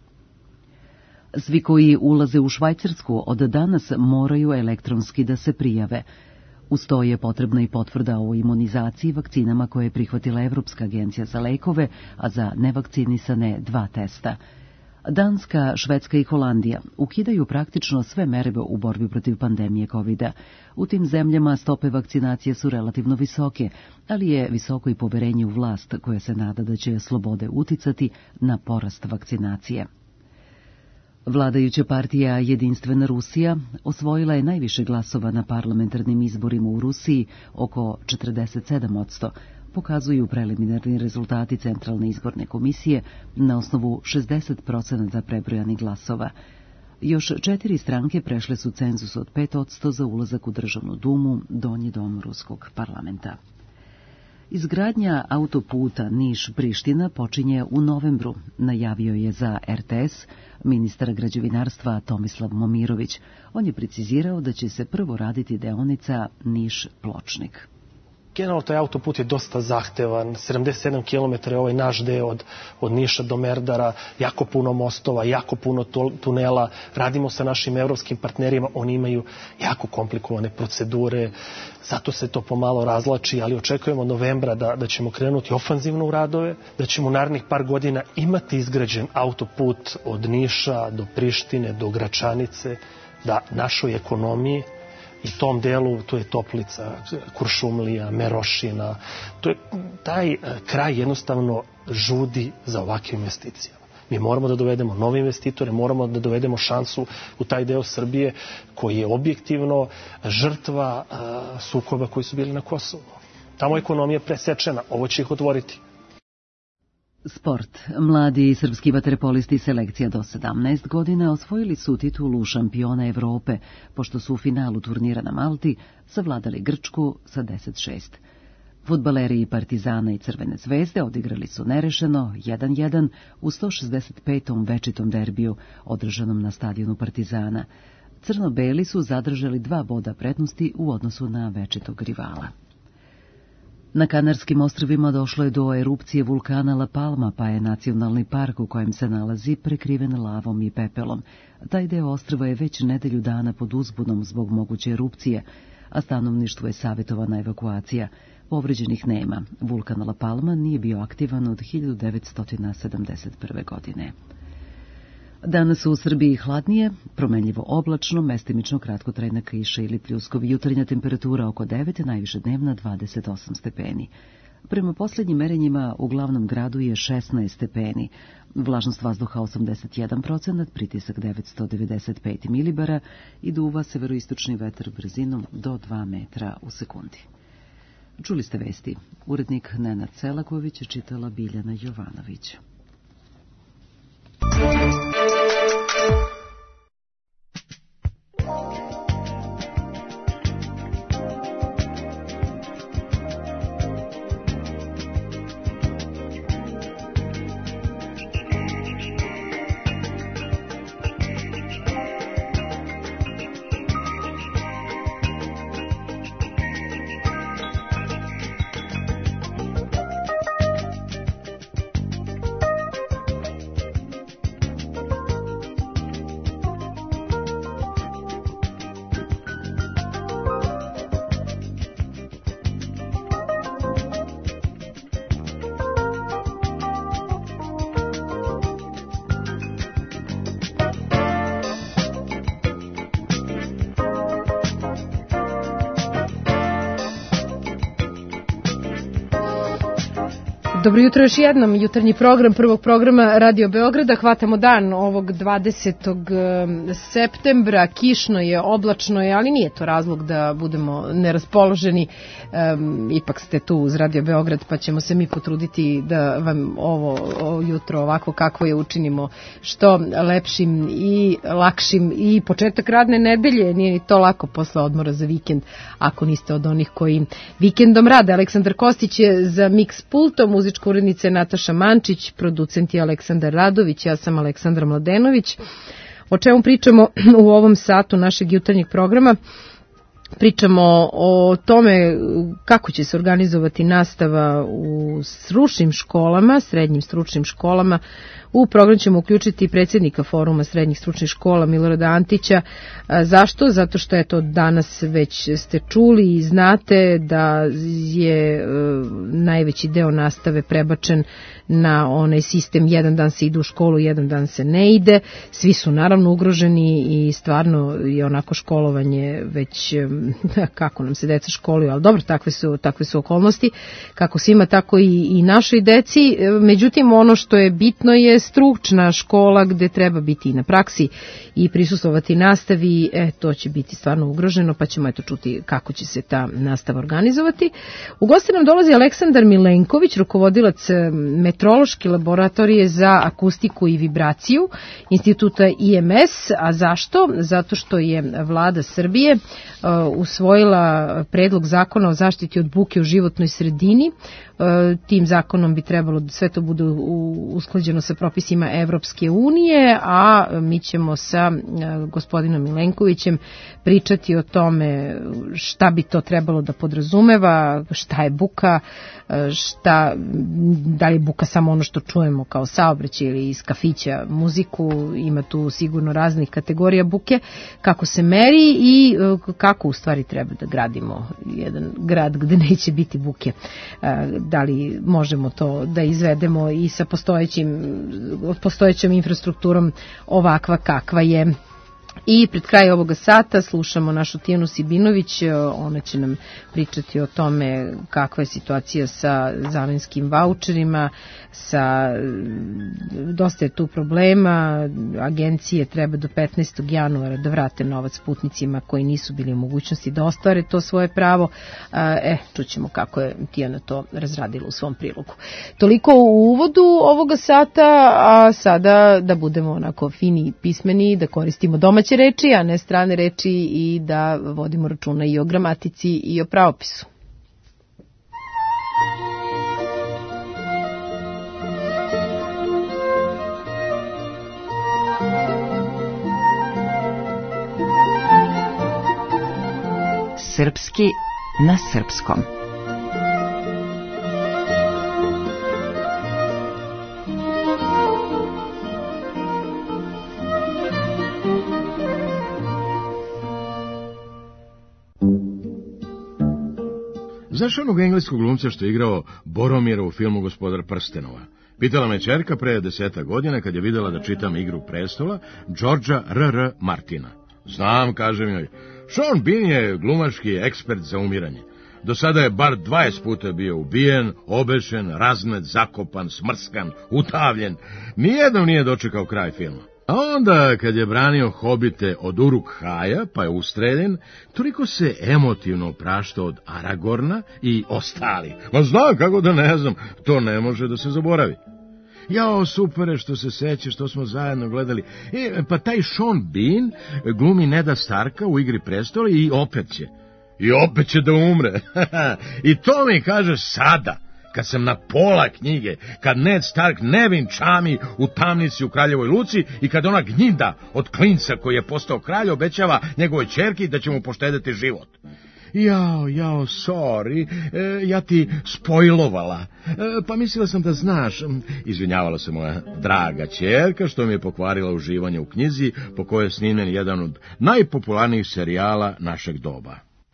Svi koji ulaze u Švajcarsku od danas moraju elektronski da se prijave. Uz to je potrebna i potvrda o imunizaciji vakcinama koje je prihvatila Evropska agencija za lekove, a za nevakcinisane 2 testa. Danska, Švedska i Holandija ukidaju praktično sve mere u borbi protiv pandemije COVID-a. U tim zemljama stope vakcinacije su relativno visoke, ali je visoko i poverenje u vlast koja se nada da će slobode uticati na porast vakcinacije. Vladajuća partija Jedinstvena Rusija osvojila je najviše glasova na parlamentarnim izborima u Rusiji, oko 47%, pokazuju preliminarni rezultati Centralne izborne komisije na osnovu 60% prebrojanih glasova. Još 4 stranke prešle su cenzus od 5% za ulazak u Državnu dumu, donji dom ruskog parlamenta. Izgradnja autoputa Niš-Priština počinje u novembru, najavio je za RTS ministar građevinarstva Tomislav Momirović. On je precizirao da će se prvo raditi deonica Niš-Pločnik. Generalno, taj autoput je dosta zahtevan, 77 km je ovaj naš deo od Niša do Merdara, jako puno mostova, jako puno tunela, radimo sa našim evropskim partnerima, oni imaju jako komplikovane procedure, zato se to pomalo razlači, ali očekujemo novembra da ćemo krenuti ofanzivno u radove, da ćemo u narednih par godina imati izgrađen autoput od Niša do Prištine, do Gračanice, da našoj ekonomiji i tom delu, to je Toplica, Kuršumlija, Merošina, taj kraj jednostavno žudi za ovakve investicije. Mi moramo da dovedemo nove investitore, moramo da dovedemo šansu u taj deo Srbije koji je objektivno žrtva sukoba koji su bili na Kosovu. Tamo je ekonomija presečena, ovo će ih otvoriti. Sport. Mladi srpski vaterpolisti selekcija do 17 godina osvojili su titulu šampiona Evrope, pošto su u finalu turnira na Malti savladali Grčku sa 10-6. Fudbaleri Partizana i Crvene zvezde odigrali su nerešeno 1-1 u 165. večitom derbiju održanom na stadionu Partizana. Crno-beli su zadržali 2 boda prednosti u odnosu na večitog rivala. Na Kanarskim ostrvima došlo je do erupcije vulkana La Palma, pa je nacionalni park u kojem se nalazi prekriven lavom i pepelom. Taj deo ostrva je već nedelju dana pod uzbunom zbog moguće erupcije, a stanovništvu je savjetovana evakuacija. Povređenih nema. Vulkan La Palma nije bio aktivan od 1971. godine. Danas u Srbiji hladnije, promenljivo oblačno, mestimično kratkotrajna kiša ili pljuskovi, jutarnja temperatura oko 9, najviše dnevna 28 stepeni. Prema posljednjim merenjima u glavnom gradu je 16 stepeni, vlažnost vazduha 81%, pritisak 995 milibara i duva severoistočni vetar brzinom do 2 metra u sekundi. Čuli ste vesti. Urednik Nenad Selaković je čitala Biljana Jovanović. Dobro jutro još jednom, jutarnji program prvog programa Radio Beograda. Hvatamo dan ovog 20. septembra, kišno je, oblačno je, ali nije to razlog da budemo neraspoloženi. Ipak ste tu uz Radio Beograd, pa ćemo se mi potruditi da vam ovo jutro ovako kako je učinimo što lepšim i lakšim. I početak radne nedelje, nije ni to lako posle odmora za vikend, ako niste od onih koji vikendom rade. Aleksandar Kostić je za Mix pultom, muzička urednica je Nataša Mančić, producent je Aleksandar Radović, ja sam Aleksandra Mladenović. O čemu pričamo u ovom satu našeg jutarnjeg programa? Pričamo o tome kako će se organizovati nastava u stručnim školama, srednjim stručnim školama. U program ćemo uključiti predsjednika Foruma srednjih stručnih škola Milorada Antića. Zašto? Zato što je to danas već ste čuli i znate da je najveći deo nastave prebačen na onaj sistem jedan dan se ide u školu, jedan dan se ne ide. Svi su naravno ugroženi i stvarno je onako školovanje već kako nam se deca školuju, ali dobro, takve su okolnosti, kako svima, tako i našoj deci. Međutim, ono što je bitno je stručna škola gde treba biti i na praksi i prisustvovati nastavi, to će biti stvarno ugroženo, pa ćemo čuti kako će se ta nastava organizovati. U goste nam dolazi Aleksandar Milenković, rukovodilac metrološke laboratorije za akustiku i vibraciju Instituta IMS. A zašto? Zato što je Vlada Srbije usvojila predlog zakona o zaštiti od buke u životnoj sredini. Tim zakonom bi trebalo da sve to bude usklađeno sa propisima Evropske unije, a mi ćemo sa gospodinom Milenkovićem pričati o tome šta bi to trebalo da podrazumeva, šta je buka, da li je buka samo ono što čujemo kao saobraćaj ili iz kafića muziku, ima tu sigurno raznih kategorija buke, kako se meri i kako u stvari treba da gradimo jedan grad gde neće biti buke. Da li možemo to da izvedemo i sa postojećom infrastrukturom ovakva kakva je. I pred kraj ovoga sata slušamo našu Tijanu Sibinović, ona će nam pričati o tome kakva je situacija sa zamenskim vaučerima, dosta je tu problema, agencije treba do 15. januara da vrate novac putnicima koji nisu bili u mogućnosti da ostvare to svoje pravo. Čućemo kako je Tijana to razradila u svom prilogu. Toliko u uvodu ovoga sata, a sada da budemo onako fini i pismeni, da koristimo domaće reči, a ne strane reči i da vodimo računa i o gramatici i o pravopisu. Srpski na srpskom. Znaš onog engleskog glumca što je igrao Boromira u filmu Gospodar prstenova? Pitala me ćerka pre 10 godina kad je videla da čitam Igru prestola Georgea R.R. Martina. Znam, kažem joj. Sean Bean je glumački ekspert za umiranje. Do sada je bar 20 puta bio ubijen, obešen, raznet, zakopan, smrskan, utavljen. Nijednom nije dočekao kraj filma. A onda, kad je branio hobite od Uruk-haja, pa je ustreljen, toliko se emotivno opraštao od Aragorna i ostali. Ma znam, kako da ne znam, to ne može da se zaboravi. Jao, super je što se seća, što smo zajedno gledali. Pa taj Sean Bean glumi Neda Starka u Igri prestola i opet će da umre. I to mi kažeš sada, kad sam na pola knjige, kad Ned Stark nevin čami u tamnici u Kraljevoj Luci i kad ona gnjida od klinca koji je postao kralj obećava njegovoj ćerki da će mu poštedeti život. Jao, sorry, ja ti spojlovala. Pa mislila sam da znaš. Izvinjavala se moja draga ćerka što mi je pokvarila uživanje u knjizi po kojoj je snimljen jedan od najpopularnijih serijala našeg doba.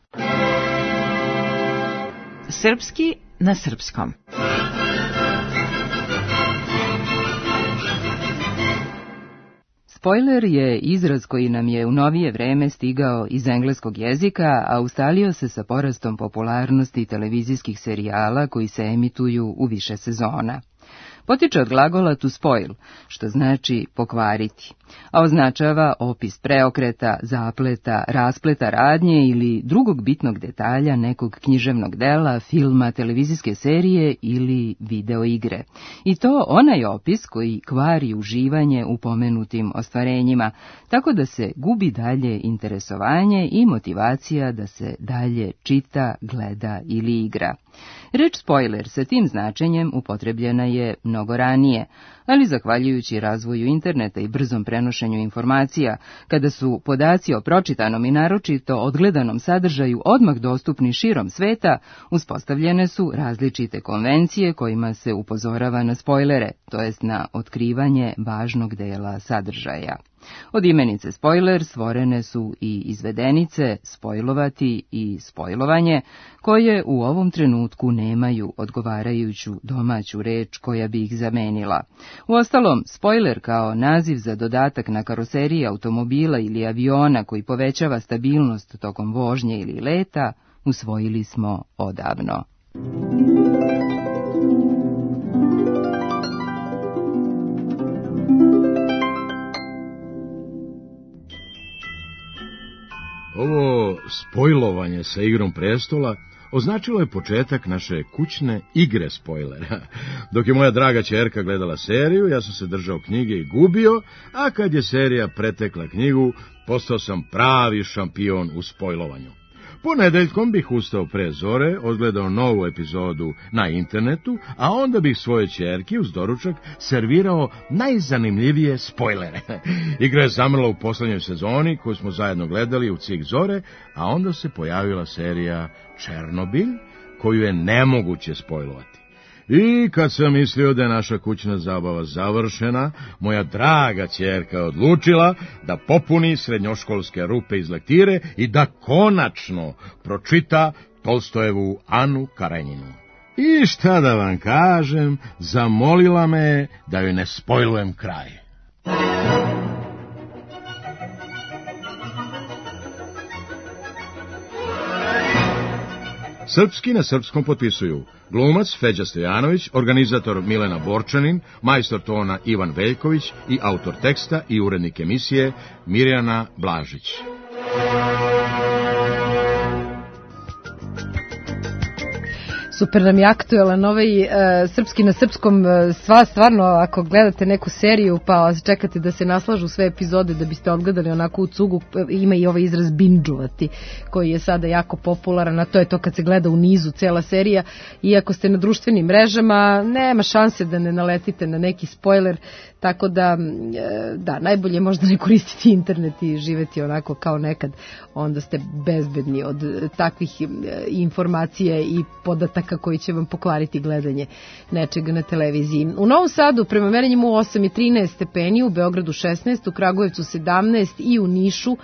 Srpski na srpskom. Spoiler je izraz koji nam je u novije vreme stigao iz engleskog jezika, a ustalio se sa porastom popularnosti televizijskih serijala koji se emituju u više sezona. Potiče od glagola to spoil, što znači pokvariti, a označava opis preokreta, zapleta, raspleta radnje ili drugog bitnog detalja nekog književnog dela, filma, televizijske serije ili videoigre. I to onaj opis koji kvari uživanje u pomenutim ostvarenjima, tako da se gubi dalje interesovanje i motivacija da se dalje čita, gleda ili igra. Reč spoiler sa tim značenjem upotrebljena je mnogo ranije, ali zahvaljujući razvoju interneta i brzom prenošenju informacija, kada su podaci o pročitanom i naročito odgledanom sadržaju odmah dostupni širom sveta, uspostavljene su različite konvencije kojima se upozorava na spoilere, to jest na otkrivanje važnog dela sadržaja. Od imenice spoiler stvorene su i izvedenice spojlovati i spojlovanje, koje u ovom trenutku nemaju odgovarajuću domaću reč koja bi ih zamenila. Uostalom, spoiler kao naziv za dodatak na karoseriji automobila ili aviona koji povećava stabilnost tokom vožnje ili leta, usvojili smo odavno. Ovo spojlovanje sa Igrom prestola označilo je početak naše kućne igre spoilera. Dok je moja draga ćerka gledala seriju, ja sam se držao knjige i gubio, a kad je serija pretekla knjigu, postao sam pravi šampion u spojlovanju. Ponedeljkom bih ustao pre zore, odgledao novu epizodu na internetu, a onda bih svoje ćerki uz doručak servirao najzanimljivije spojlere. Igra je zamrla u poslednjoj sezoni koju smo zajedno gledali u cik zore, a onda se pojavila serija Černobilj, koju je nemoguće spojlovati. I kad sam mislio da je naša kućna zabava završena, moja draga ćerka odlučila da popuni srednjoškolske rupe iz lektire i da konačno pročita Tolstojevu Anu Karenjinu. I šta da vam kažem, zamolila me da joj ne spojlujem kraj. Srpski na srpskom potpisuju glumac Feđa Stojanović, organizator Milena Borčanin, majstor tona Ivan Veljković i autor teksta i urednik emisije Mirjana Blažić. Super nam je aktuelan ovaj srpski na srpskom, stvarno ako gledate neku seriju pa čekate da se naslažu sve epizode da biste odgledali onako u cugu, ima i ovaj izraz binđovati koji je sada jako popularan, a to je to kad se gleda u nizu cela serija, i ako ste na društvenim mrežama nema šanse da ne naletite na neki spoiler, tako da najbolje možda ne koristiti internet i živeti onako kao nekad, onda ste bezbedni od takvih informacija i podataka koji će vam pokvariti gledanje nečega na televiziji. U Novom Sadu prema merenjima 8,13 stepeni, u Beogradu 16, u Kragujevcu 17 i u Nišu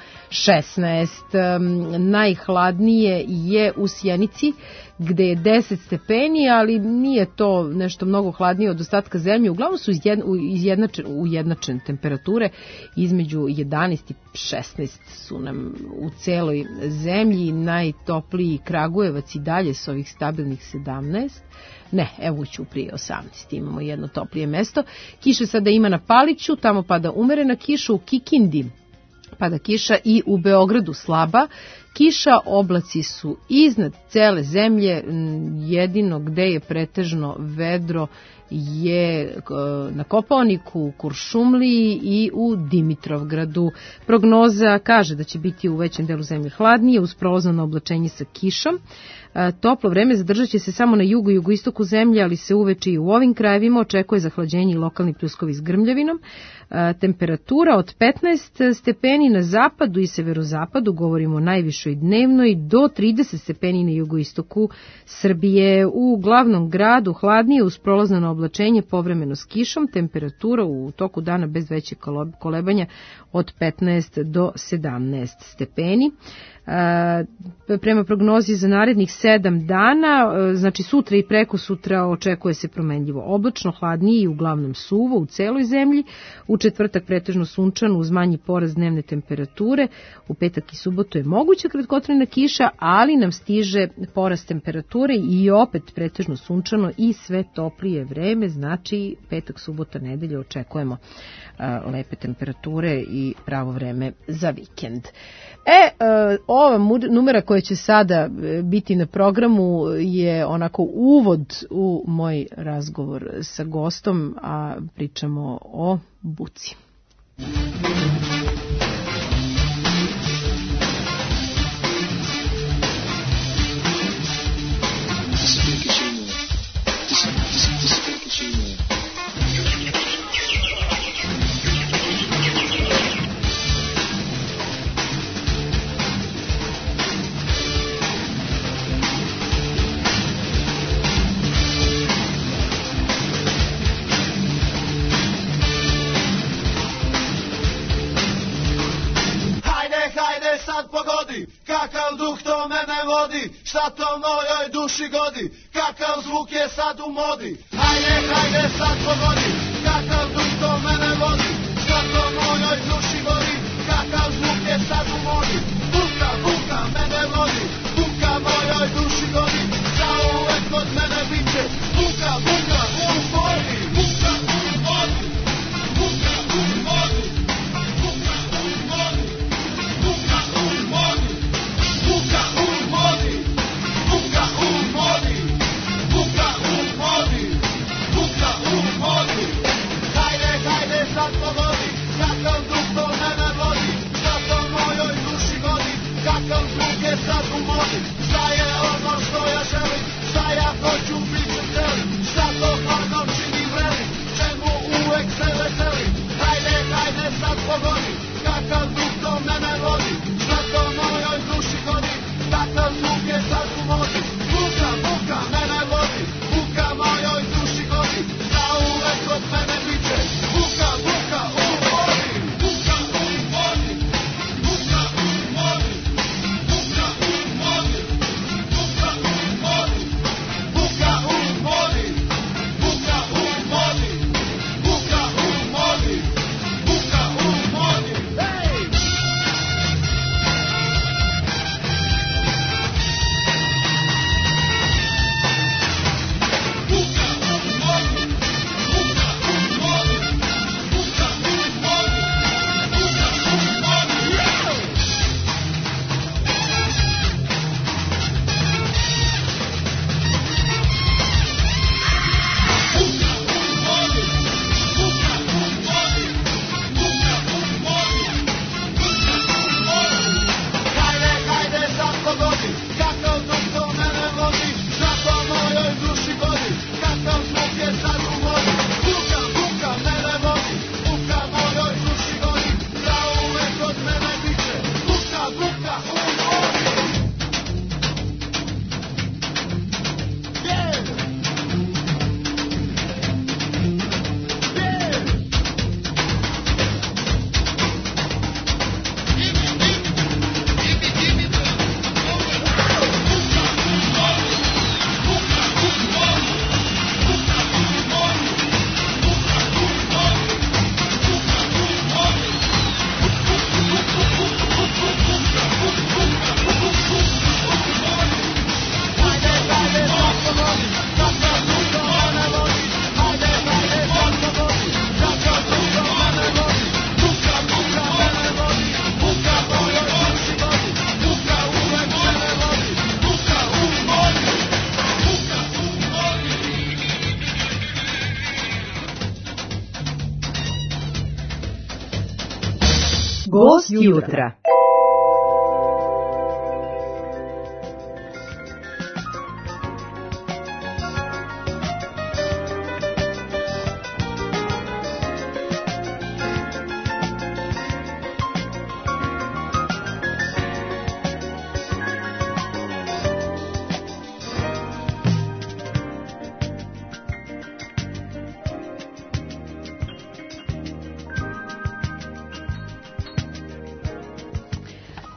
16. Najhladnije je u Sjenici gde je 10 stepeni, ali nije to nešto mnogo hladnije od ostatka zemlje. Uglavnom su ujednačene temperature, između 11 i 16 su nam u celoj zemlji. Najtopliji Kragujevac i dalje s ovih stabilnih 17. Ne, evo u Ćupriji 18, imamo jedno toplije mesto. Kiše sada ima na Paliću, tamo pada umerena kiša, u Kikindi pada kiša i u Beogradu slaba kiša, oblaci su iznad cele zemlje, jedino gde je pretežno vedro je na Kopaoniku, u Kuršumliji i u Dimitrovgradu. Prognoza kaže da će biti u većem delu zemlje hladnije uz prolazno oblačenje sa kišom. Toplo vreme zadržat će se samo na jugu i jugoistoku zemlje, ali se uveče i u ovim krajevima očekuje zahlađenje i lokalni pljuskovi s grmljavinom. Temperatura od 15 stepeni na zapadu i severozapadu, govorimo o najvišoj dnevnoj, do 30 stepeni na jugoistoku Srbije. U glavnom gradu hladnije uz prolazno oblačenje, povremeno s kišom, temperatura u toku dana bez većeg kolebanja od 15 do 17 stepeni. Prema prognozi za narednih 7 dana, znači sutra i preko sutra očekuje se promenljivo oblačno, hladnije i uglavnom suvo u celoj zemlji. U četvrtak pretežno sunčano uz manji porast dnevne temperature. U petak i subotu je moguća kratkotrajna kiša, ali nam stiže porast temperature i opet pretežno sunčano i sve toplije vreme, znači petak, subota, nedelja očekujemo lepe temperature i pravo vreme za vikend. Ova numera koja će sada biti na programu je onako uvod u moj razgovor sa gostom, a pričamo o buci. Kakav duh to mene vodi, šta to mojoj duši godi, kakav zvuk je sad u modi. Hajde sad pogodi, kakav duh to mene vodi, šta to mojoj duši godi, kakav zvuk je sad u modi. Buka mene vodi, buka mojoj duši godi, zauvek kod mene biće. Buka u modi, buka u modi, buka u modi, buka u modi, buka u modi. Buka u modi, buka u modi, buka u modi, buka u modi. Hajde sad pogodi, kakav duh to mene vodi, šta to mojoj duši godi, kakav zvuk je sad u modi. Šta je ono što ja želim, šta ja hoću biti celim, šta to hladno čini vrelim, čemu uvek se veselim. Hajde sad pogodi, kakav duh to mene vodi, šta to mojoj duši godi, kakav zvuk je sad u modi. Buka mene vodi, buka mojoj duši godi, zauvek kod mene biće. Buka u modi, buka u modi, buka u modi, buka u modi, buka u modi, buka u modi, buka u modi, buka u modi, buka u modi. Hej! Gost jutra.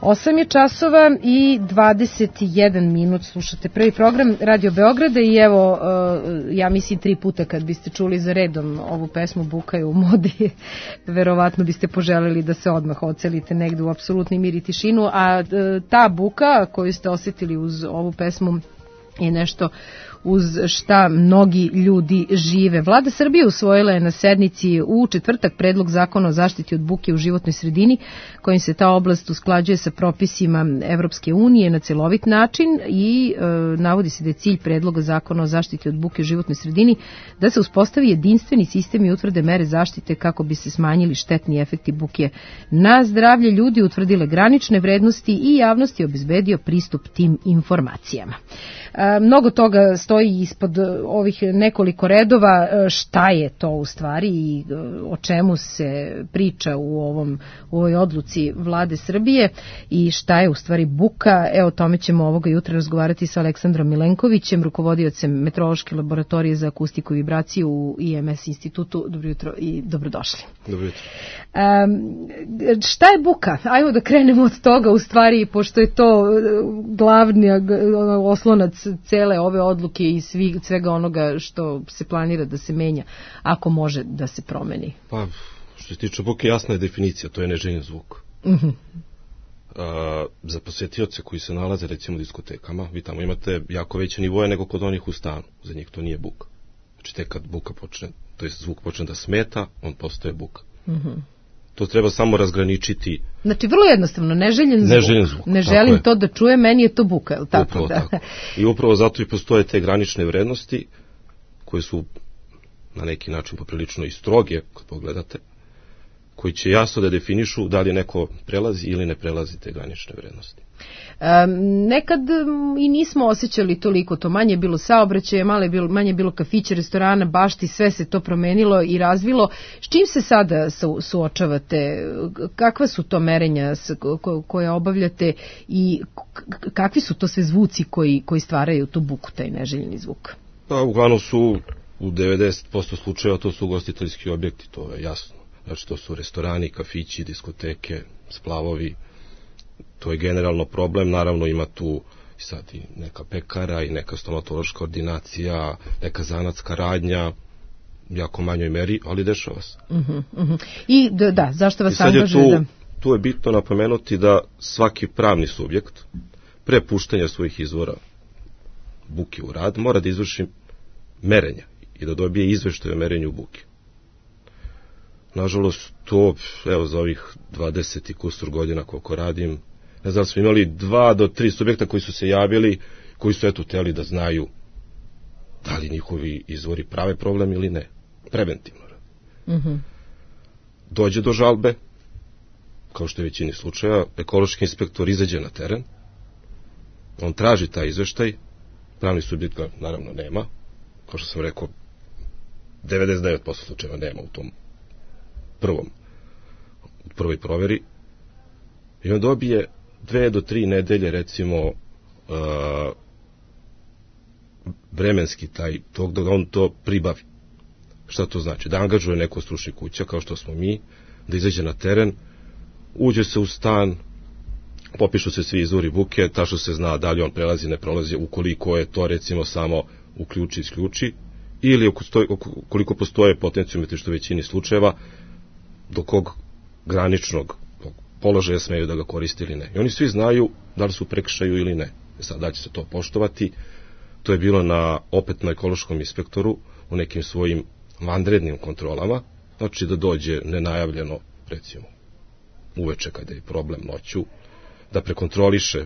8 je časova i 21 minut, slušate prvi program Radio Beograda i evo, ja mislim 3 puta kad biste čuli za redom ovu pesmu Buka je u modi, verovatno biste poželeli da se odmah ocelite negde u apsolutni mir i tišinu, a ta buka koju ste osetili uz ovu pesmu je nešto uz šta mnogi ljudi žive. Vlada Srbije usvojila je na sednici u četvrtak predlog zakona o zaštiti od buke u životnoj sredini, kojim se ta oblast usklađuje sa propisima Evropske unije na celovit način i navodi se da je cilj predloga zakona o zaštiti od buke u životnoj sredini da se uspostavi jedinstveni sistem i utvrde mere zaštite kako bi se smanjili štetni efekti buke na zdravlje ljudi, utvrdile granične vrednosti i javnosti obezbedio pristup tim informacijama. Mnogo toga stoji ispod ovih nekoliko redova, šta je to u stvari i o čemu se priča u ovoj odluci Vlade Srbije i šta je u stvari buka. Evo, o tome ćemo ovoga jutra razgovarati sa Aleksandrom Milenkovićem, rukovodiocem Meteorološke laboratorije za akustiku i vibraciju u IMS institutu. Dobro jutro i dobrodošli. Dobro jutro. Šta je buka? Ajmo da krenemo od toga u stvari, pošto je to glavni oslonac cele ove odluke i svega onoga što se planira da se menja, ako može da se promeni. Pa, što se tiče buke, jasna je definicija, to je neželjen zvuk. Za posetioce koji se nalaze recimo u diskotekama, vi tamo imate jako veće nivoje nego kod onih u stanu, za njih to nije buka. Znači tek kad buka počne, to je zvuk počne da smeta, on postaje buka. To treba samo razgraničiti. Znači, vrlo jednostavno, neželjen zvuk. Ne želim to da čujem, meni je to buka, je li tako? Upravo tako. I upravo zato i postoje te granične vrednosti, koje su na neki način poprilično i stroge, kad pogledate, koji će jasno da definišu da li neko prelazi ili ne prelazi te granične vrednosti. Nekad i nismo osjećali toliko, to manje je bilo saobraćaja, manje je bilo kafića, restorana, bašti, sve se to promenilo i razvilo. S čim se sada suočavate? Kakva su to merenja koje obavljate i kakvi su to sve zvuci koji stvaraju tu buku, taj neželjeni zvuk? Pa uglavnom su u 90% slučajeva to su ugostiteljski objekti, to je jasno. Znači to su restorani, kafići, diskoteke, splavovi. To je generalno problem, naravno ima tu sad i neka pekara i neka stomatološka ordinacija, neka zanatska radnja, jako manjoj meri, ali dešava se. I zašto vas angažuje? Tu je bitno napomenuti da svaki pravni subjekt pre puštanja svojih izvora buke u rad mora da izvrši merenja i da dobije izveštaj o merenju buke. Nažalost, to, evo, za ovih 20 i kusur godina koliko radim, ne znam, smo imali 2 do 3 subjekta koji su se javili, koji su hteli da znaju da li njihovi izvori prave problem ili ne. Preventivno. Dođe do žalbe, kao što je većini slučaja, ekološki inspektor izađe na teren, on traži taj izveštaj, pravni subjekt ga naravno nema, kao što sam rekao, 99% slučajeva nema u tom prvoj proveri, i on dobije 2 do 3 nedelje recimo vremenski tog da on to pribavi. Šta to znači? Da angažuje neko stručni kuća kao što smo mi, da izađe na teren, uđe se u stan, popišu se svi izvori buke, tačno se zna da li on prelazi, ne prolazi, ukoliko je to recimo samo uključi, isključi, ili ukoliko postoje potencijometri, što u većini slučajeva, do kog graničnog položaja smeju da ga koriste ili ne. I oni svi znaju da li su u prekršaju ili ne. Sad, da će se to poštovati. To je bilo opet na ekološkom inspektoru u nekim svojim vanrednim kontrolama, znači da dođe nenajavljeno, recimo, uveče kada je problem noću, da prekontroliše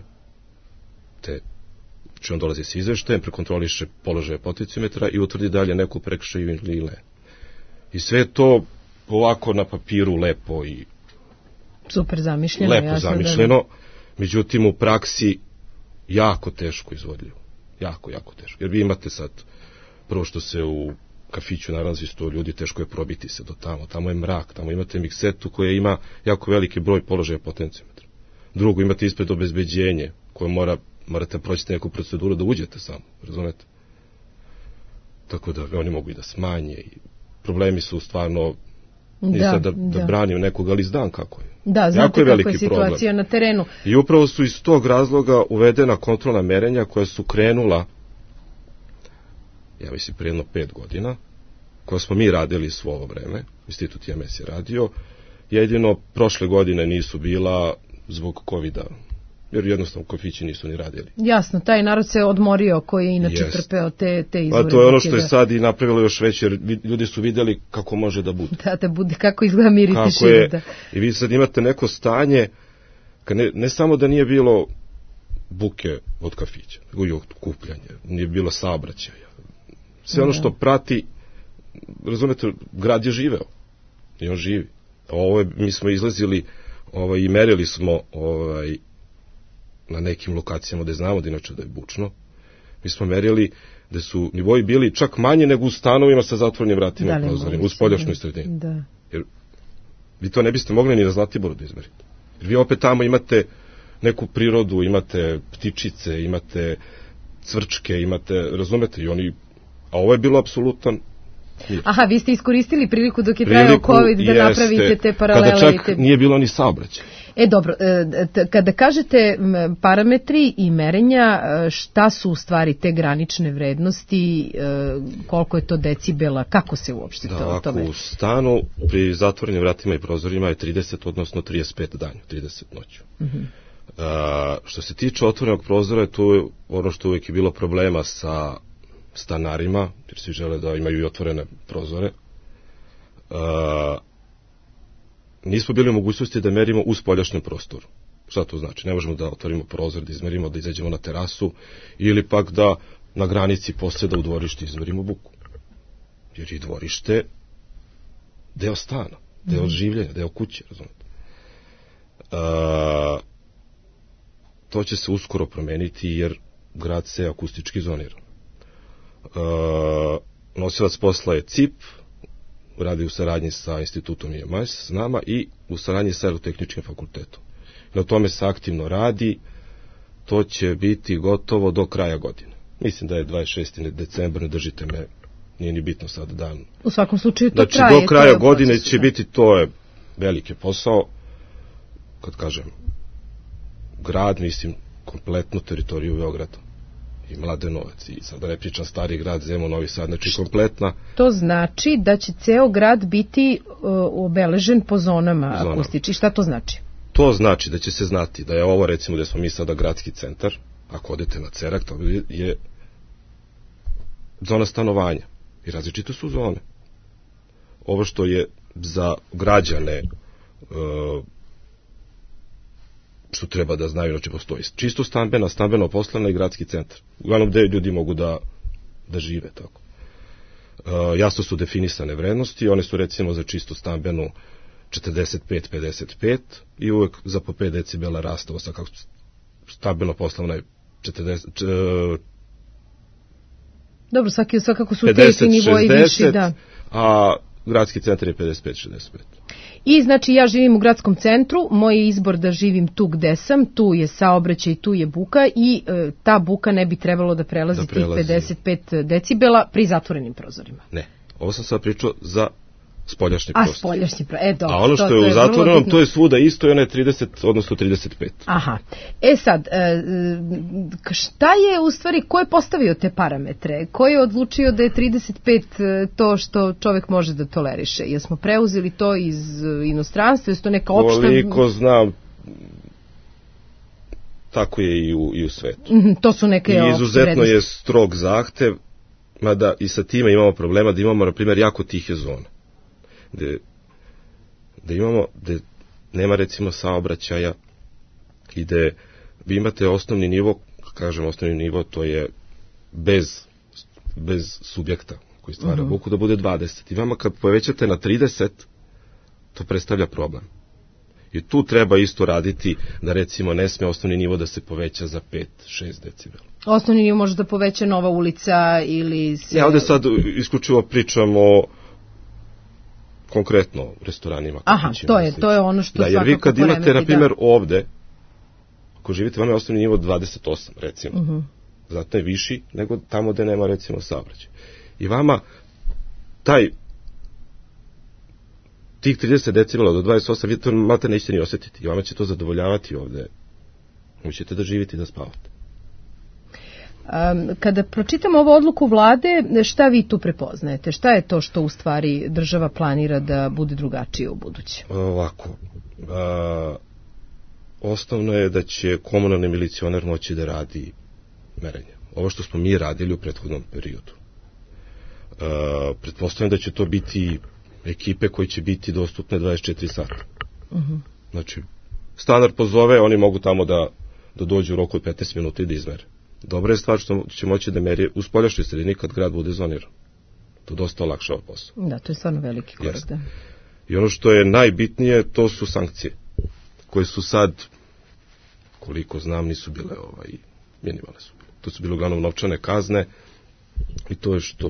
znači on dolazi sa izveštajem, prekontroliše položaje potencijometra i utvrdi dalje neku prekršaju ili ne. I sve to ovako na papiru lepo i super zamišljeno, međutim u praksi jako teško izvodljivo. Jako teško. Jer vi imate sad, prvo što se u kafiću nalazi 100 ljudi, teško je probiti se do tamo. Tamo je mrak, tamo imate miksetu koja ima jako veliki broj položaja potencijometra. Drugo, imate ispred obezbeđenje koje morate proći neku proceduru da uđete samo, razumete? Tako da oni mogu i da smanje i problemi su stvarno I sad da branim nekog, ali znam kako je. Da, znate kako je situacija na terenu. I upravo su iz tog razloga uvedena kontrolna merenja koja su krenula, ja mislim, prije 5 godina, koja smo mi radili svo ovo vreme, Institut IMS je radio, jedino prošle godine nisu bila zbog COVID-a, jer jednostavno kafići nisu ni radili. Jasno, taj narod se odmorio koji je inače trpeo te izvore. A to je ono što je sad i napravilo još veće, jer ljudi su vidjeli kako može da bude. Da bude, kako izgleda mir i tišina. I vi sad imate neko stanje, ne samo da nije bilo buke od kafića, nego i okupljanje, nije bilo saobraćaja. Sve ono što prati, razumete, grad je živeo i on živi. Mi smo izlazili i merili smo na nekim lokacijama gde znamo da inače da je bučno. Mi smo merili da su nivoji bili čak manje nego u stanovima sa zatvorenim vratima i prozorima, u spoljašnjoj sredini. Da. Jer vi to ne biste mogli ni na Zlatiboru da izmerite. Jer vi opet tamo imate neku prirodu, imate ptičice, imate cvrčke, imate, razumete, i oni, a ovo je bilo apsolutan mir. Aha, vi ste iskoristili priliku dok je trajao COVID da napravite te paralele. Kada čak nije bilo ni saobraćaj. Dobro, kada kažete parametri i merenja, šta su u stvari te granične vrednosti, koliko je to decibela, kako se uopšte to meri? U stanu pri zatvorenim vratima i prozorima je 30, odnosno 35 danju, 30 noću. Što se tiče otvorenog prozora, to je ono što uvijek je bilo problema sa stanarima, jer svi žele da imaju i otvorene prozore. Nismo bili u mogućnosti da merimo u spoljašnjem prostoru. Šta to znači? Ne možemo da otvorimo prozor, da izmerimo, da izađemo na terasu, ili pak da na granici posljeda u dvorištu izmerimo buku. Jer je dvorište deo stana, deo življenja, deo kuće, razumete. To će se uskoro promeniti jer grad se akustički zonira. Nosilac posla je CIP, radi u saradnji sa institutom IMS s nama i u saradnji sa Aerotehničkim fakultetom. Na tome se aktivno radi, to će biti gotovo do kraja godine. Mislim da je 26. decembar, ne držite me, nije ni bitno sad dan. U svakom slučaju to znači, traje. Znači do kraja godine će biti, to je veliki posao, kad kažem grad, mislim kompletnu teritoriju Beograda i Mladenovac i sad da ne pričam Stari grad, Zemun, Novi Sad, znači kompletna. To znači da će ceo grad biti obeležen po zonama akustički. Šta to znači? To znači da će se znati da je ovo, recimo, gde smo mi sada gradski centar, ako odete na Cerak, to je zona stanovanja i različite su zone. Ovo što je za građane što treba da znaju, znači postoji čisto stambeno poslovna i gradski centar. Uglavnom gde ljudi mogu da žive tako. Jasno su definisane vrednosti, one su recimo za čisto stambenu 45-55 i uvek za po 5 decibela raste, ovo sad kako stambeno poslovna je 40... Dobro, svakako su te nivoji viši, da. A gradski centar je 55-65. I znači ja živim u gradskom centru, moj je izbor da živim tu gde sam, tu je saobraćaj, tu je buka i ta buka ne bi trebalo da prelazi tih 55 decibela pri zatvorenim prozorima. Ne, ovo sam sad pričao za spoljašnji prostor. Spoljašnji prostor, dobro. A ono što je u zatvorenom, to je svuda isto i ono je 30, odnosno 35. Aha. Sad, šta je u stvari, ko je postavio te parametre? Ko je odlučio da je 35 to što čovek može da toleriše? Jel smo preuzeli to iz inostranstva? Je to neka opšta... Koliko znam, tako je i u svetu. To su neke opšte vrednosti. I izuzetno je strog zahtev, mada i sa time imamo problema da imamo, na primjer, jako tihe zone. Gde nema recimo saobraćaja i gde vi imate osnovni nivo, kažem osnovni nivo, to je bez subjekta koji stvara buku, da bude 20. I vama kad povećate na 30, to predstavlja problem. I tu treba isto raditi da recimo ne sme osnovni nivo da se poveća za 5-6 decibela. Osnovni nivo može da poveća nova ulica ili... Ja ovde sad isključivo pričam o konkretno restoranima. Aha, to je ono što svakako jer vi kad imate, na primjer, ovde, ako živite, vam je osnovni nivo 28, recimo. Zato je viši nego tamo gde nema, recimo, saobraćaj. I vama taj tih 30 decibela do 28, vi to malte nećete ni osjetiti. I vama će to zadovoljavati ovde. Vi ćete da živite i da spavate. Kada pročitamo ovu odluku vlade, šta vi tu prepoznajete? Šta je to što u stvari država planira da bude drugačije u buduće? Ovako. Osnovno je da će komunalni milicionar moći da radi merenje. Ovo što smo mi radili u prethodnom periodu. Pretpostavljam da će to biti ekipe koje će biti dostupne 24 sata. Znači, stanar pozove, oni mogu tamo da dođu u roku od 15 minuta i da izmere. Dobra je stvar što će moći da meri u spoljašnjoj sredini kad grad bude zoniran. To dosta olakšava posao. Da, to je stvarno veliki korak. I ono što je najbitnije, to su sankcije, koje su sad, koliko znam, nisu bile minimalne su. To su bile uglavnom novčane kazne i to je što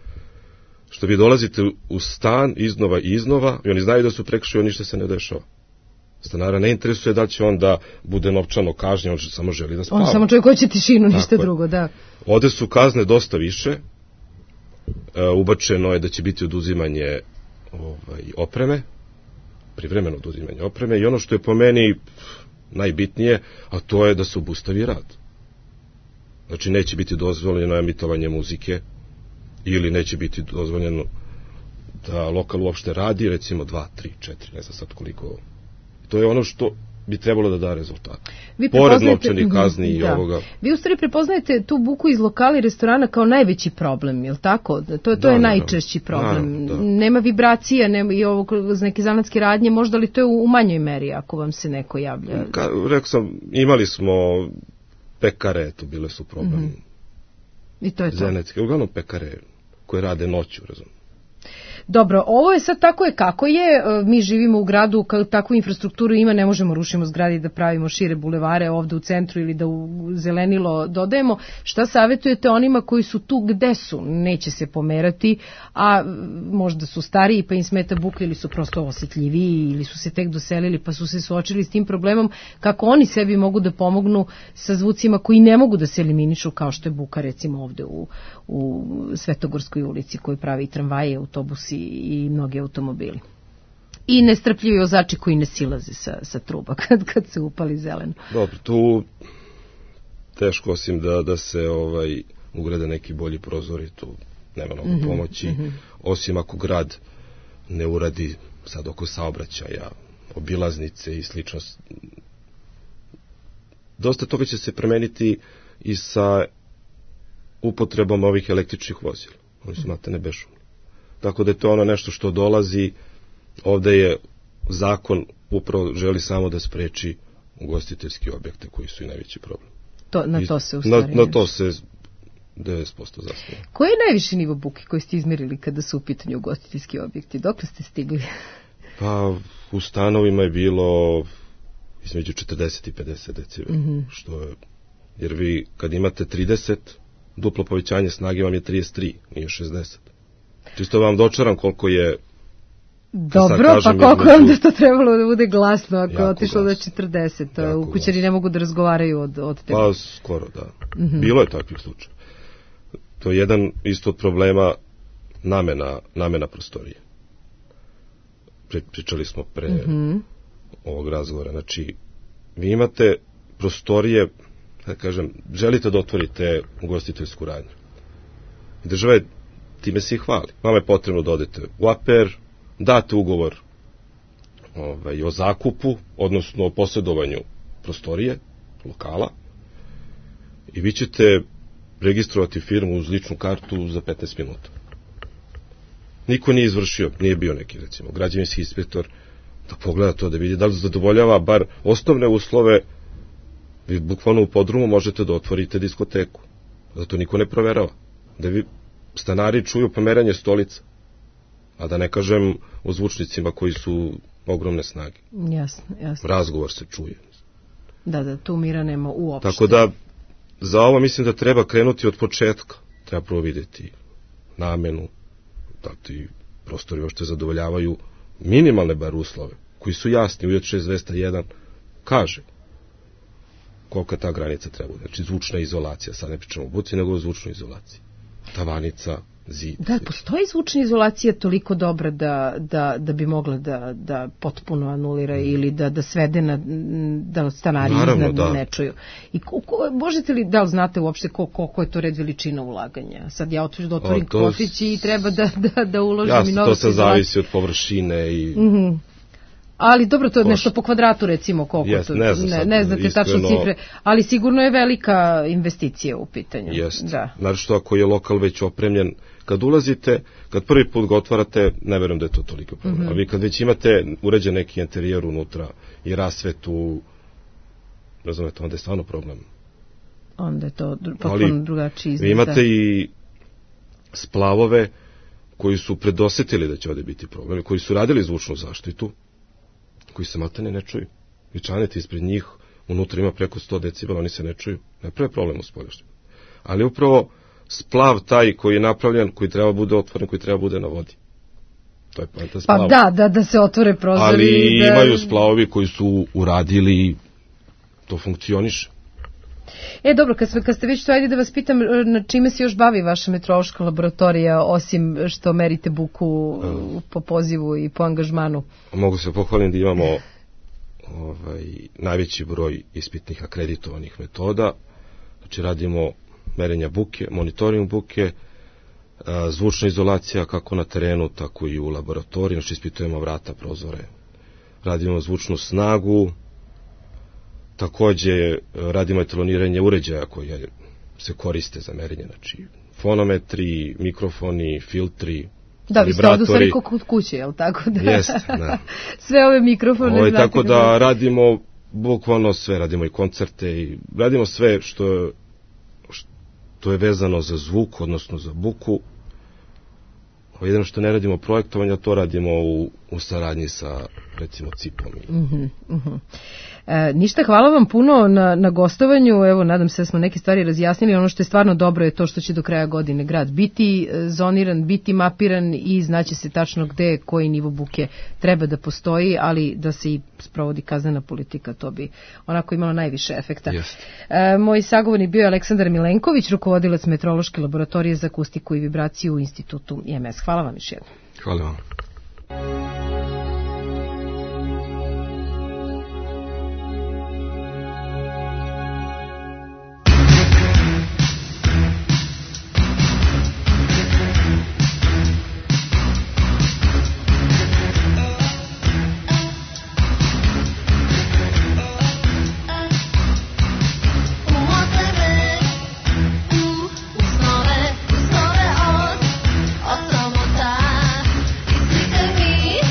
vi dolazite u stan iznova i iznova i oni znaju da su prekršili, ništa se ne dešava. Stanara ne interesuje da će on da bude novčano kažnjen, on samo želi da spava. On samo čovjek hoće tišinu, ništa drugo, da. Ovde su kazne dosta više, ubačeno je da će biti oduzimanje opreme, privremeno oduzimanje opreme i ono što je po meni najbitnije, a to je da se obustavi rad. Znači neće biti dozvoljeno emitovanje muzike ili neće biti dozvoljeno da lokal uopšte radi, recimo 2, 3, 4, ne znam sad koliko. To je ono što bi trebalo da da rezultat. Pored novčanih kazni i ovoga. Vi u stvari prepoznajete tu buku iz lokala i restorana kao najveći problem, je li tako? To je najčešći problem. Nema vibracija, nema i ovog neke zanatske radnje, možda li to je u manjoj meri ako vam se neko javlja? Rekao sam, imali smo pekare, to bile su problem. I to je to. Zanatske, uglavnom pekare koje rade noću, razumem. Dobro, ovo je sad tako je kako je, mi živimo u gradu, takvu infrastrukturu ima, ne možemo rušimo zgradi da pravimo šire bulevare ovde u centru ili da u zelenilo dodajemo. Šta savjetujete onima koji su tu gde su, neće se pomerati, a možda su stariji pa im smeta buka ili su prosto osjetljiviji ili su se tek doselili pa su se suočili s tim problemom, kako oni sebi mogu da pomognu sa zvucima koji ne mogu da se eliminišu kao što je buka recimo ovde u Svetogorskoj ulici koji pravi tramvaje, autobusi i mnogi automobili. I nestrpljivi vozači koji ne silaze sa truba kad se upali zeleno. Dobro, tu teško osim da se ugrade neki bolji prozori, tu nema mnogo pomoći, osim ako grad ne uradi sad oko saobraćaja, obilaznice i slično. Dosta toga će se promeniti i sa upotrebom ovih električnih vozila. Oni su matene bešumni. Tako da je to ono nešto što dolazi, ovde je zakon upravo želi samo da spreči ugostiteljski objekte koji su i najveći problem. Na to se u stvari na to se 90% zasnije. Koji je najviši nivo buke koji ste izmerili kada su u pitanju ugostiteljski objekti? Dokle ste stigli? Pa u stanovima je bilo između 40 i 50 decibela. Što je, jer vi kad imate 30, duplo povećanje snage vam je 33, nije 60. Čisto vam dočaram koliko je... Dobro, pa koliko je onda to trebalo da bude glasno ako je otišlo do 40. U kućari ne mogu da razgovaraju od tebe. Pa skoro, da. Bilo je takvih slučaja. To je jedan isto od problema namena prostorije. Pričali smo pre ovog razgovora. Znači, vi imate prostorije, da kažem, želite da otvorite ugostiteljsku radnju. Država je time se i hvali. Vama je potrebno da odete u APR, date ugovor o zakupu, odnosno o posjedovanju prostorije, lokala, i vi ćete registrovati firmu uz ličnu kartu za 15 minuta. Niko nije izvršio, nije bio neki, recimo, građevinski inspektor da pogleda to, da vidi da li zadovoljava bar osnovne uslove. Vi bukvalno u podrumu možete da otvorite diskoteku. Zato niko ne proverava. Da vi stanari čuju pomeranje stolica, a da ne kažem o zvučnicima koji su ogromne snage. Jasno. Razgovor se čuje. Da, tu mira nema uopšte. Tako da, za ovo mislim da treba krenuti od početka. Treba prvo vidjeti namenu, da ti prostori uopšte zadovoljavaju minimalne bar uslove, koji su jasni. Uvjet 6201 kaže kolika ta granica treba. Znači, zvučna izolacija, sad ne pričamo o buci, nego o zvučnoj izolaciji. Tavanica, zid. Da, postoji zvučna izolacija toliko dobra da bi mogla da potpuno anulira ili da svede da stanari iznad ne čuju. I možete li, da li znate uopšte koliko je to red veličina ulaganja? Sad ja otvorim kafić i treba da uložim i novac. To se zavisi od površine i... Ali dobro, to je nešto po kvadratu recimo koliko to, ne znate tačno cifre, ali sigurno je velika investicija u pitanju. Jeste, znači što ako je lokal već opremljen, kad ulazite, kad prvi put ga otvarate, ne verujem da je to toliko problem, ali kad već imate uređen neki interijer unutra i rasvetu, razumete, onda je stvarno problem. Onda je to potpuno drugačiji izgled. Vi imate i splavove koji su predosetili da će ovdje biti problem, koji su radili zvučnu zaštitu, koji se matane ne čuju. Vi čanete ispred njih, unutra ima preko 100 decibela, oni se ne čuju. Ne pravi problem u spoljašnjem. Ali upravo splav taj koji je napravljen, koji treba bude otvoren, koji treba bude na vodi. To je poenta splava. Pa da se otvore prozori. Ali imaju splavovi koji su uradili, to funkcioniše. Dobro, kad ste već to, ajde da vas pitam, na čime se još bavi vaša meteorološka laboratorija, osim što merite buku po pozivu i po angažmanu? Mogu se pohvalim da imamo najveći broj ispitnih akreditovanih metoda. Znači radimo merenja buke, monitoring buke, zvučna izolacija kako na terenu, tako i u laboratoriji. Znači ispitujemo vrata, prozore. Radimo zvučnu snagu. Takođe radimo etaloniranje uređaja koje se koriste za merenje, znači fonometri, mikrofoni, filtri, da, vi ste ovdje u stvari kod kuće, je li tako? Jeste, da. Sve ove mikrofone. Tako da radimo bukvalno sve, radimo i koncerte i radimo sve što je vezano za zvuk, odnosno za buku. Jedino što ne radimo projektovanja, to radimo u saradnji sa, recimo, CIP-om. Ništa, hvala vam puno na gostovanju. Evo, nadam se da smo neke stvari razjasnili. Ono što je stvarno dobro je to što će do kraja godine grad biti zoniran, biti mapiran i znaće se tačno gde koji nivo buke treba da postoji, ali da se i sprovodi kaznena politika, to bi onako imalo najviše efekta. Moj sagovornik bio je Aleksandar Milenković, rukovodilac meteorološke laboratorije za akustiku i vibraciju u institutu IMS. Hvala vam još jednom. Hvala vam. Me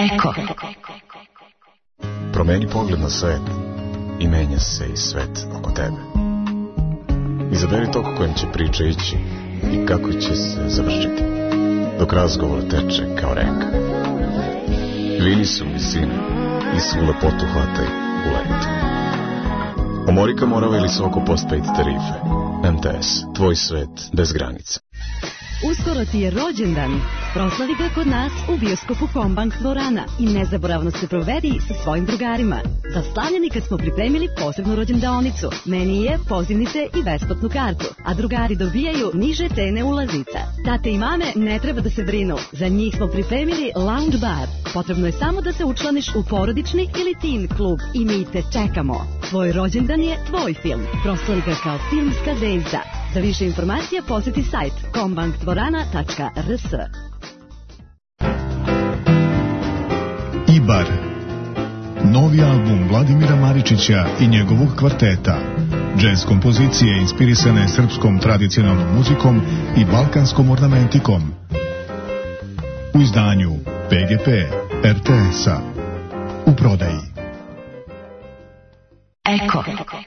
Eko. Promeni pogled na svet i menja se i svet oko tebe. Izaberi tok kojim će priča ići i kako će se završiti, dok razgovor teče kao reka. Vini su visine i svu lepotu hvataj u letu. Omorika Morava ili Soko Postpaid tarife. MTS, tvoj svet bez granica. Uskoro ti je rođendan. Proslavi ga kod nas u bioskopu Kombank dvorana i nezaboravno se provedi sa svojim drugarima. Za slavljeni kad smo pripremili posebnu rođendaonicu, menije, pozivnice i besplatnu kartu, a drugari dobijaju niže cene ulazica. Tate i mame ne treba da se brinu, za njih smo pripremili lounge bar. Potrebno je samo da se učlaniš u porodični ili teen klub i mi te čekamo. Tvoj rođendan je tvoj film. Proslavi ga kao filmska zvezda. Za više informacija posjeti sajt kombankdvorana.rs. Ibar. Novi album Vladimira Maričića i njegovog kvarteta. Džez kompozicije inspirisane srpskom tradicionalnom muzikom i balkanskom ornamentikom. U izdanju PGP RTS-a. U prodaji. Eko.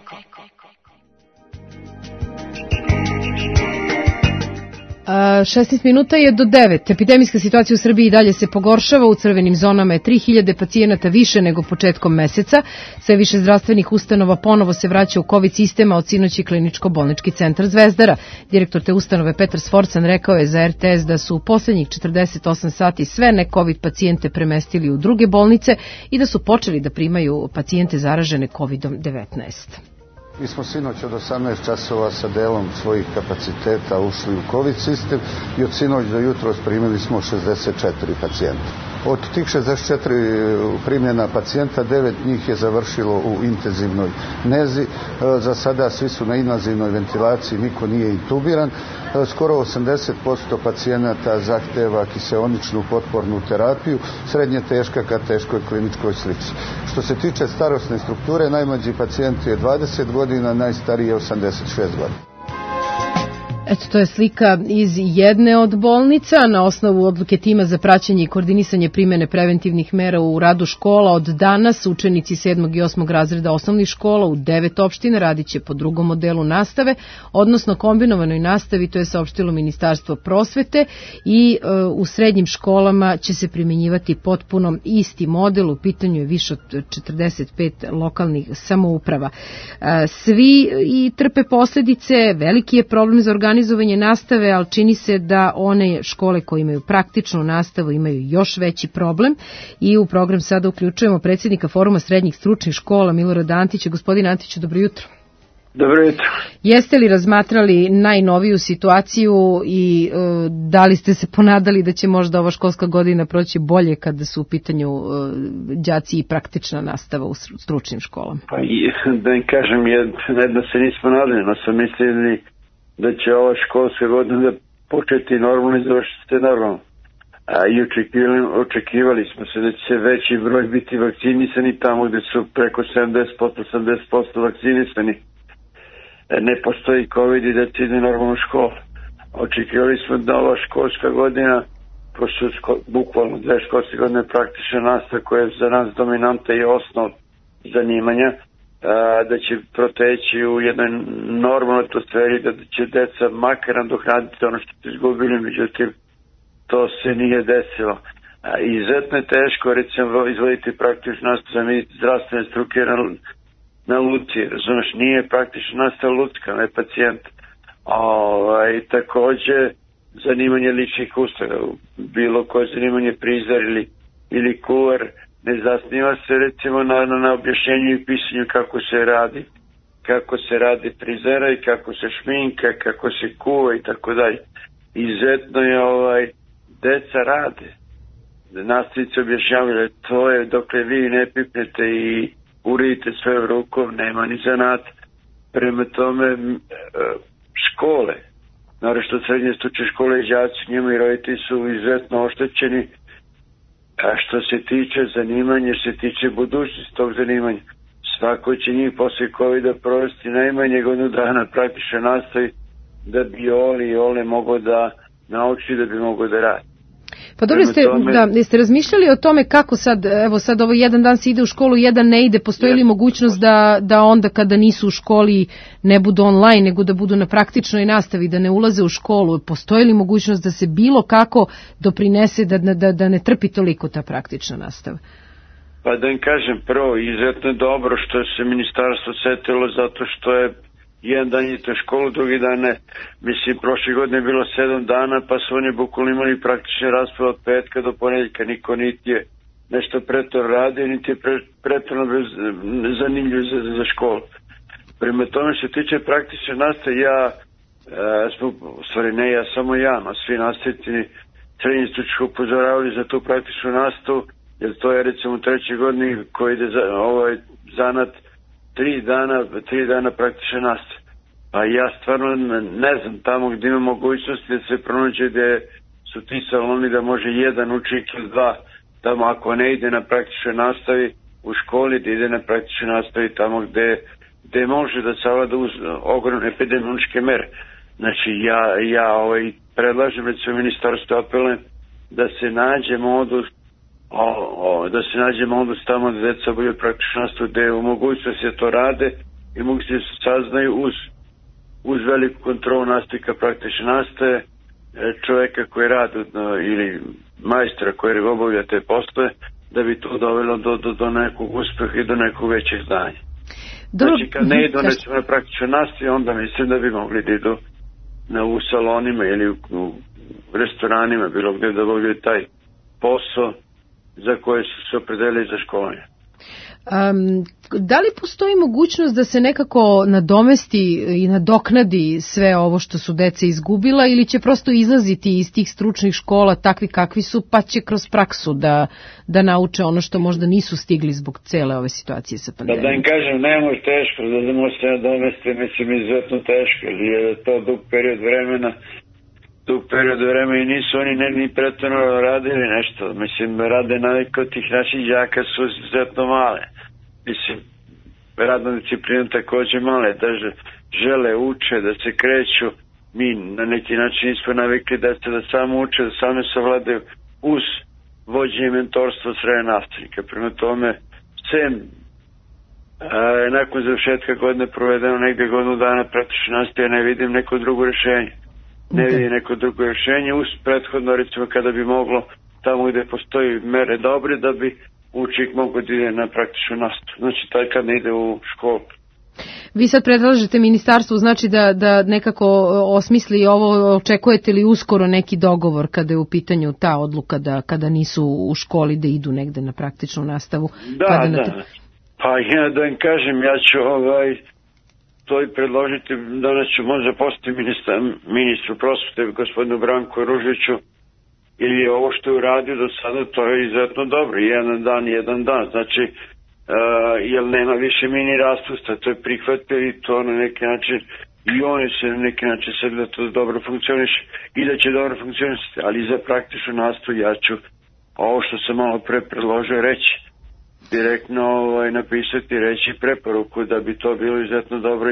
16 minuta je do 9. Epidemijska situacija u Srbiji i dalje se pogoršava. U crvenim zonama je 3000 pacijenata više nego početkom meseca. Sve više zdravstvenih ustanova ponovo se vraća u COVID sistema, od sinoći kliničko-bolnički centar Zvezdara. Direktor te ustanove Petar Sforcan rekao je za RTS da su u poslednjih 48 sati sve ne COVID pacijente premestili u druge bolnice i da su počeli da primaju pacijente zaražene COVID-19. Mi smo sinoć od 18 časova sa delom svojih kapaciteta ušli u COVID sistem i od sinoć do jutros primili smo 64 pacijenta. Od tih 64 primljena pacijenta, 9 njih je završilo u intenzivnoj nezi. Za sada svi su na invazivnoj ventilaciji, niko nije intubiran. Skoro 80% pacijenata zahteva kiseoničnu potpornu terapiju, srednje teška ka teškoj kliničkoj slici. Što se tiče starosne strukture, najmlađi pacijent je 20 godina, najstariji je 86 godina. Eto, to je slika iz jedne od bolnica. Na osnovu odluke tima za praćenje i koordinisanje primjene preventivnih mera u radu škola od danas učenici 7. i 8. razreda osnovnih škola u 9 opština radit će po drugom modelu nastave, odnosno kombinovanoj nastavi, to je saopštilo Ministarstvo prosvete, i u srednjim školama će se primjenjivati potpuno isti model. U pitanju je više od 45 lokalnih samouprava. Svi i trpe posljedice, veliki je problem za organizovanje nastave, ali čini se da one škole koje imaju praktičnu nastavu imaju još veći problem i u program sada uključujemo predsjednika Foruma srednjih stručnih škola Milorada Antića. Gospodine Antiću, dobro jutro. Dobro jutro. Jeste li razmatrali najnoviju situaciju i da li ste se ponadali da će možda ova školska godina proći bolje kada su u pitanju đaci i praktična nastava u stručnim školama? Pa da im kažem, jedno se nismo nadali, no sam mislili da će ova školska godina početi normalno i završiti se normalno. I očekivali smo se da će se veći broj biti vakcinisani tamo gde su preko 70% vakcinisani. Ne postoji COVID i da će ide normalno u školu. Očekivali smo da ova školska godina, pošto bukvalno 2 školske godine praktična nastava koja je za nas dominanta i osnov zanimanja, da će proteći u jednoj normalnoj atmosferi, da će deca makar nadoknaditi ono što su izgubili, međutim to se nije desilo. Izuzetno je teško, recimo, izvoditi praktičnu nastavu za zdravstvene struke na luci, razumeš, nije praktična nastava lucka, ne pacijent. Takođe, zanimanje ličnih usluga, bilo koje zanimanje prizor ili kuvar, ne zasniva se recimo na objašnjenju i pisanju kako se radi frizera i kako se šminka, kako se kuva i tako dalje. Izuzetno je deca rade. Nastavnici objašnjavaju, to je dokle vi ne pipnete i uredite sve rukom, nema ni zanat. Prema tome, škole, naravno što srednje stručne škole i đaci, njima i roditelji su izuzetno oštećeni. A što se tiče zanimanja, što se tiče budućnosti tog zanimanja, svako će njih posle COVID-a provesti najmanje godinu dana praktično nastavi da bi Ole mogo da nauči, da bi mogo da radi. Pa dobro, jeste razmišljali o tome kako sad, evo sad ovo jedan dan se ide u školu, jedan ne ide, postoji li mogućnost da onda kada nisu u školi ne budu online, nego da budu na praktičnoj nastavi, da ne ulaze u školu, postoji li mogućnost da se bilo kako doprinese da ne trpi toliko ta praktična nastava? Pa da im kažem, prvo, izuzetno dobro što se ministarstvo setilo, zato što je jedan dan idete u školu, drugi dan ne. Mislim, prošle godine je bilo 7 dana, pa su oni bukvalno imali praktične rasprave od petka do ponedjeljka. Niko niti je nešto pretor radio, niti je pretorno zanimljiv za školu. Prema tome se tiče praktične nastave, samo ja, no svi nastavitelji srednje stručne upozoravali za tu praktičnu nastavu, jer to je recimo u 3. godini koji ide zanat 3 dana praktične nastave. Pa ja stvarno ne znam, tamo gdje ima mogućnosti da se pronađe gdje su ti saloni da može jedan učenik ili dva, tamo ako ne ide na praktičnoj nastavi u školi, da ide na praktičnoj nastavi tamo gdje može da savlada uz ogromne epidemiološke mere. Znači ja predlažem recimo ministarstvu, apelujem da se nađe modus tamo da deca budu praktično nastavu, gdje je u mogućnosti da to rade i mogućnosti da se saznaju uz veliku kontrolu nastavnika praktične nastave, čovjeka koji radi ili majstora koji obavlja te poslove, da bi to dovelo do nekog uspeha i do nekog većeg znanja. Znači kad ne idu na praktičnu nastavu, onda mislim da bi mogli da idu u salonima ili u restoranima, bilo gdje da obavljaju taj posao za koje su se opredelili za školovanje. Da li postoji mogućnost da se nekako nadomesti i nadoknadi sve ovo što su deca izgubila, ili će prosto izlaziti iz tih stručnih škola takvi kakvi su, pa će kroz praksu da nauče ono što možda nisu stigli zbog cele ove situacije sa pandemijom? Da im kažem, ne može teško, da možete nadomesti, mislim izuzetno teško, jer je to dug period vremena i nisu oni ni pretvorno radili nešto. Mislim, rade navike od tih naših đaka su izuzetno male. Mislim, radna disciplina također male, da žele, uče, da se kreću. Mi na neki način nismo navikli da samo uče, da same savladaju uz vođenje mentorstva srednje nastavnika. Prema tome, nakon završetka godine provedeno negdje godinu dana praktično nastaje, ne vidim neko drugo rješenje. Uz prethodno, recimo, kada bi moglo tamo gdje postoji mere dobre, da bi učenik mogao da ide na praktičnu nastavu. Znači, taj kad ne ide u školu. Vi sad predlažete ministarstvu, znači da nekako osmisli ovo, očekujete li uskoro neki dogovor kada je u pitanju ta odluka da kada nisu u školi da idu negde na praktičnu nastavu? Da. Pa ja da im kažem, ja ću to i predložiti, danas ću možda postati ministru prosvete, gospodinu Branku Ružiću, ili ovo što je uradio do sada, to je izuzetno dobro, jedan dan, znači, jer nema više mini raspusta, to je prihvatio i to na neki način, i oni se na neki način sad da to dobro funkcioniše i da će dobro funkcionisati, ali za praktičnu nastavu ja ću ovo što sam malo pre predložio reći, direktno napisati, reći preporuku da bi to bilo izuzetno dobro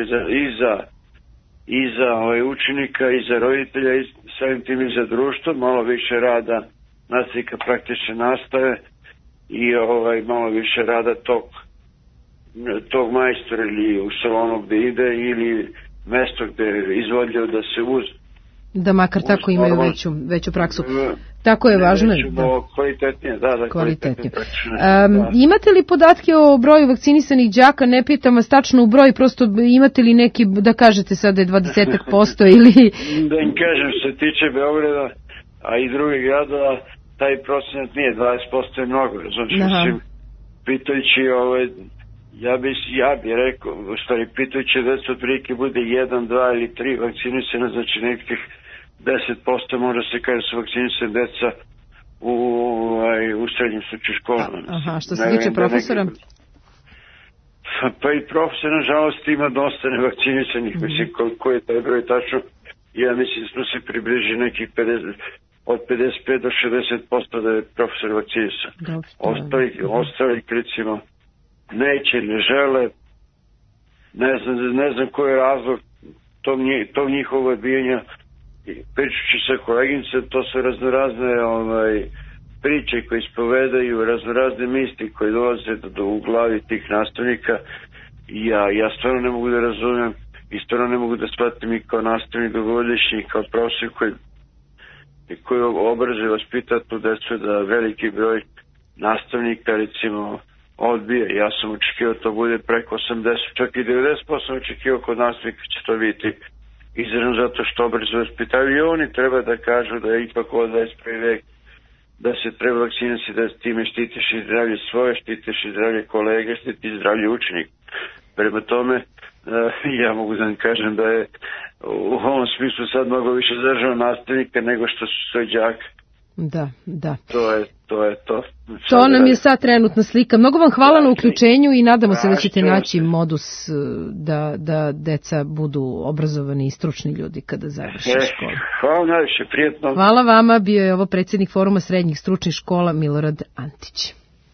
i za učenika, i za roditelja, i samim tim i za društvo, malo više rada nastavnika praktične nastave i malo više rada tog majstora ili u salonu gde ide ili mesto gde izvodljaju da se da makar tako imaju veću praksu. Tako je važno. Kvalitetnije. Imate li podatke o broju vakcinisanih đaka? Ne pitam vas tačno u broj, prosto imate li neki, da kažete sad da je 20% ili... Da im kažem, se tiče Beograda, a i drugih gradova, taj procenat nije 20%, je mnogo. Znači, mislim, pitajući ja bi rekao, u stvari, pitajući da se otprilike bude 1, 2 ili 3 vakcinisana, znači nekih 10% može se kaže su vakcinisane deca u srednjim stručnim školama. Aha, što se tiče profesora? Pa i profesor, nažalost, ima dosta nevakcinisanih. Mislim, koliko je taj broj tačno, ja mislim da smo se približili nekih 50, od 55 do 60% da je profesor vakcinisan. Ostali recimo neće, ne žele, ne znam koji je razlog tog njihovog odbijanja. pričajući sa koleginicom, to su raznorazne priče koje ispovedaju, raznorazne misli koje dolaze u glavi tih nastavnika. Ja stvarno ne mogu da razumem i stvarno ne mogu da shvatim i kao nastavnik dugogodišnji, kao profesor koji obrazuje i vaspita tu decu, da veliki broj nastavnika recimo odbije. Ja sam očekivao to bude preko 80, čak i 90% očekivao kod nastavnika će to biti izravno zato što obrazuje vaspitaju i oni treba da kažu da je ipak ovo 21. vek, da se treba vakcinati, da time štitiš i zdravlje svoje, štitiš i zdravlje kolege, štitiš zdravlje učenika. Prema tome, ja mogu da vam kažem da je u ovom smislu sad mnogo više država nastavnika nego što su svoj đaka. Da. To je to. To nam je sad trenutna slika. Mnogo vam hvala na uključenju i nadamo se da ćete naći modus da deca budu obrazovani i stručni ljudi kada završe školu. Hvala najviše, prijetno. Hvala vama, bio je ovo predsjednik Foruma srednjih stručnih škola Milorad Antić.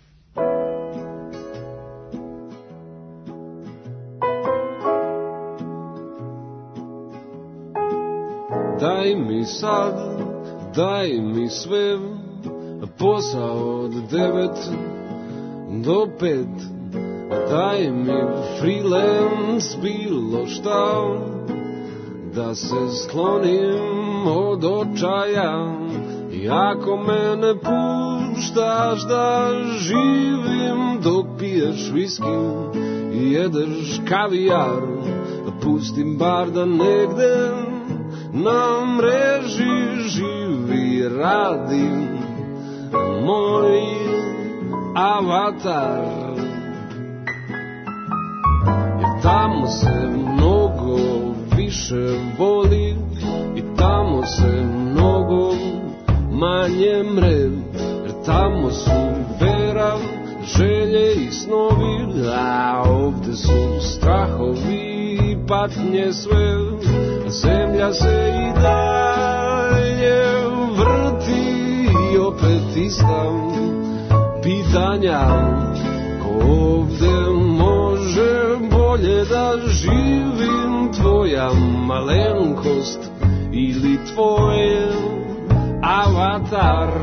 Daj mi sad, daj mi sve, posao od 9 do 5. Daj mi freelance, bilo šta, da se sklonim od očaja. I ako me ne puštaš da živim dok piješ viski i jedeš kavijar, pustim bar da negde na mreži živi radi moj avatar. Jer tamo se mnogo više voli i tamo se mnogo manje mre. Jer tamo su vera, želje i snovi, a ovde su strahovi i patnje sve. Zemlja se i dalje vrti i opet ista pitanja. Ko ovde može bolje da živim, tvoja malenkost ili tvoj avatar?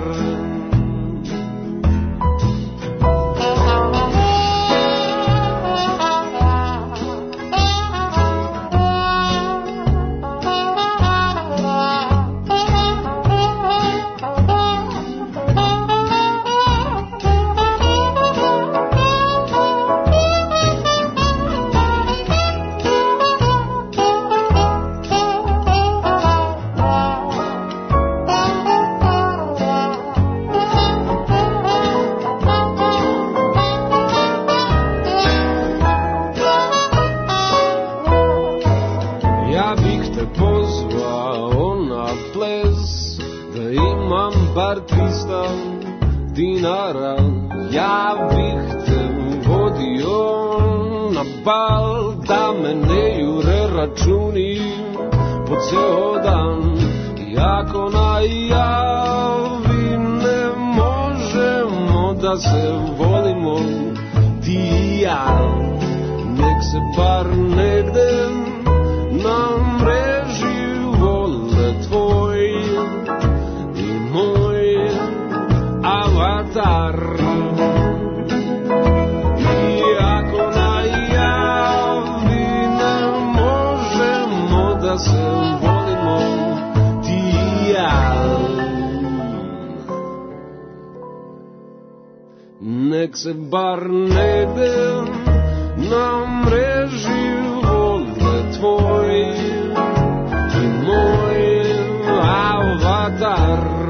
Dinara, ja bih te vodio na bal, da me ne jure računi po ceo dan. I ako najavi ne možemo da se volimo ti i ja, nek se bar negde na mreži vole tvoj i moj avatar. I ako najavi ne možemo da se volimo ti i ja, nek se bar negde na mreži vole tvoj i moj avatar.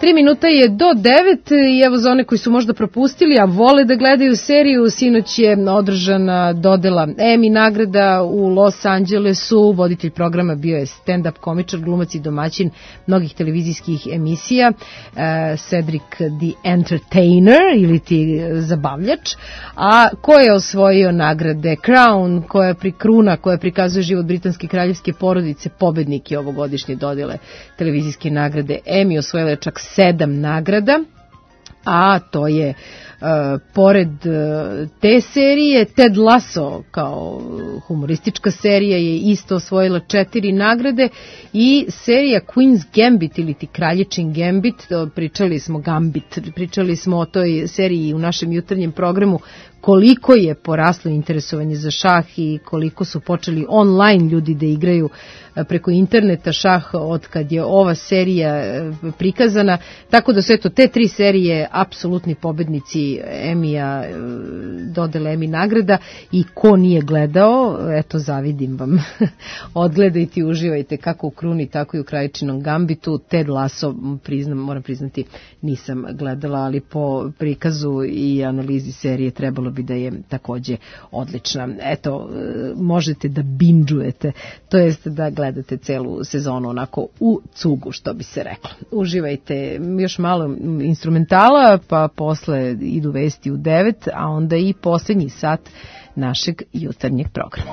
3 minuta je do 9 i evo za one koji su možda propustili, a vole da gledaju seriju, sinoć je održana dodela Emmy nagrada u Los Angelesu. Voditelj programa bio je stand-up komičar, glumac i domaćin mnogih televizijskih emisija, Cedric the Entertainer ili ti zabavljač. A ko je osvojio nagrade? Crown, Kruna, koja prikazuje život britanske kraljevske porodice, pobednik je ovogodišnje dodele televizijske nagrade Emmy, osvojila je čak 7 nagrada, a to je pored te serije Ted Lasso kao humoristička serija je isto osvojila 4 nagrade i serija Queen's Gambit ili ti Kralječin Gambit, pričali smo o toj seriji u našem jutarnjem programu, koliko je poraslo interesovanje za šah i koliko su počeli online ljudi da igraju preko interneta šah od kad je ova serija prikazana, tako da su eto te 3 serije apsolutni pobednici Emija, dodele Emmy nagrada i ko nije gledao, eto zavidim vam, odgledajte i uživajte kako u Kruni, tako i u Kraljčinom Gambitu. Ted Lasso, moram priznati, nisam gledala, ali po prikazu i analizi serije trebalo bi da je takođe odlična. Eto, možete da binđujete, to jest da gledate celu sezonu onako u cugu, što bi se reklo. Uživajte, još malo instrumentala, pa posle idu vesti u 9, a onda i poslednji sat našeg jutarnjeg programa.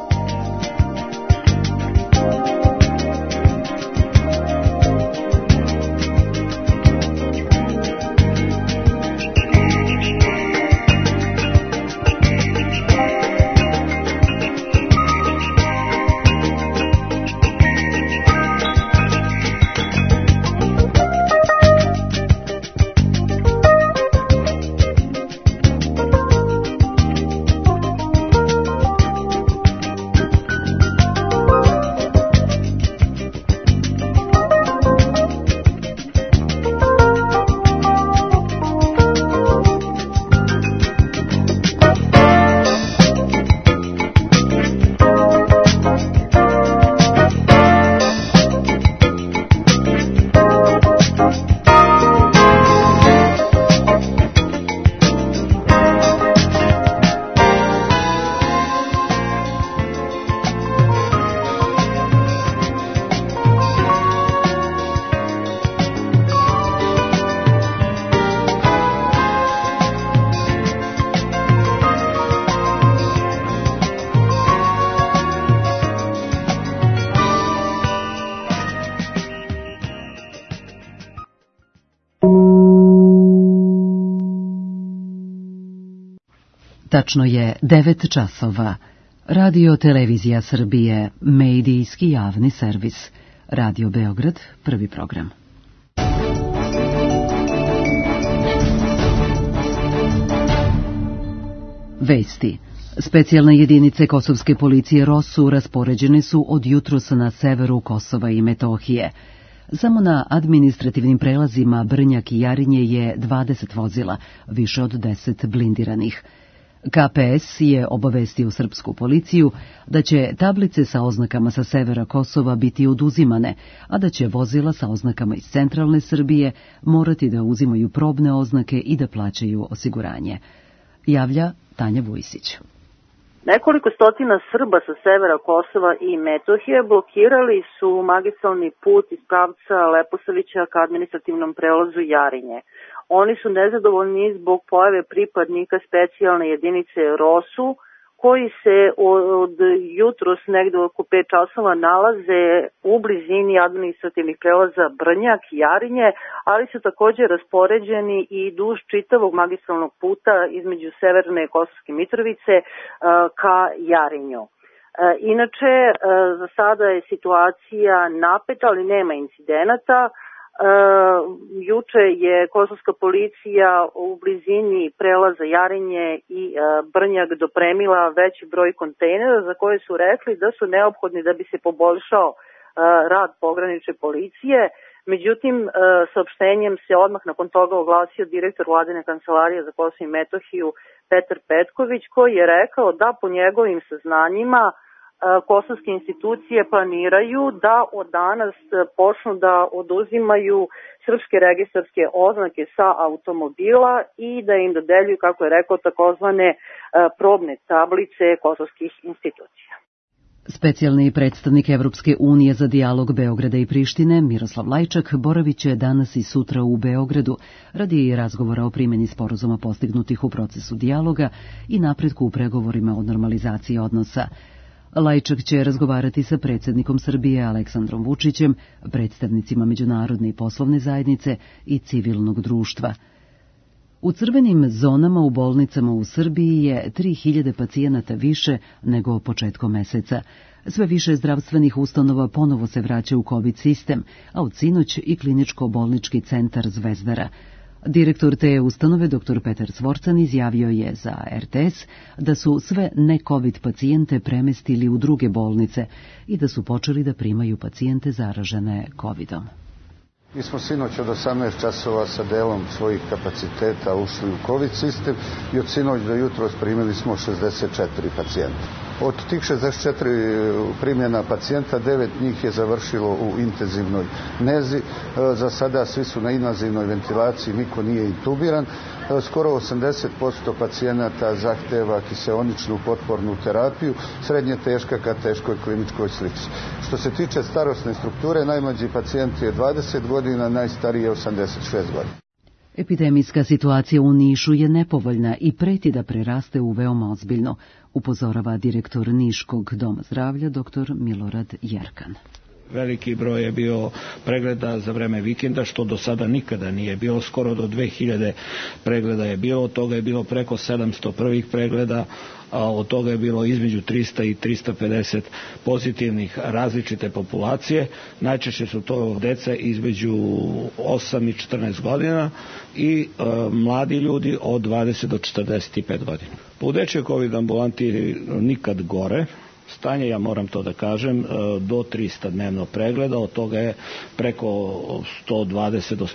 Tačno je 9 časova. Radio Televizija Srbije, medijski javni servis. Radio Beograd, prvi program. Vesti. Specijalne jedinice kosovske policije ROSU raspoređene su od jutros na severu Kosova i Metohije. Samo na administrativnim prelazima Brnjak i Jarinje je 20 vozila, više od 10 blindiranih. KPS je obavestio srpsku policiju da će tablice sa oznakama sa severa Kosova biti oduzimane, a da će vozila sa oznakama iz centralne Srbije morati da uzimaju probne oznake i da plaćaju osiguranje. Javlja Tanja Vujsić. Nekoliko stotina Srba sa severa Kosova i Metohije blokirali su magistralni put iz pravca Leposavića ka administrativnom prelazu Jarinje. Oni su nezadovoljni zbog pojave pripadnika specijalne jedinice ROSU, koji se od jutros negde oko 5 časova nalaze u blizini administrativnih prelaza Brnjak i Jarinje, ali su takođe raspoređeni i duž čitavog magistralnog puta između Severne Kosovske Mitrovice ka Jarinju. Inače, za sada je situacija napeta, ali nema incidenata. Juče je kosovska policija u blizini prelaza Jarinje i Brnjak dopremila veći broj kontejnera za koje su rekli da su neophodni da bi se poboljšao rad pogranične policije. Međutim, saopštenjem se odmah nakon toga oglasio direktor Vladine kancelarije za Kosovo i Metohiju Petar Petković, koji je rekao da po njegovim saznanjima kosovske institucije planiraju da od danas počnu da oduzimaju srpske registarske oznake sa automobila i da im dodeljuju, kako je rekao, takozvane probne tablice kosovskih institucija. Specijalni predstavnik Evropske unije za dijalog Beograda i Prištine, Miroslav Lajčak, boravit će danas i sutra u Beogradu radi razgovora o primjeni sporazuma postignutih u procesu dijaloga i napretku u pregovorima o normalizaciji odnosa. Lajčak će razgovarati sa predsjednikom Srbije Aleksandrom Vučićem, predstavnicima međunarodne i poslovne zajednice i civilnog društva. U crvenim zonama u bolnicama u Srbiji je 3000 pacijenata više nego početkom meseca. Sve više zdravstvenih ustanova ponovo se vraća u COVID sistem, a od sinoć i kliničko-bolnički centar Zvezdara. Direktor te ustanove, dr. Petar Svorcan, izjavio je za RTS da su sve ne-COVID pacijente premestili u druge bolnice i da su počeli da primaju pacijente zaražene COVID-om. Mi smo sinoć od 18 časova sa delom svojih kapaciteta ušli u COVID sistem i od sinoć do jutros primili smo 64 pacijenta. Od tih 64 primljena pacijenta, 9 njih je završilo u intenzivnoj nezi. Za sada svi su na invazivnoj ventilaciji, niko nije intubiran. Skoro 80% pacijenata zahteva kiseoničnu potpornu terapiju, srednje teška ka teškoj kliničkoj slici. Što se tiče starosne strukture, najmlađi pacijent je 20 godina, najstariji je 86 godina. Epidemijska situacija u Nišu je nepovoljna i preti da preraste u veoma ozbiljno, upozorava direktor Niškog doma zdravlja dr. Milorad Jerkan. Veliki broj je bio pregleda za vreme vikenda, što do sada nikada nije bilo. Skoro do 2000 pregleda je bilo, od toga je bilo preko 700 prvih pregleda, a od toga je bilo između 300 i 350 pozitivnih različite populacije. Najčešće su to deca između 8 i 14 godina i mladi ljudi od 20 do 45 godina. U dečjoj COVID ambulanti nikad gore. Stanje, ja moram to da kažem, do 300 dnevno pregleda, od toga je preko 120 do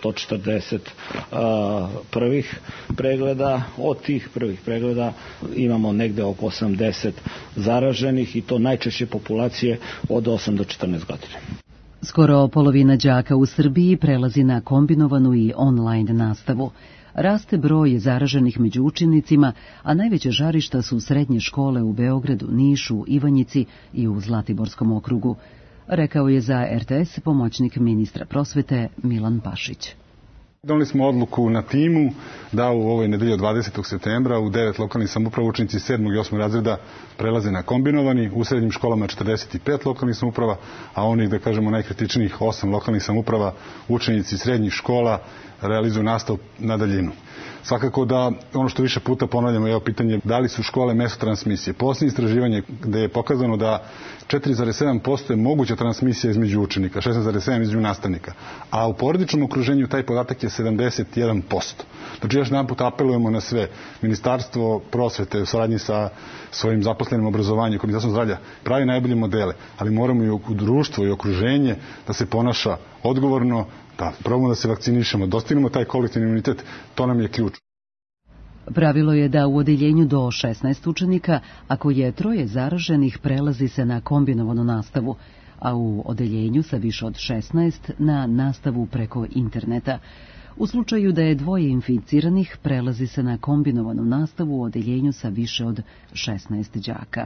140 prvih pregleda. Od tih prvih pregleda imamo negde oko 80 zaraženih i to najčešće populacije od 8 do 14 godina. Skoro polovina đaka u Srbiji prelazi na kombinovanu i online nastavu. Raste broj zaraženih među učenicima, a najveće žarišta su srednje škole u Beogradu, Nišu, Ivanjici i u Zlatiborskom okrugu, rekao je za RTS pomoćnik ministra prosvete Milan Pašić. Doneli smo odluku na timu da u ovoj nedelji od 20. septembra u 9 lokalnih samouprava učenici 7. i 8. razreda prelaze na kombinovani, u srednjim školama 45 lokalnih samouprava, a onih, da kažemo, najkritičnijih 8 lokalnih samouprava učenici srednjih škola realizuju nastavu na daljinu. Svakako da ono što više puta ponavljamo je pitanje da li su škole mesto transmisije. Posljednje istraživanje gde je pokazano da 4,7% je moguća transmisija između učenika, 16,7% između nastavnika, a u porodičnom okruženju taj podatak je 71%. Znači još jedan put apelujemo na sve. Ministarstvo prosvete u saradnji sa svojim zaposlenim obrazovanjem, Ministarstvo zdravlja pravi najbolje modele, ali moramo i u društvo i okruženje da se ponaša odgovorno, da probamo da se vakcinišemo, dostignemo taj kolektivni imunitet, to nam je ključ. Pravilo je da u odeljenju do 16 učenika, ako je 3 zaraženih, prelazi se na kombinovanu nastavu, a u odeljenju sa više od 16 na nastavu preko interneta. U slučaju da je 2 inficiranih, prelazi se na kombinovanu nastavu u odeljenju sa više od 16 đaka.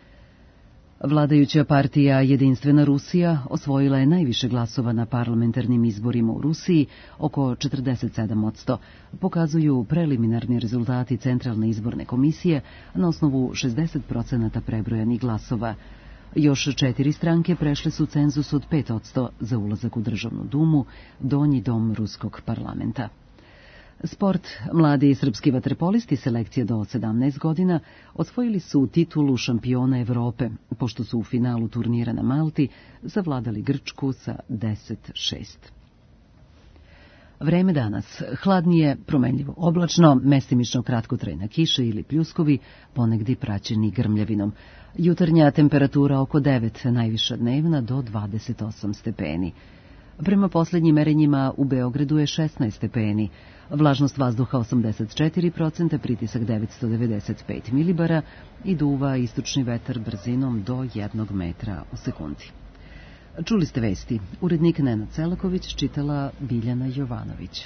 Vladajuća partija Jedinstvena Rusija osvojila je najviše glasova na parlamentarnim izborima u Rusiji, oko 47%, pokazuju preliminarni rezultati Centralne izborne komisije na osnovu 60% prebrojanih glasova. Još 4 stranke prešle su cenzus od 5% za ulazak u Državnu dumu, donji dom Ruskog parlamenta. Sport. Mladi srpski vaterpolisti selekcije do 17 godina osvojili su titulu šampiona Evrope, pošto su u finalu turnira na Malti zavladali Grčku sa 10-6. Vreme danas. Hladnije, promenljivo oblačno, mestimično kratkotrajna kiša ili pljuskovi, ponegdje praćeni grmljavinom. Jutarnja temperatura oko 9, najviša dnevna do 28 stepeni. Prema poslednjim merenjima u Beogradu je 16 stepeni, vlažnost vazduha 84%, pritisak 995 milibara i duva istočni vetar brzinom do 1 metra u sekundi. Čuli ste vesti. Urednik Nenad Selaković, čitala Biljana Jovanović.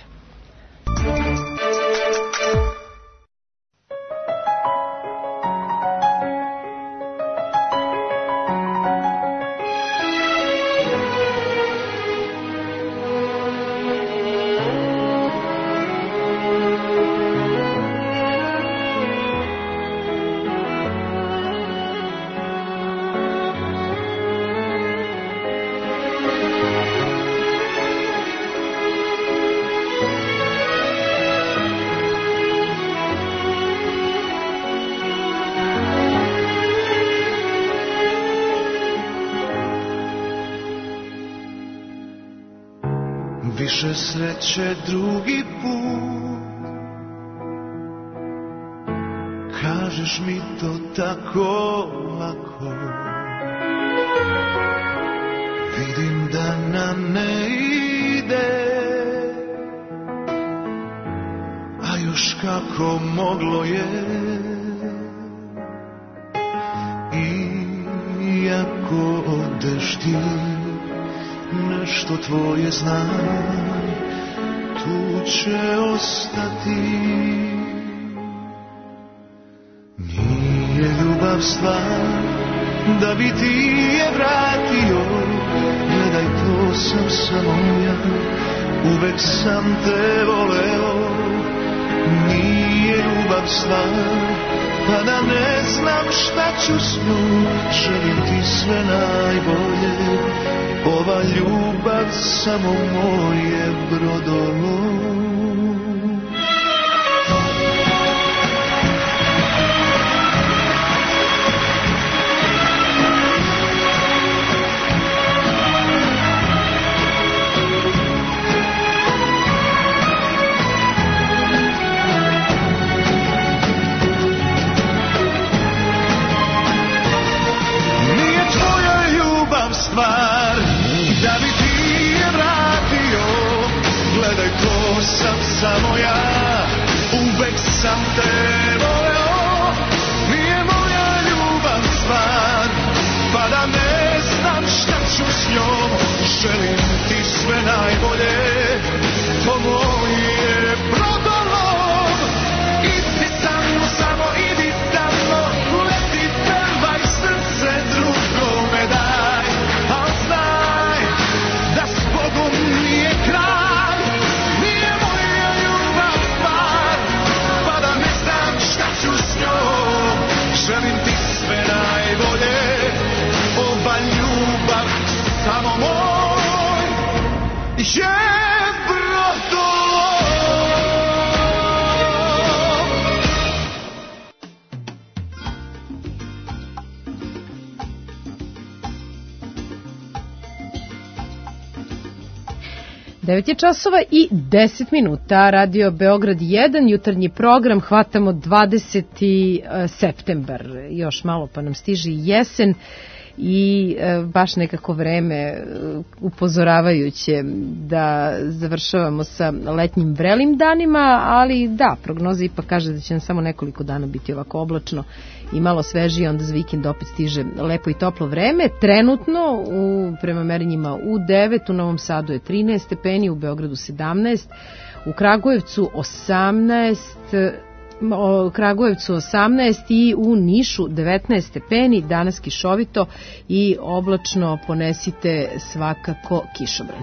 Više sreće drugi put, kažeš mi to tako lako. Vidim da nam ne ide, a još kako moglo je. Iako odeš ti, nešto tvoje znam, tu će ostati. Nije ljubav stvar da bi ti je vratio, gledaj to sam samo ja, uvek sam te voleo. Nije ljubav stvar pa da ne znam šta ću s njom, želim ti sve najbolje. Ova ljubav samo moje brodolo. Nije tvoja ljubav stvar da bi ti je vratio, gledaj to sam samo ja, uvek sam te voleo. Nije moja ljubav stvar pa da ne znam šta ću s njom, želim ti sve najbolje, to moje brodolom. Idi samo idi tamo, leti pevaj srce drugome daj, al znaj da s Bogom nije kraj. Nije moja ljubav stvar pa da ne znam šta ću s njom, želim ti sve najbolje. Ova ljubav samo moj je brodolom. 9 je časova i 10 minuta, Radio Beograd 1, jutarnji program, hvatamo 20. septembar, još malo pa nam stiže jesen i baš nekako vreme upozoravajuće da završavamo sa letnjim vrelim danima, ali da, prognoza ipak kaže da će nam samo nekoliko dana biti ovako oblačno i malo svežije, onda za vikend opet stiže lepo i toplo vreme. Trenutno prema merenjima u 9, u Novom Sadu je 13 stepeni, u Beogradu 17, u Kragujevcu 18 i u Nišu 19 stepeni, danas kišovito i oblačno, ponesite svakako kišobran.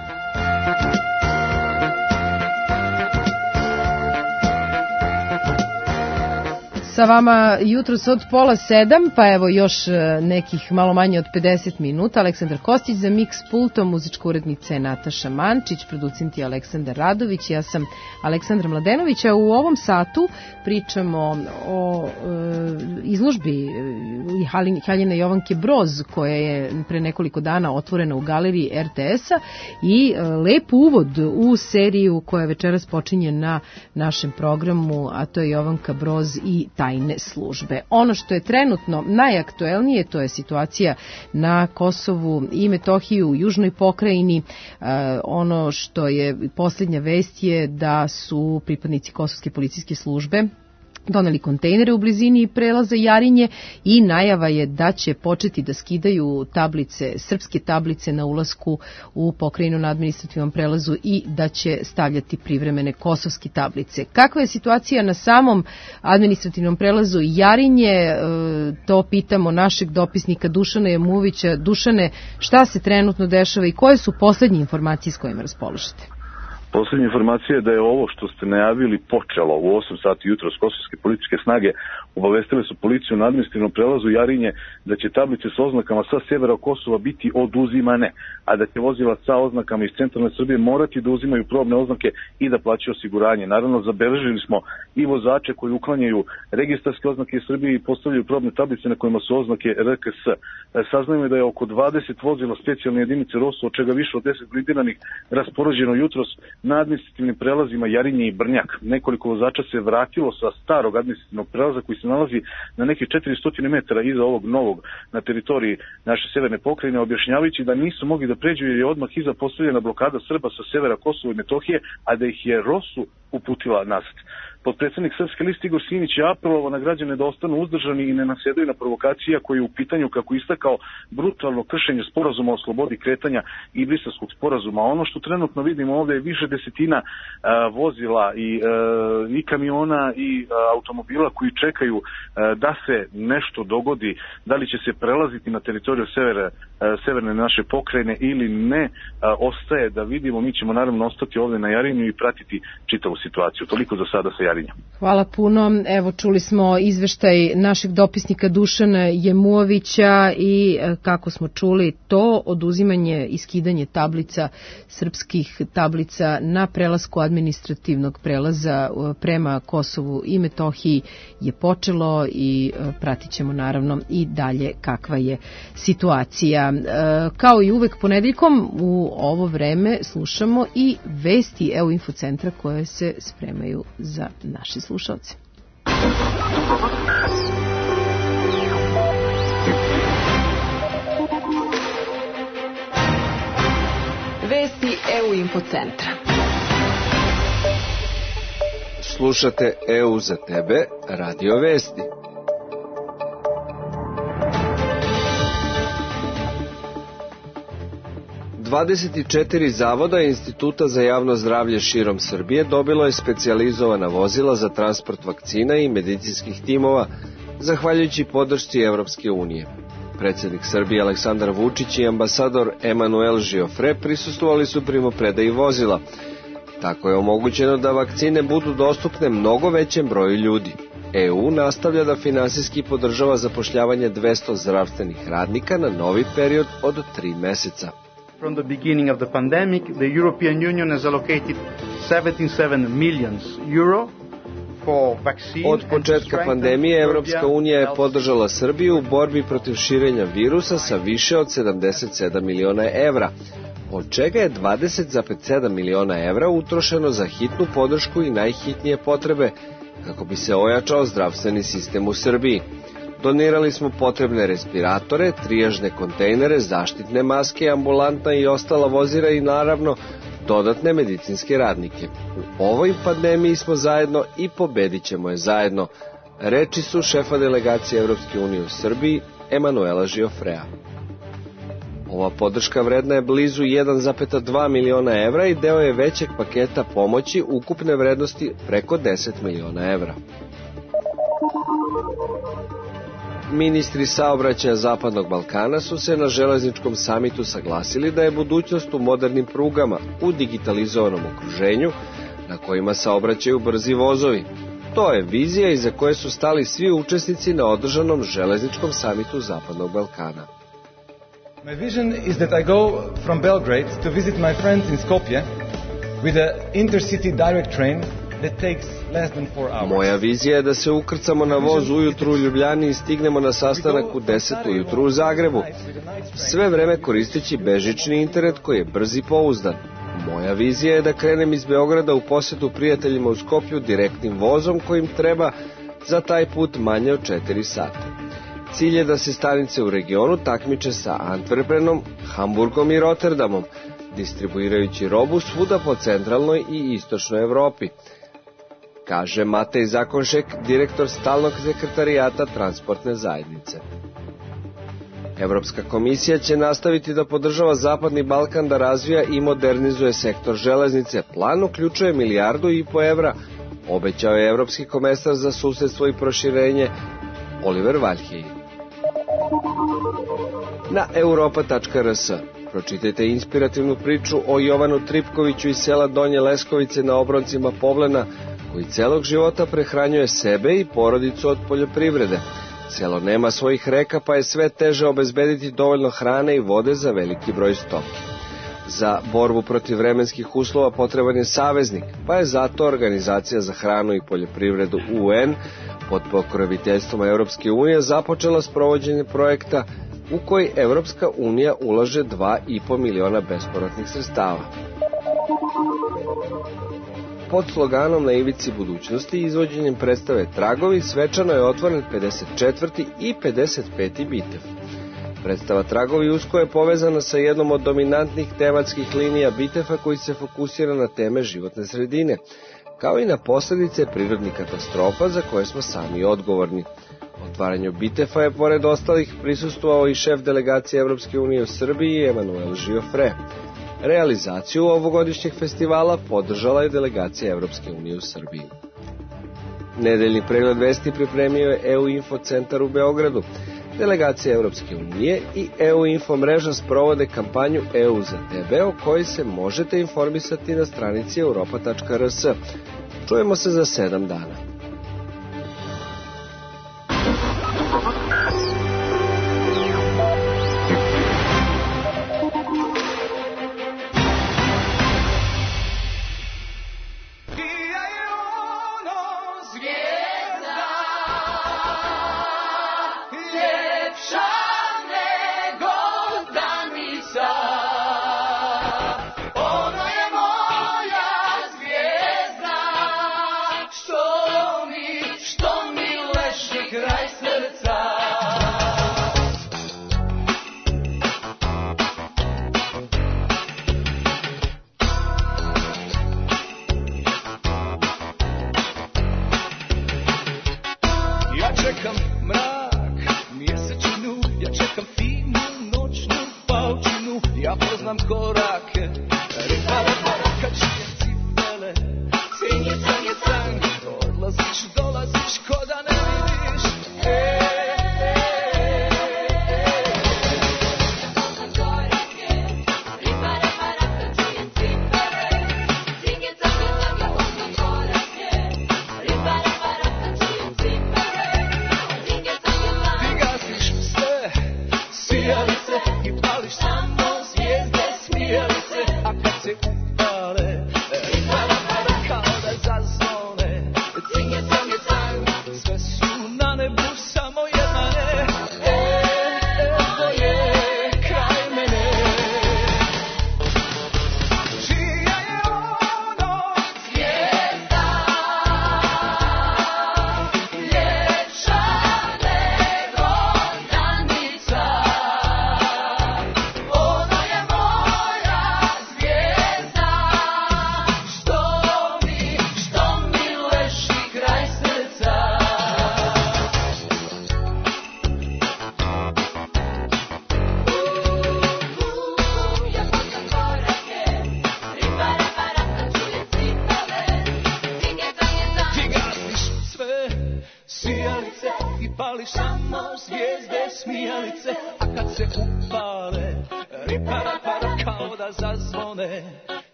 Sa vama jutros od 6:30, pa evo još nekih malo manje od 50 minuta. Aleksandar Kostić za Mix pultom, muzička urednica je Nataša Mančić, producent je Aleksandar Radović, ja sam Aleksandra Mladenović, a u ovom satu pričamo o izložbi Haljine Jovanke Broz, koja je pre nekoliko dana otvorena u galeriji RTS-a i lep uvod u seriju koja večeras počinje na našem programu, a to je Jovanka Broz i taj tajne službe. Ono što je trenutno najaktuelnije, to je situacija na Kosovu i Metohiji u južnoj pokrajini. Ono što je posljednja vest je da su pripadnici kosovske policijske službe doneli kontejnere u blizini prelaza Jarinje i najava je da će početi da skidaju tablice, srpske tablice na ulasku u pokrajinu na administrativnom prelazu i da će stavljati privremene kosovske tablice. Kakva je situacija na samom administrativnom prelazu Jarinje? To pitamo našeg dopisnika Dušana Jamuvića. Dušane, šta se trenutno dešava i koje su poslednje informacije s kojima raspoložite? Poslednja informacija je da je ovo što ste najavili počelo u 8 sati jutros. Kosovske policijske snage obavestile su policiju na administrativnom prelazu Jarinje da će tablice sa oznakama sa severa Kosova biti oduzimane, a da će vozila sa oznakama iz centralne Srbije morati da uzimaju probne oznake i da plaćaju osiguranje. Naravno, zabeležili smo i vozače koji uklanjaju registarske oznake iz Srbije i postavljaju probne tablice na kojima su oznake RKS. Saznajemo da je oko 20 vozila specijalne jedinice ROSU, od čega više od 10 blindiranih, raspoređeno jutros na administrativnim prelazima Jarinje i Brnjak. Nekoliko vozača se vratilo sa starog administrativnog prelaza koji se nalazi na nekih 400 metara iza ovog novog na teritoriji naše severne pokrajine, objašnjavajući da nisu mogli da pređu jer je odmah iza postavljena blokada Srba sa severa Kosova i Metohije, a da ih je ROSU uputila nazad. Potpredsednik Srpske liste Igor Simić je apelovao na građane da ostanu uzdržani i ne nasedaju na provokacija koji je u pitanju, kako istakao, brutalno kršenje sporazuma o slobodi kretanja i Briselskog sporazuma. Ono što trenutno vidimo ovde je više desetina vozila i kamiona i automobila koji čekaju da se nešto dogodi, da li će se prelaziti na teritoriju severne naše pokrajine ili ne, ostaje da vidimo. Mi ćemo naravno ostati ovde na Jarinju i pratiti čitavu situaciju. Toliko za sada sa Jarinja. Hvala puno. Evo, čuli smo izveštaj našeg dopisnika Dušana Jemuovića i kako smo čuli, to oduzimanje i skidanje tablica, srpskih tablica na prelasku administrativnog prelaza prema Kosovu i Metohiji je počelo i pratit ćemo naravno i dalje kakva je situacija. Kao i uvek ponedeljkom u ovo vreme slušamo i vesti EU Infocentra koje se spremaju za naše slušalce. Vesti EU Infocentra. Slušate EU za tebe, Radio Vesti. ...24 zavoda i instituta za javno zdravlje širom Srbije dobilo je specijalizovana vozila za transport vakcina i medicinskih timova, zahvaljujući podršci Evropske unije. Predsjednik Srbije Aleksandar Vučić i ambasador Emanuel Žiofre prisustvovali su primopredaji vozila. Tako je omogućeno da vakcine budu dostupne mnogo većem broju ljudi. EU nastavlja da finansijski podržava zapošljavanje 200 zdravstvenih radnika na novi period od 3 meseca. From the beginning of the pandemic, the European Union has allocated 77 million euro for vaccine. Od početka pandemije Evropska unija je podržala Srbiju u borbi protiv širenja virusa sa više od 77 miliona evra, od čega je 20,7 miliona evra utrošeno za hitnu podršku i najhitnije potrebe kako bi se ojačao zdravstveni sistem u Srbiji. Donirali smo potrebne respiratore, trijažne kontejnere, zaštitne maske, ambulantna i ostala vozila i naravno dodatne medicinske radnike. U ovoj pandemiji smo zajedno i pobedit ćemo je zajedno, reči su šefa delegacije Evropske unije u Srbiji, Emanuela Žiofrea. Ova podrška vredna je blizu 1,2 miliona evra i deo je većeg paketa pomoći ukupne vrednosti preko 10 miliona evra. Ministri saobraćaja Zapadnog Balkana su se na železničkom samitu saglasili da je budućnost u modernim prugama, u digitalizovanom okruženju, na kojima saobraćaju brzi vozovi. To je vizija iza koje su stali svi učesnici na održanom železničkom samitu Zapadnog Balkana. My vision is that I go from Belgrade to visit my friends in Skopje with an intercity direct train that takes less than 4 hours. Moja vizija je da se ukrcamo na voz ujutru u Ljubljani i stignemo na sastanak u 10 ujutru u Zagrebu. Sve vreme koristeći bežični internet koji je brz i pouzdan. Moja vizija je da krenem iz Beograda u posetu prijateljima u Skoplju direktnim vozom kojim treba za taj put manje od 4 sata. Cilj je da se stanice u regionu takmiče sa Antwerpenom, Hamburgom i Rotterdamom, distribuirajući robu svuda po centralnoj i istočnoj Evropi, kaže Matej Zakonšek, direktor stalnog sekretarijata transportne zajednice. Evropska komisija će nastaviti da podržava Zapadni Balkan da razvija i modernizuje sektor železnice. Plan uključuje 1,5 milijardu evra, obećao je evropski komesar za susedstvo i proširenje Oliver Valjhej. Na europa.rs pročitajte inspirativnu priču o Jovanu Tripkoviću iz sela Donje Leskovice na obroncima Povlena, koji celog života prehranjuje sebe i porodicu od poljoprivrede. Selo nema svojih reka, pa je sve teže obezbediti dovoljno hrane i vode za veliki broj stoke. Za borbu protiv vremenskih uslova potreban je saveznik, pa je zato Organizacija za hranu i poljoprivredu UN pod pokroviteljstvom Europske unije započela sprovođenje projekta u koji Evropska unija ulaže 2,5 miliona bespovratnih sredstava. Pod sloganom Na ivici budućnosti izvođenjem predstave Tragovi svečano je otvoren 54. i 55. bitev. Predstava Tragovi usko je povezana sa jednom od dominantnih tematskih linija bitefa koji se fokusira na teme životne sredine, kao i na posljedice prirodnih katastrofa za koje smo sami odgovorni. Otvaranju bitefa je pored ostalih prisustvovao i šef delegacije Evropske unije u Srbiji Emanuel Žiofre. Realizaciju ovogodišnjeg festivala podržala je delegacija Evropske unije u Srbiji. Nedeljni pregled vesti pripremio je EU Info centar u Beogradu. Delegacija Evropske unije i EU Info mreža sprovode kampanju EU za tebe, o kojoj se možete informisati na stranici europa.rs. Čujemo se za 7 dana.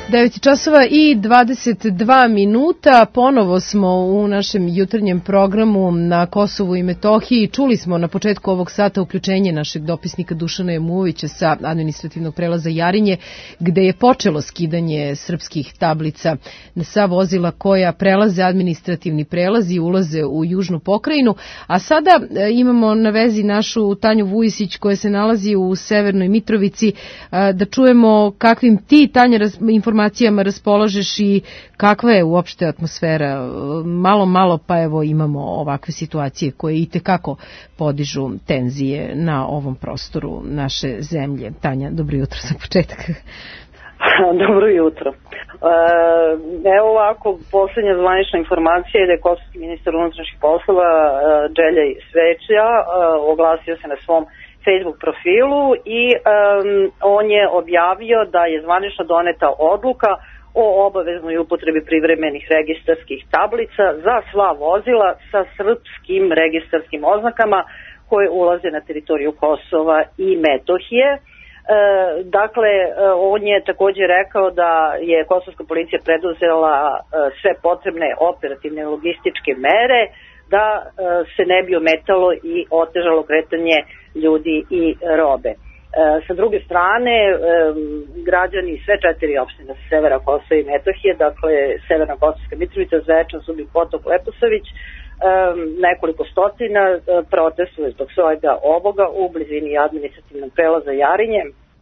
9 časova i 22 minuta. Ponovo smo u našem jutarnjem programu na Kosovu i Metohiji. Čuli smo na početku ovog sata uključenje našeg dopisnika Dušana Jamuovića sa administrativnog prelaza Jarinje, gde je počelo skidanje srpskih tablica na sva vozila koja prelaze administrativni prelaz i ulaze u južnu pokrajinu. A sada imamo na vezi našu Tanju Vujisić koja se nalazi u Severnoj Mitrovici, da čujemo kakvim ti, Tanja, informacijama raspolažeš i kakva je uopšte atmosfera. Malo pa evo imamo ovakve situacije koje itekako podižu tenzije na ovom prostoru naše zemlje. Tanja, dobro jutro za početak. Dobro jutro. Evo ovako, posljednja zvanična informacija je da je kosovski ministar unutrašnjih poslova Đeljaj Sveća oglasio se na svom Facebook profilu i on je objavio da je zvanično doneta odluka o obaveznoj upotrebi privremenih registarskih tablica za sva vozila sa srpskim registarskim oznakama koje ulaze na teritoriju Kosova i Metohije. Dakle, on je također rekao da je kosovska policija preduzela sve potrebne operativne logističke mere da se ne bi ometalo i otežalo kretanje ljudi i robe. Sa druge strane, građani sve 4 opštine sa severa Kosova i Metohije, dakle Severna Kosovska Mitrovica, Zvečan, Subik Potok, Leposavić, nekoliko stotina protestuje zbog svega ovoga u blizini administrativnog prelaza Jarinje.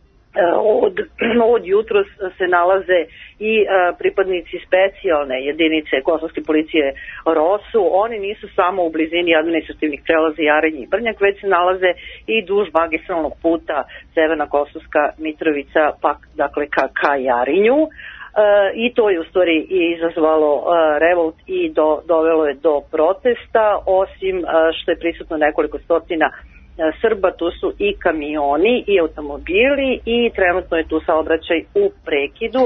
Od jutros se nalaze i pripadnici specijalne jedinice kosovske policije ROSU. Oni nisu samo u blizini administrativnih prelaza Jarinje i Brnjak, već se nalaze i duž magistralnog puta Severna Kosovska Mitrovica, dakle ka Jarinju. I to je u stvari izazvalo revolt i dovelo je do protesta, osim što je prisutno nekoliko stotina Srba, tu su i kamioni i automobili i trenutno je tu saobraćaj u prekidu.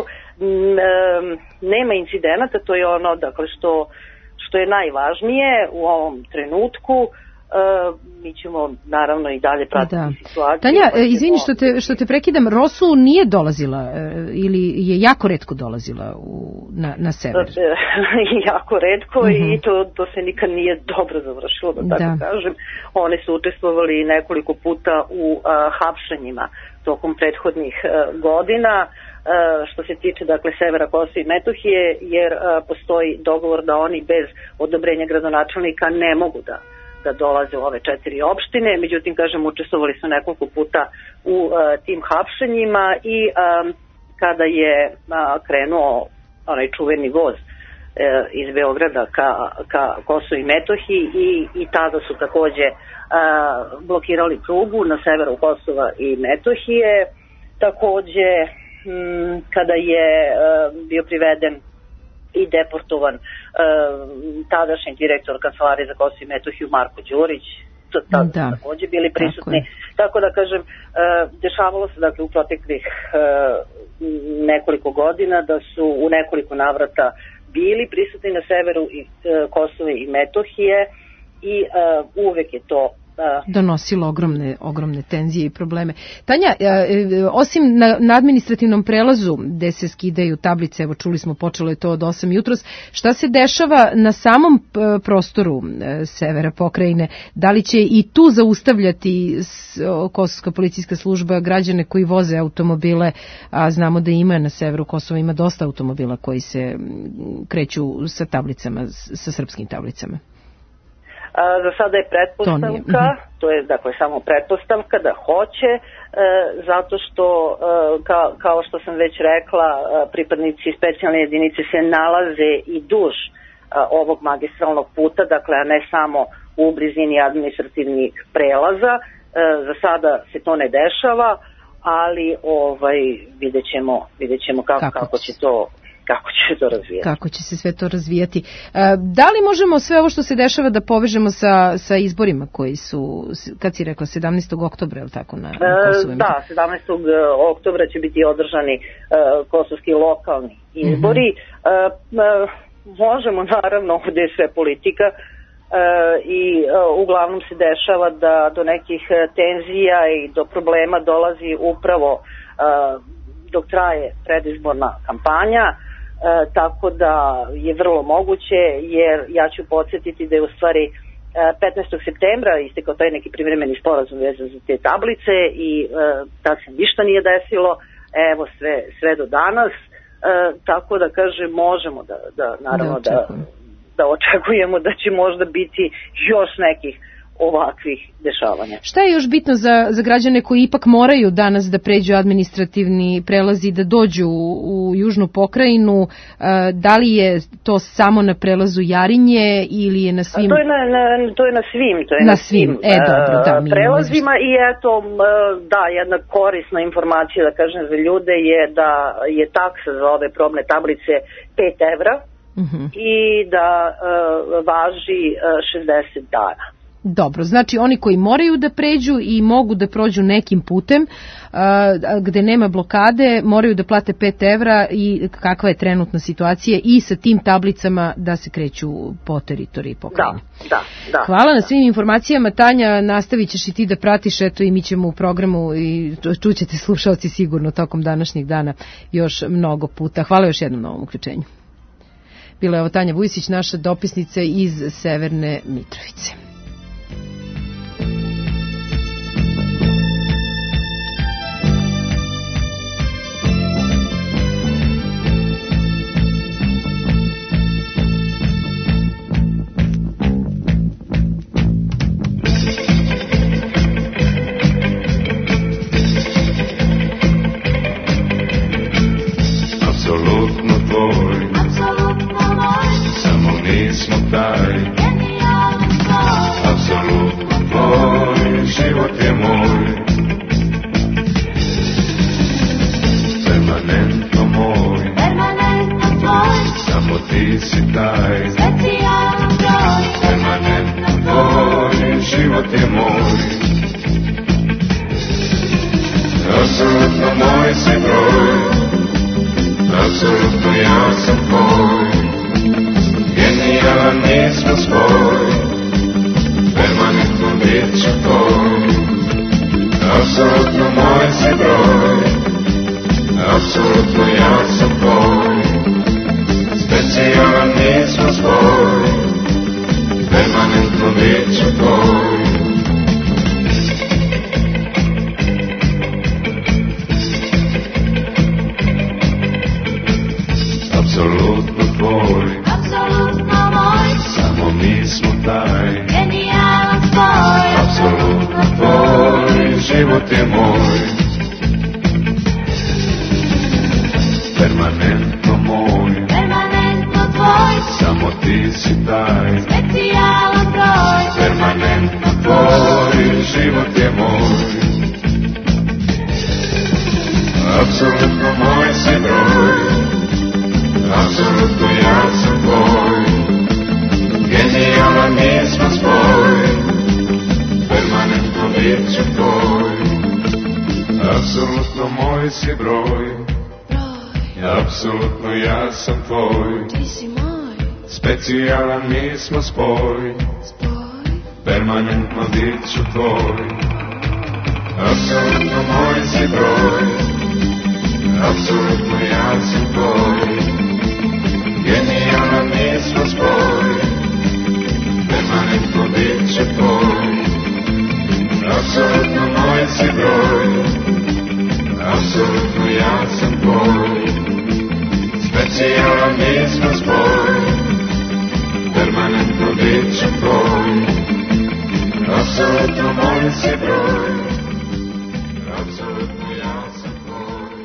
Nema incidenata, to je ono dakle što je najvažnije u ovom trenutku. Mi ćemo naravno i dalje pratiti situaciju. Tanja, izvini što te prekidam, ROSU nije dolazila ili je jako retko dolazila na sever? Jako retko i to se nikad nije dobro završilo, da tako kažem. Oni su učestvovali nekoliko puta u hapšenjima tokom prethodnih godina. Što se tiče dakle severa Kosova i Metohije, jer postoji dogovor da oni bez odobrenja gradonačelnika ne mogu da dolaze u ove 4 opštine, međutim, kažem, učestvovali su nekoliko puta u tim hapšenjima i kada je krenuo onaj čuveni voz iz Beograda ka Kosovu i Metohiji i tada su takođe blokirali prugu na severu Kosova i Metohije. Takođe, kada je bio priveden i deportovan tadašnji direktor Kancelarije za Kosovo i Metohiju Marko Đurić, takođe bili prisutni. Tako da kažem, dešavalo se dakle u proteklih nekoliko godina da su u nekoliko navrata bili prisutni na severu Kosova i Metohije i uvek je to donosilo ogromne tenzije i probleme. Tanja, osim na administrativnom prelazu gde se skidaju tablice, evo čuli smo, počelo je to od 8 jutros, šta se dešava na samom prostoru severa pokrajine? Da li će i tu zaustavljati Kosovska policijska služba građane koji voze automobile, a znamo da ima na severu Kosova ima dosta automobila koji se kreću sa tablicama, sa srpskim tablicama? Za sada je pretpostavka, to je dakle samo pretpostavka da hoće, zato što, kao što sam već rekla, pripadnici specijalne jedinice se nalaze i duž ovog magistralnog puta, dakle, a ne samo u blizini administrativnih prelaza. Za sada se to ne dešava, ali vidjet ćemo kako će to razvijati. Kako će se sve to razvijati. Da li možemo sve ovo što se dešava da povežemo sa izborima koji su, kad si rekla, 17. oktobra, je li tako, na Kosovu? Da, 17. oktobra će biti održani kosovski lokalni izbori. Možemo, naravno, ovdje je sve politika i uglavnom se dešava da do nekih tenzija i do problema dolazi upravo dok traje predizborna kampanja, tako da je vrlo moguće, jer ja ću podsjetiti da je u stvari 15. septembra istekao taj neki privremeni sporazum vezan za te tablice i tad se ništa nije desilo, evo sve do danas, tako da kažem možemo da očekujemo da će možda biti još nekih ovakvih dešavanja. Šta je još bitno za građane koji ipak moraju danas da pređu administrativni prelazi, da dođu u južnu pokrajinu? Da li je to samo na prelazu Jarinje ili je na svim? To je na svim prelazima i eto, da, jedna korisna informacija da kažem za ljude je da je taksa za ove probne tablice 5 evra i da važi 60 dana. Dobro, znači oni koji moraju da pređu i mogu da prođu nekim putem gde nema blokade, moraju da plate 5 evra i kakva je trenutna situacija i sa tim tablicama da se kreću po teritoriji pokrajine. Da. Hvala na svim informacijama, Tanja, nastavit ćeš i ti da pratiš, eto i mi ćemo u programu i čućete slušalci sigurno tokom današnjeg dana još mnogo puta. Hvala još jednom na ovom uključenju. Bila je ovo Tanja Vujsić, naša dopisnica iz Severne Mitrovice. Specijalan mi smo spoj, permanentno bit ću tvoj. Apsolutno moj si broj, apsolutno ja sam tvoj. Genijalan mi smo spoj, permanentno bit ću tvoj. Apsolutno moj si broj, apsolutno ja sam tvoj. Specijalan mi smo spoj, permanentno bit ću tvoj. Apsolutno moj si broj, apsolutno ja sam tvoj.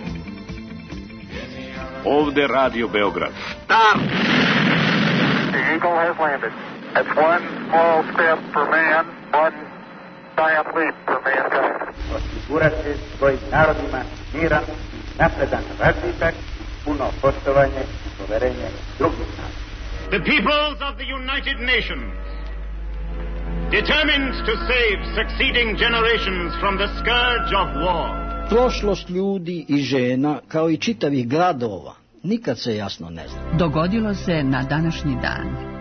Ovde Radio Beograd. Stop! The Eagle has landed. That's one small step for man, one giant leap for mankind. Osigurati svojim narodima miran i napredan razvitak, puno poštovanje i poverenje drugih naroda. The peoples of the United Nations, determined to save succeeding generations from the scourge of war. Prošlost ljudi i žena, kao i čitavih gradova, nikad se jasno ne zna. Dogodilo se na današnji dan.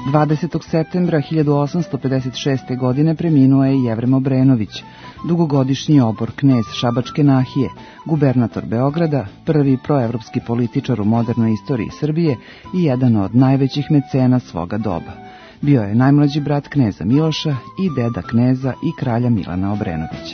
20. septembra 1856. godine preminuo je Jevrem Obrenović, dugogodišnji obor knez Šabačke nahije, gubernator Beograda, prvi proevropski političar u modernoj istoriji Srbije i jedan od najvećih mecena svoga doba. Bio je najmlađi brat kneza Miloša i deda kneza i kralja Milana Obrenovića.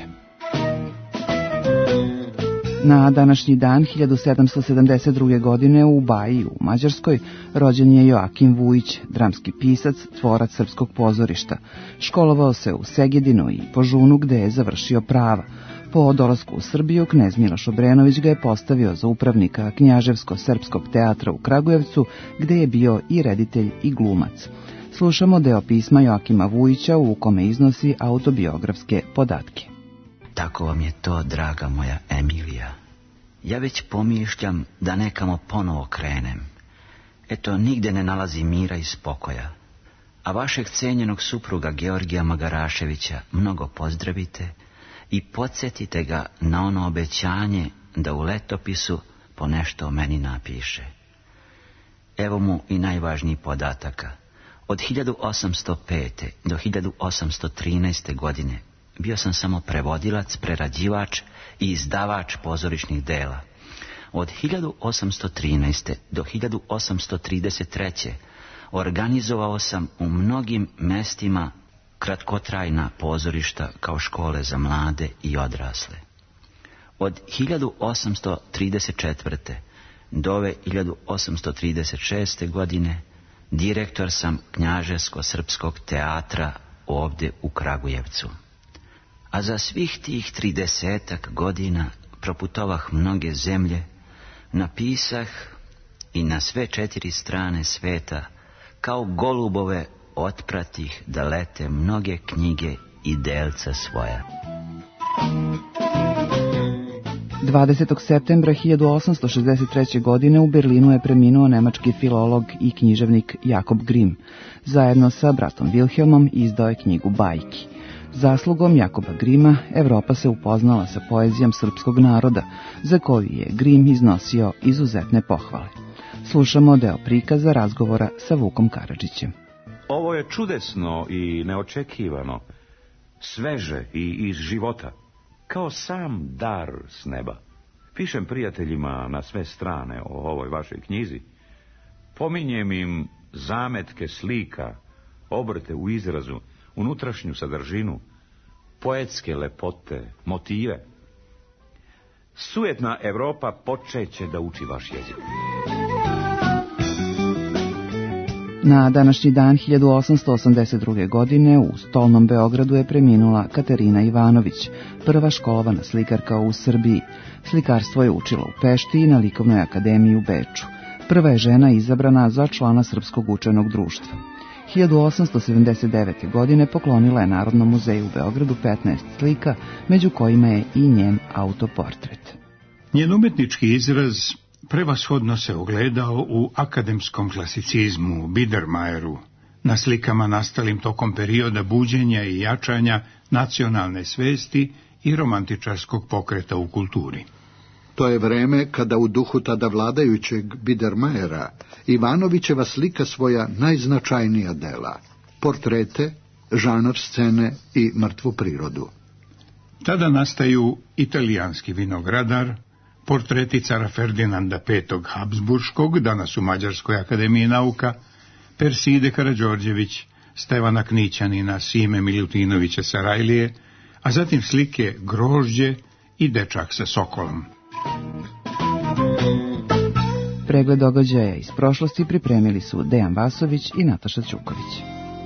Na današnji dan 1772. godine u Baji u Mađarskoj rođen je Joakim Vujić, dramski pisac, tvorac srpskog pozorišta. Školovao se u Segedinu i Požunu gde je završio prava. Po dolasku u Srbiju knez Miloš Obrenović ga je postavio za upravnika Knjaževsko-srpskog teatra u Kragujevcu gde je bio i reditelj i glumac. Slušamo deo pisma Joakima Vujića u kome iznosi autobiografske podatke. Tako vam je to, draga moja Emilija. Ja već pomišljam da nekamo ponovo krenem. Eto, nigde ne nalazi mira i spokoja. A vašeg cenjenog supruga Georgija Magaraševića mnogo pozdravite i podsjetite ga na ono obećanje da u letopisu po nešto o meni napiše. Evo mu i najvažniji podataka. Od 1805. do 1813. godine bio sam samo prevodilac, prerađivač i izdavač pozorišnih dela. Od 1813. do 1833. organizovao sam u mnogim mestima kratkotrajna pozorišta kao škole za mlade i odrasle. Od 1834. do ove 1836. godine direktor sam Knjaževsko-srpskog teatra ovdje u Kragujevcu. A za svih tih 30 godina proputovah mnoge zemlje, napisah i na sve 4 strane sveta, kao golubove otpratih da lete mnoge knjige i delca svoja. 20. septembra 1863. godine u Berlinu je preminuo nemački filolog i književnik Jakob Grimm. Zajedno sa bratom Wilhelmom izdao je knjigu Bajki. Zaslugom Jakoba Grima Evropa se upoznala sa poezijom srpskog naroda, za koju je Grim iznosio izuzetne pohvale. Slušamo deo prikaza razgovora sa Vukom Karadžićem. Ovo je čudesno i neočekivano, sveže i iz života, kao sam dar s neba. Pišem prijateljima na sve strane o ovoj vašoj knjizi. Pominjem im zametke slika, obrte u izrazu, unutrašnju sadržinu, poetske lepote, motive. Sujetna Evropa počeće da uči vaš jezik. Na današnji dan 1882. godine u stolnom Beogradu je preminula Katarina Ivanović, prva školovana slikarka u Srbiji. Slikarstvo je učila u Pešti i na Likovnoj akademiji u Beču. Prva je žena izabrana za člana Srpskog učenog društva. 1879. godine poklonila je Narodnom muzeju u Beogradu 15 slika, među kojima je i njen autoportret. Njen umetnički izraz prevashodno se ogledao u akademskom klasicizmu, Biedermajeru, na slikama nastalim tokom perioda buđenja i jačanja nacionalne svesti i romantičarskog pokreta u kulturi. To je vreme kada u duhu tada vladajućeg Biedermajera Ivanovićeva slika svoja najznačajnija dela, portrete, žanr scene i mrtvu prirodu. Tada nastaju Italijanski vinogradar, portreti cara Ferdinanda V. Habsburškog, danas u Mađarskoj akademiji nauka, Perside Karađorđević, Stevana Knićanina, Sime Miljutinovića Sarajlije, a zatim slike Grožđe i Dečak sa sokolom. Pregled događaja iz prošlosti pripremili su Dejan Vasović i Nataša Ćuković.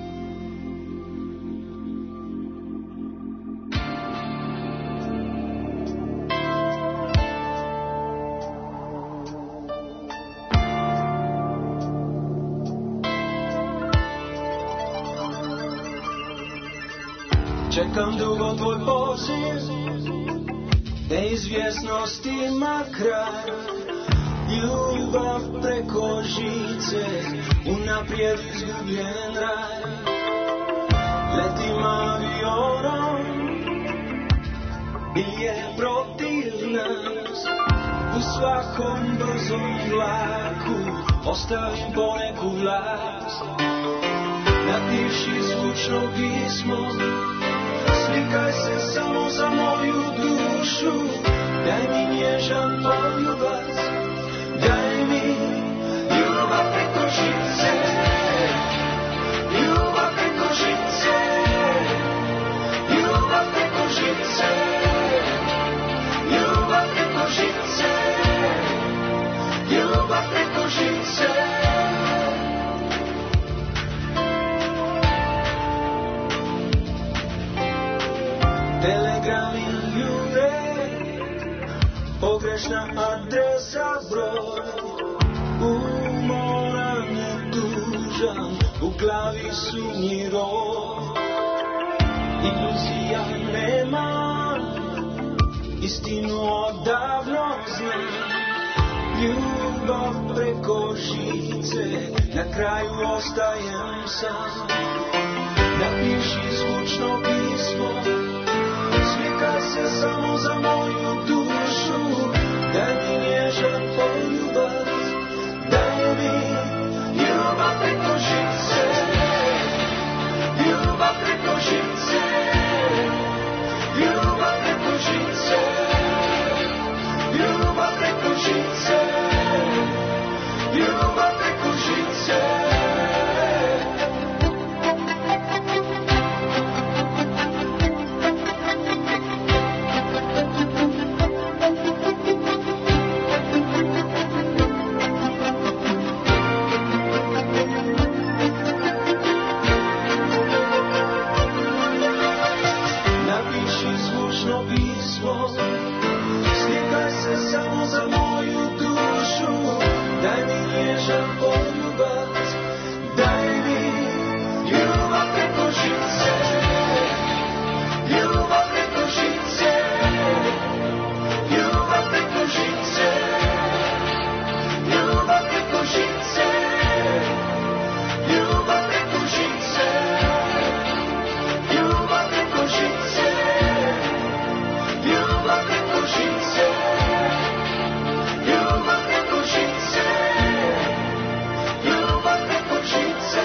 Čekam dugo tvoj poziv, neizvjesnosti ima kraj. Ljubav preko žice, unaprijed izgubljen raj. Letim avionom, bije protiv nas. U svakom brzom vlaku ostavim poneku vlast. napiši zvučno pismo, slikaj se samo za moju dušu, daj mi nježan poljubac, daj mi ljubav preko žice, ljubav preko žice, ljubav preko žice, ljubav preko žice, ljubav preko žice. Telegrami jure, pogrešna adresa broj, umoran je tužan, u glavi sumnji roj, iluzija nema, istinu odavno znam, ljubav preko žice, na kraju ostajem sam, napiši zvučno pismo, slikaj se samo za moju dušu, daj mi nježan poljubac, daj mi ljubav preko žice, ljubav preko žice, ljubav preko žice, ljubav preko žice, ljubav preko žice. Slikaj se samo za moju dušu, daj mi nježan poljubac, daj mi ljubav preko žice, ljubav preko žice, ljubav preko žice, ljubav preko žice, ljubav preko žice, ljubav preko žice. Ljubav preko žice, ljubav preko žice, ljubav preko žice.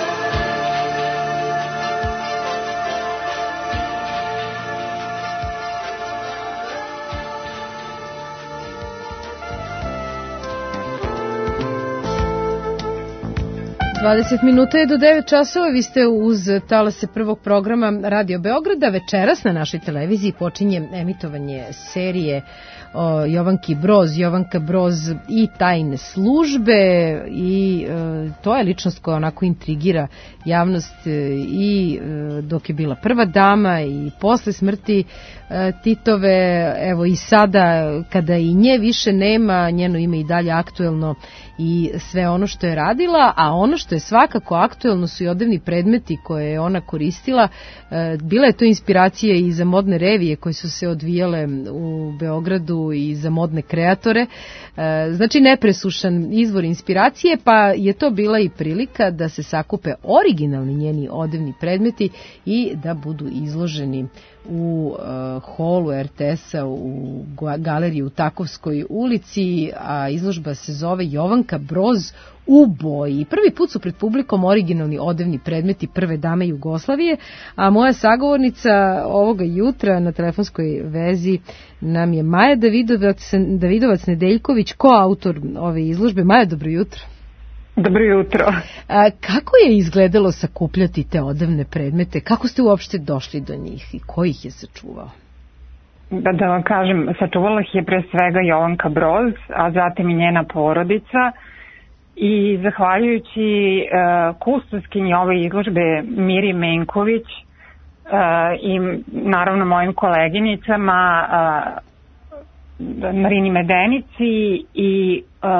Dvadeset minuta je do 9 časova, vi ste uz talase prvog programa Radio Beograda. Večeras na našoj televiziji počinje emitovanje serije o Jovanki Broz, Jovanka Broz i tajne službe, i to je ličnost koja onako intrigira javnost i dok je bila prva dama i posle smrti Titove, evo i sada kada i nje više nema, njeno ime i dalje aktuelno i sve ono što je radila, a ono što je svakako aktuelno su i odevni predmeti koje je ona koristila. Bila je to inspiracija i za modne revije koje su se odvijale u Beogradu i za modne kreatore. Znači nepresušan izvor inspiracije, pa je to bila i prilika da se sakupe originalni njeni odevni predmeti i da budu izloženi u holu RTS-a u galeriji u Takovskoj ulici, a izložba se zove Jovanka Broz u boji. Prvi put su pred publikom originalni odevni predmeti prve dame Jugoslavije, a moja sagovornica ovoga jutra na telefonskoj vezi nam je Maja Davidovac-Nedeljković, koautor ove izložbe. Maja, dobro jutro. Dobro jutro. Kako je izgledalo sakupljati te odevne predmete? Kako ste uopšte došli do njih i ko ih je sačuvao? Da vam kažem, sačuvala ih je pre svega Jovanka Broz, a zatim i njena porodica. I zahvaljujući kustoskinji ove izložbe Miri Menković i naravno mojim koleginicama Marini Medenici i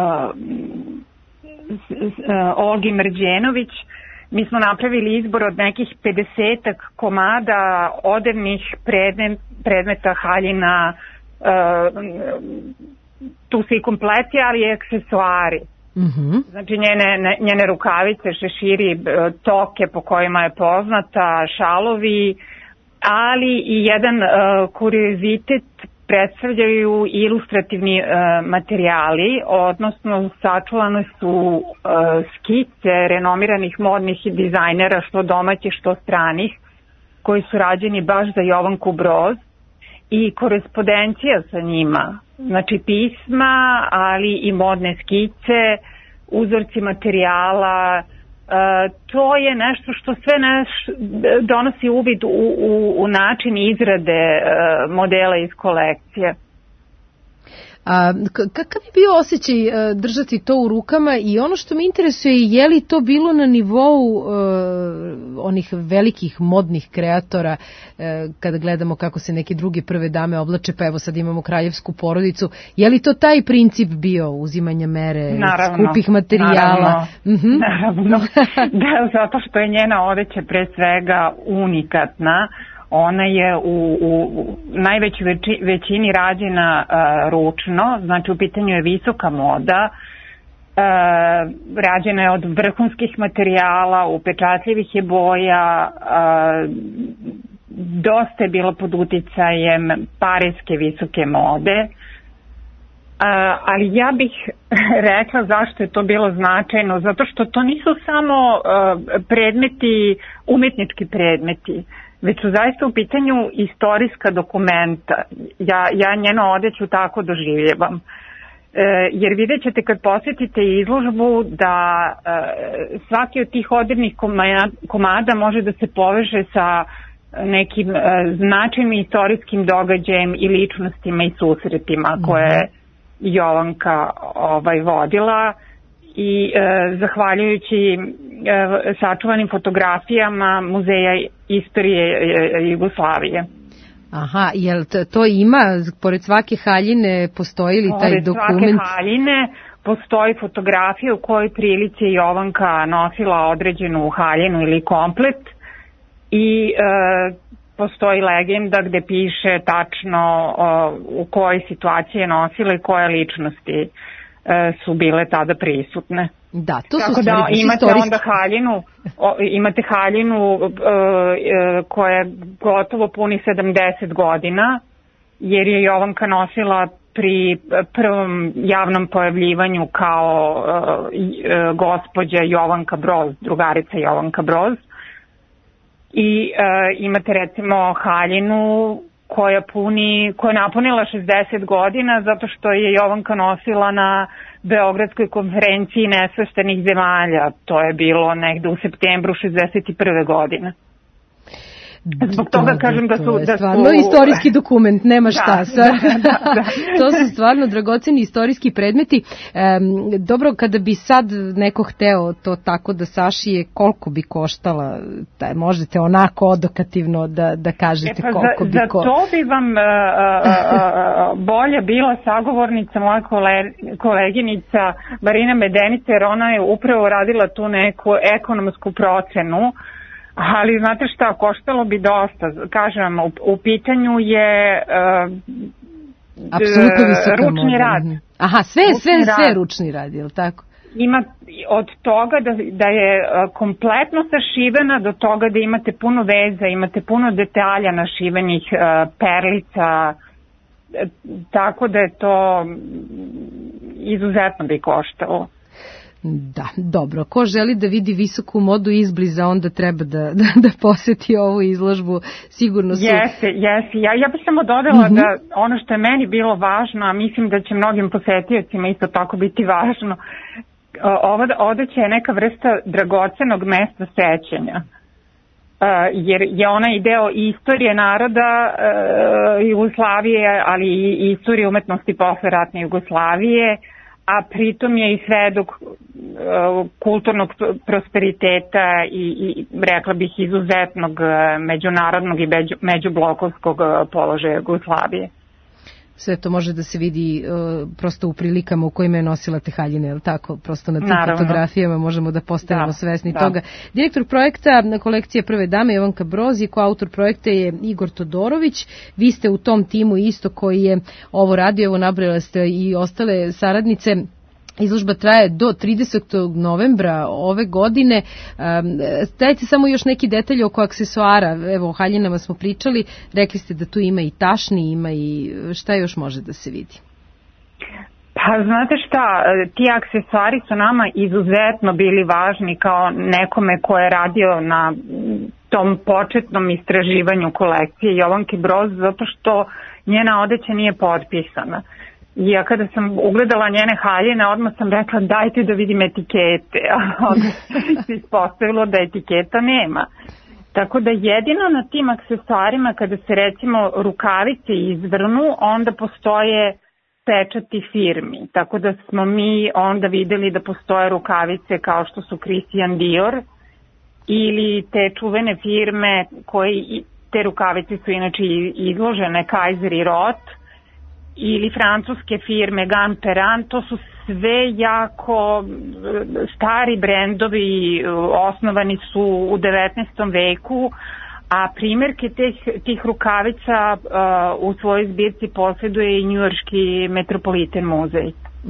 Olgi Mrđenović, mi smo napravili izbor od nekih 50 komada odevnih predmeta, haljina, tu su i kompleti, ali i aksesuari. Znači njene rukavice, šeširi, toke po kojima je poznata, šalovi, ali i jedan kuriozitet predstavljaju ilustrativni materijali, odnosno sačuvane su skice renomiranih modnih dizajnera, što domaćih, što stranih, koji su rađeni baš za Jovanku Broz, i korespondencija sa njima, znači pisma, ali i modne skice, uzorci materijala. To je nešto što sve donosi uvid u način izrade modela iz kolekcije. Kakav je bio osjećaj držati to u rukama, i ono što me interesuje je li to bilo na nivou onih velikih modnih kreatora, kada gledamo kako se neke druge prve dame oblače, pa evo sad imamo kraljevsku porodicu, je li to taj princip bio uzimanja mere, skupih materijala? Naravno. Da, zato što je njena odeća pre svega unikatna. Ona je u najvećoj većini rađena ručno, znači u pitanju je visoka moda, rađena je od vrhunskih materijala, upečatljivih je boja, dosta je bilo pod uticajem pariske visoke mode, ali ja bih rekla zašto je to bilo značajno, zato što to nisu samo predmeti, umetnički predmeti, već su zaista u pitanju istorijska dokumenta. Ja njeno odeću tako doživljavam. Jer vidjet ćete kad posjetite izložbu da svaki od tih odevnih komada može da se poveže sa nekim značajnim istorijskim događajem i ličnostima i susretima koje je Jovanka vodila, i zahvaljujući sačuvanim fotografijama Muzeja istorije Jugoslavije. Aha, jel to ima, pored svake haljine postoji li taj dokument? Pored svake haljine postoji fotografija u kojoj prilici je Jovanka nosila određenu haljinu ili komplet, i postoji legenda gde piše tačno u kojoj situaciji je nosila i koje ličnosti su bile tada prisutne. Da, to su tako da imate onda haljinu, imate haljinu koja gotovo puni 70 godina, jer je Jovanka nosila pri prvom javnom pojavljivanju kao gospođa Jovanka Broz, drugarica Jovanka Broz, i imate recimo haljinu koja je napunila 60 godina zato što je Jovanka nosila na Beogradskoj konferenciji nesvrstanih zemalja. To je bilo negde u septembru 61. godine. Zbog toga kažem da su stvarno istorijski dokument, nema šta. Da. To su stvarno dragoceni istorijski predmeti. Dobro, kada bi sad neko hteo to tako da sašije, koliko bi koštala? Možete onako odokativno da kažete koliko bi Za to bi vam bolje bila sagovornica, moja koleginica Marina Medenica, jer ona je upravo radila tu neku ekonomsku procenu. Ali znate šta, koštalo bi dosta. Kažem, u pitanju je ručni rad. Aha, sve ručni rad, je li tako? Ima od toga da je kompletno sašivena do toga da imate puno veza, imate puno detalja našivenih, perlica, tako da je to izuzetno bi koštalo. Da, dobro. Ko želi da vidi visoku modu izbliza, onda treba da poseti ovu izložbu. Sigurno su... Jeste. Ja bih samo dodala da ono što je meni bilo važno, a mislim da će mnogim posetiocima isto tako biti važno, ova odeća je neka vrsta dragocenog mesta sećanja. Jer je ona i deo istorije naroda Jugoslavije, ali i istorije umetnosti posleratne Jugoslavije, a pritom je i svedok kulturnog prosperiteta i rekla bih izuzetnog međunarodnog i međublokovskog položaja Jugoslavije. Sve to može da se vidi prosto u prilikama u kojima je nosila te haljine, je li tako? Prosto na tim fotografijama možemo da postanemo svesni toga. Direktor projekta na kolekcije Prve dame Jovanka Broz i koautor projekta je Igor Todorović. Vi ste u tom timu isto koji je ovo radio, evo nabrojala ste i ostale saradnice. Izložba traje do 30. novembra ove godine. Dajte samo još neki detalj oko aksesuara. Evo, o haljinama smo pričali. Rekli ste da tu ima i tašni, ima i šta još može da se vidi? Pa znate šta, ti aksesuari su nama izuzetno bili važni kao nekome ko je radio na tom početnom istraživanju kolekcije Jovanke Broz, zato što njena odeća nije potpisana. I ja kada sam ugledala njene haljine, odmah sam rekla dajte da vidim etikete, a onda se ispostavilo da etiketa nema. Tako da jedino na tim aksesuarima kada se recimo rukavice izvrnu, onda postoje pečati firmi. Tako da smo mi onda videli da postoje rukavice kao što su Christian Dior ili te čuvene firme koje te rukavice su inače izložene Kaiser i Roth ili francuske firme Gan Perran. To su sve jako stari brendovi, osnovani su u 19. veku, a primjerke tih rukavica u svojoj zbirci posjeduje i njujorški Metropolitan muzej.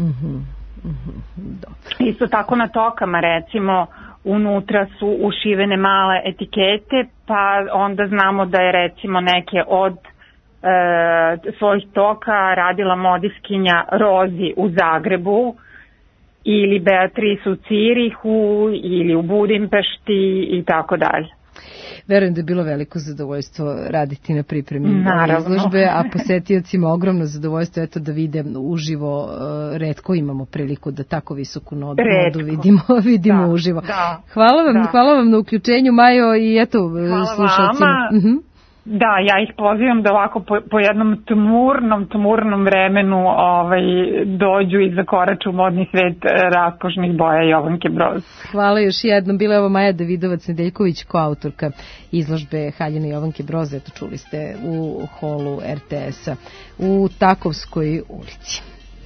Isto tako na tokama recimo unutra su ušivene male etikete, pa onda znamo da je recimo neke od svojih toka radila modiskinja Rozi u Zagrebu ili Beatrice u Cirihu ili u Budimpešti i tako dalje. Verujem da je bilo veliko zadovoljstvo raditi na pripremi izložbe, a posetiocima ogromno zadovoljstvo eto da vide uživo. Retko imamo priliku da tako visoku modu vidimo uživo. Da. Hvala vam na uključenju, Majo, i eto slušalcima. Da, ja ih pozivam da ovako po jednom tmurnom vremenu dođu i zakoraču u modni svet raskošnih boja Jovanke Broz. Hvala još jednom. Bila je ovo Maja Davidovac-Nedeljković, koautorka izložbe haljine Jovanke Broz. Eto, čuli ste u holu RTS-a u Takovskoj ulici.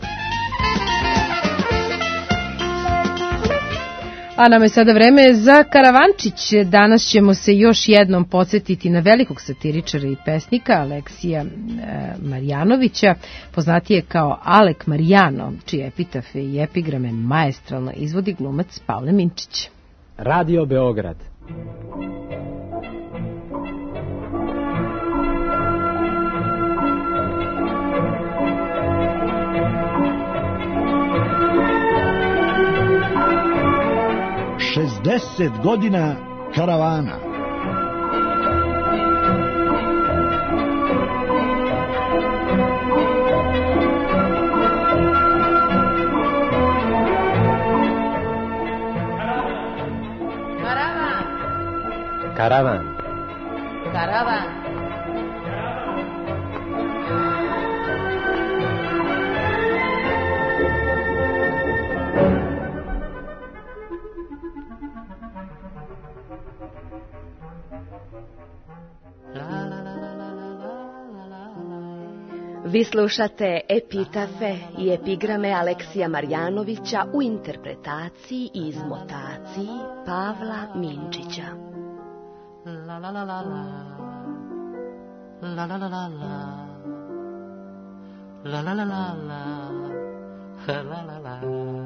A nam je sada vreme za Karavančić. Danas ćemo se još jednom podsjetiti na velikog satiričara i pesnika Aleksija Marjanovića, poznatije kao Alek Marjano, čije epitafe i epigrame maestralno izvodi glumac Pavle Minčić. Radio Beograd. Šezdeset godina karavana. Karavan. Vi slušate epitafe i epigrame Aleksija Marjanovića u interpretaciji i izmotaciji Pavla Minčića. La la la la la, la la la la la, la la la la la, la la la.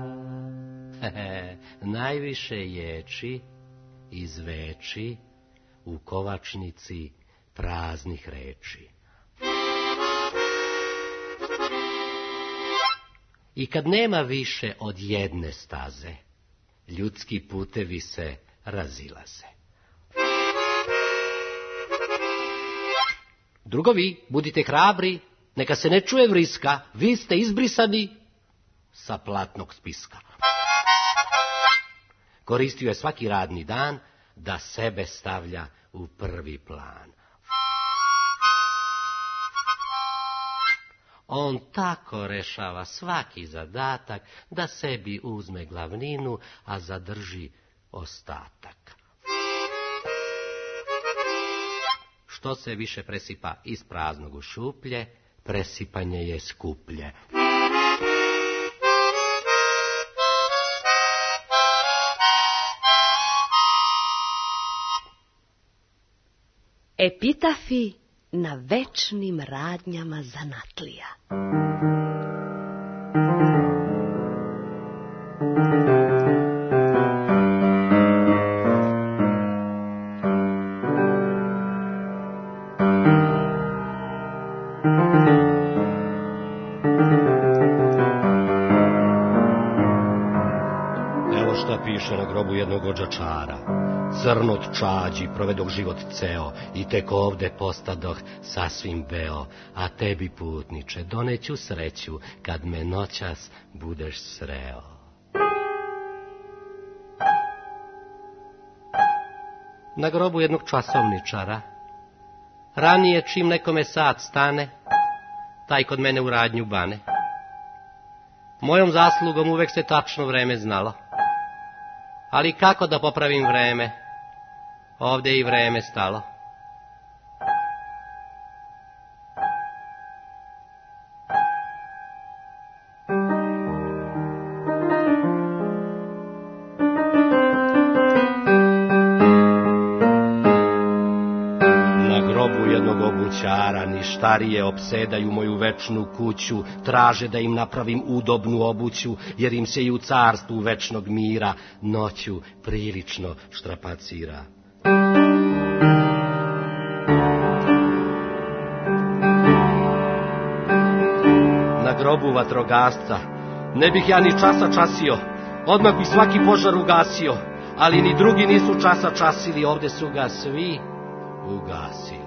Najviše ječi izveči u kovačnici praznih reči. I kad nema više od jedne staze, ljudski putevi se razilaze. Drugovi, budite hrabri, neka se ne čuje vriska, vi ste izbrisani sa platnog spiska. Koristio je svaki radni dan da sebe stavlja u prvi plan. On tako rešava svaki zadatak da sebi uzme glavninu, a zadrži ostatak. Što se više presipa iz praznog u šuplje, presipanje je skuplje. Epitafi na večnim radnjama zanatlija. grobu jednog odžačara. Crnot čađi provedoh život ceo i tek ovde postadoh sasvim beo, a tebi, putniče, doneću sreću kad me noćas budeš sreo. Na grobu jednog časovničara, ranije čim nekome sat stane, taj kod mene u radnju bane. Mojom zaslugom uvek se tačno vreme znalo, ali kako da popravim vreme, ovde je i vreme stalo. Ništarije opsedaju moju večnu kuću, traže da im napravim udobnu obuću, jer im se i u carstvu večnog mira noću prilično štrapacira. Na grobu vatrogasca ne bih ja ni časa časio, odmah bi svaki požar ugasio, ali ni drugi nisu časa časili, ovde su ga svi ugasili.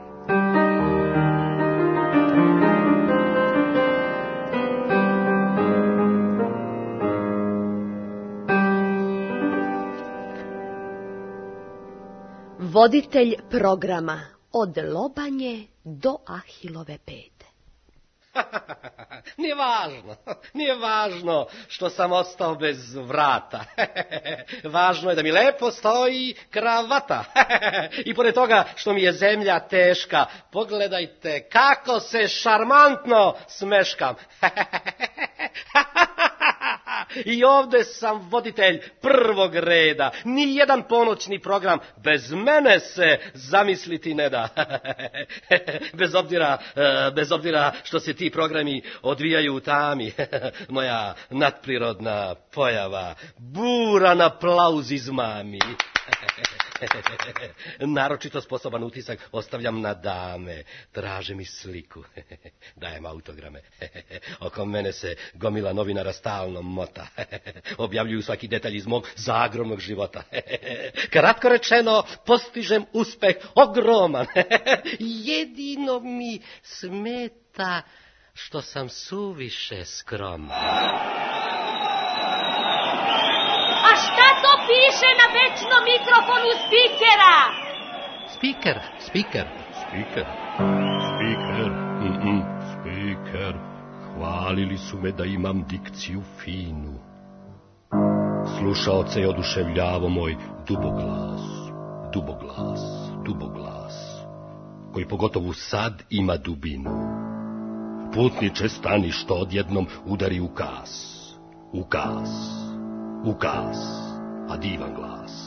Voditelj programa od lobanje do Ahilove pete. Nije važno što sam ostao bez vrata. Važno je da mi lepo stoji kravata. I pored toga što mi je zemlja teška, pogledajte kako se šarmantno smeškam. I ovde sam voditelj prvog reda. Nijedan ponoćni program bez mene se zamisliti ne da. Bez obzira što se ti programi odvijaju u tami. Moja nadprirodna pojava buran aplauz izmami. Naročito sposoban utisak ostavljam na dame. Traže mi sliku. Dajem autograme. Oko mene se gomila novinara stalno mota. Objavljuju svaki detalj iz mog zagromnog života. Kratko rečeno, postižem uspeh ogroman. Jedino mi smeta što sam suviše skroman. A šta to piše na večnom mikrofonu spikera? Spiker. Hvalili su me da imam dikciju finu. Slušaoce je oduševljavo moj duboglas, koji pogotovo sad ima dubinu. Putniče, stani, što odjednom udari u kas, a divan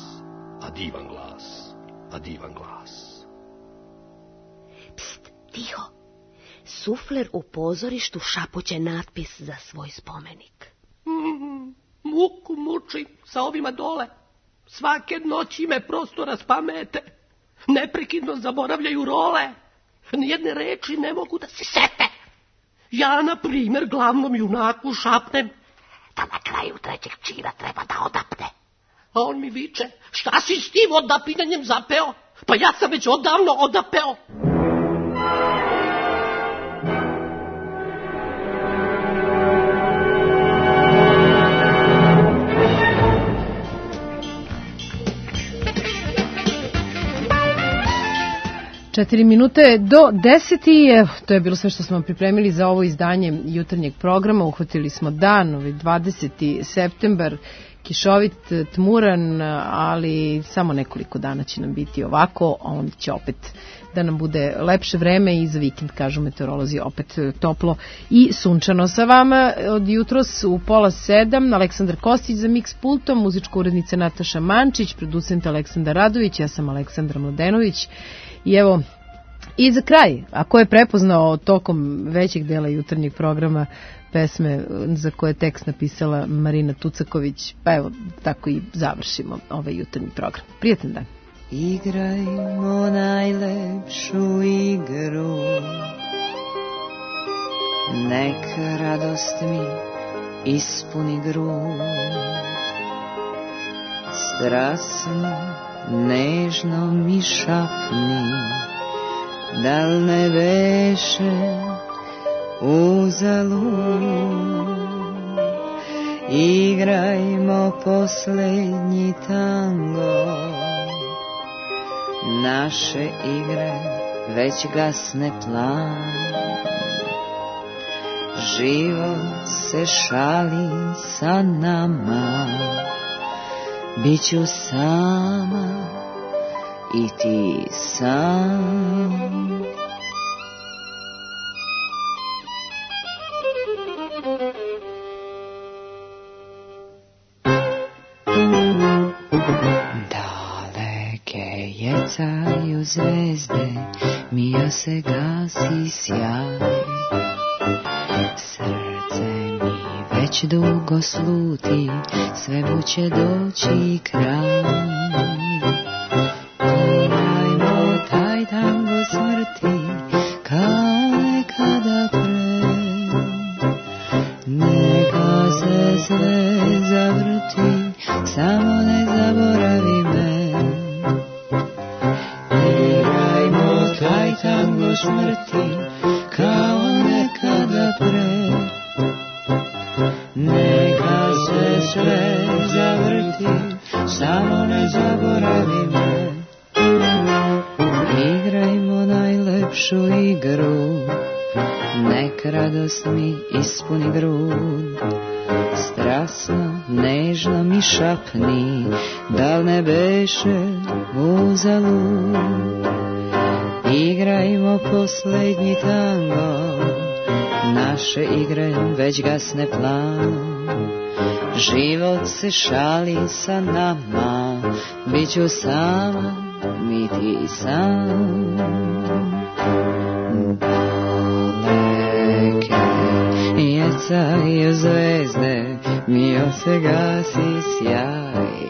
glas. Pst, tiho. Sufler u pozorištu šapuće natpis za svoj spomenik. Muku mučim sa ovima dole. Svake noći me prosto raspamete. Neprekidno zaboravljaju role. Nijedne reči ne mogu da se sete. Ja, na primjer, glavnom junaku šapnem da na kraju trećeg čina treba da odapne. A on mi viče, šta si s tim odapinanjem zapeo? Pa ja sam već odavno odapeo. Četiri minute do 10 i evo, to je bilo sve što smo vam pripremili za ovo izdanje jutarnjeg programa. Uhvatili smo dan, 20. septembar, kišovit, tmuran, ali samo nekoliko dana će nam biti ovako, a onda će opet da nam bude lepše vreme i za vikend, kažu meteorolozi, opet toplo i sunčano. Sa vama od jutros u 6:30 Aleksandar Kostić za Mix pultom, muzička urednica Nataša Mančić, producent Aleksandar Radović, ja sam Aleksandra Mladenović. I evo, i za kraj, ako je prepoznao tokom većeg dela jutarnjeg programa pesme za koje je tekst napisala Marina Tucaković, pa evo, tako i završimo ovaj jutarnji program. Prijatan dan. Igrajmo najlepšu igru, nek radost mi ispuni grud. strasno, nežno mi šapni, dal ne beše uzalud. Igrajmo posljednji tango, naše igre već gasne plan. Život se šali sa nama, biću sama i ti sam. Daleke jecaju zvezde, mija se gasi sjaj. Srce mi već dugo sluti, svemu će doći kraj. Pevajmo taj tango smrti, kao nekada pre. Neka se sve zavrti, samo ne zaboravi me. Igrajmo taj tango smrti, kao nekada pre. Neka se sve zavrti, samo ne zaboravi me. Igrajmo najlepšu igru, nek radost mi ispuni grud. Strasno, nežno mi šapni, dal ne beše uzalud. Igrajmo posljednji tango, naše igre već gasne plan. Život se šali sa nama, biću sama, mi ti sam. Daleke jecaju zvezde, mio se gasi sjaj.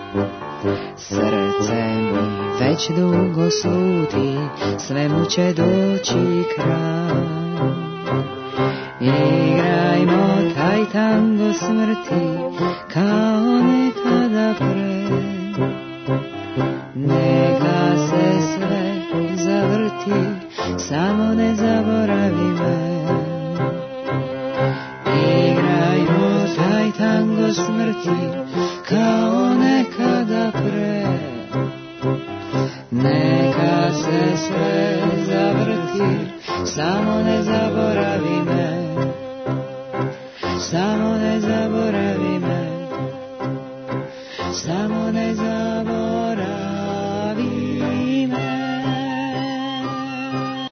Srce mi već dugo sluti, svemu će doći kraj. Igrajmo taj tango smrti, kao nekada pre. Neka se sve zavrti, samo ne zaboravi me. Igrajmo taj tango smrti, kao nekada pre. Neka se sve zavrti, samo ne zaboravi me. Samo ne zaboravi.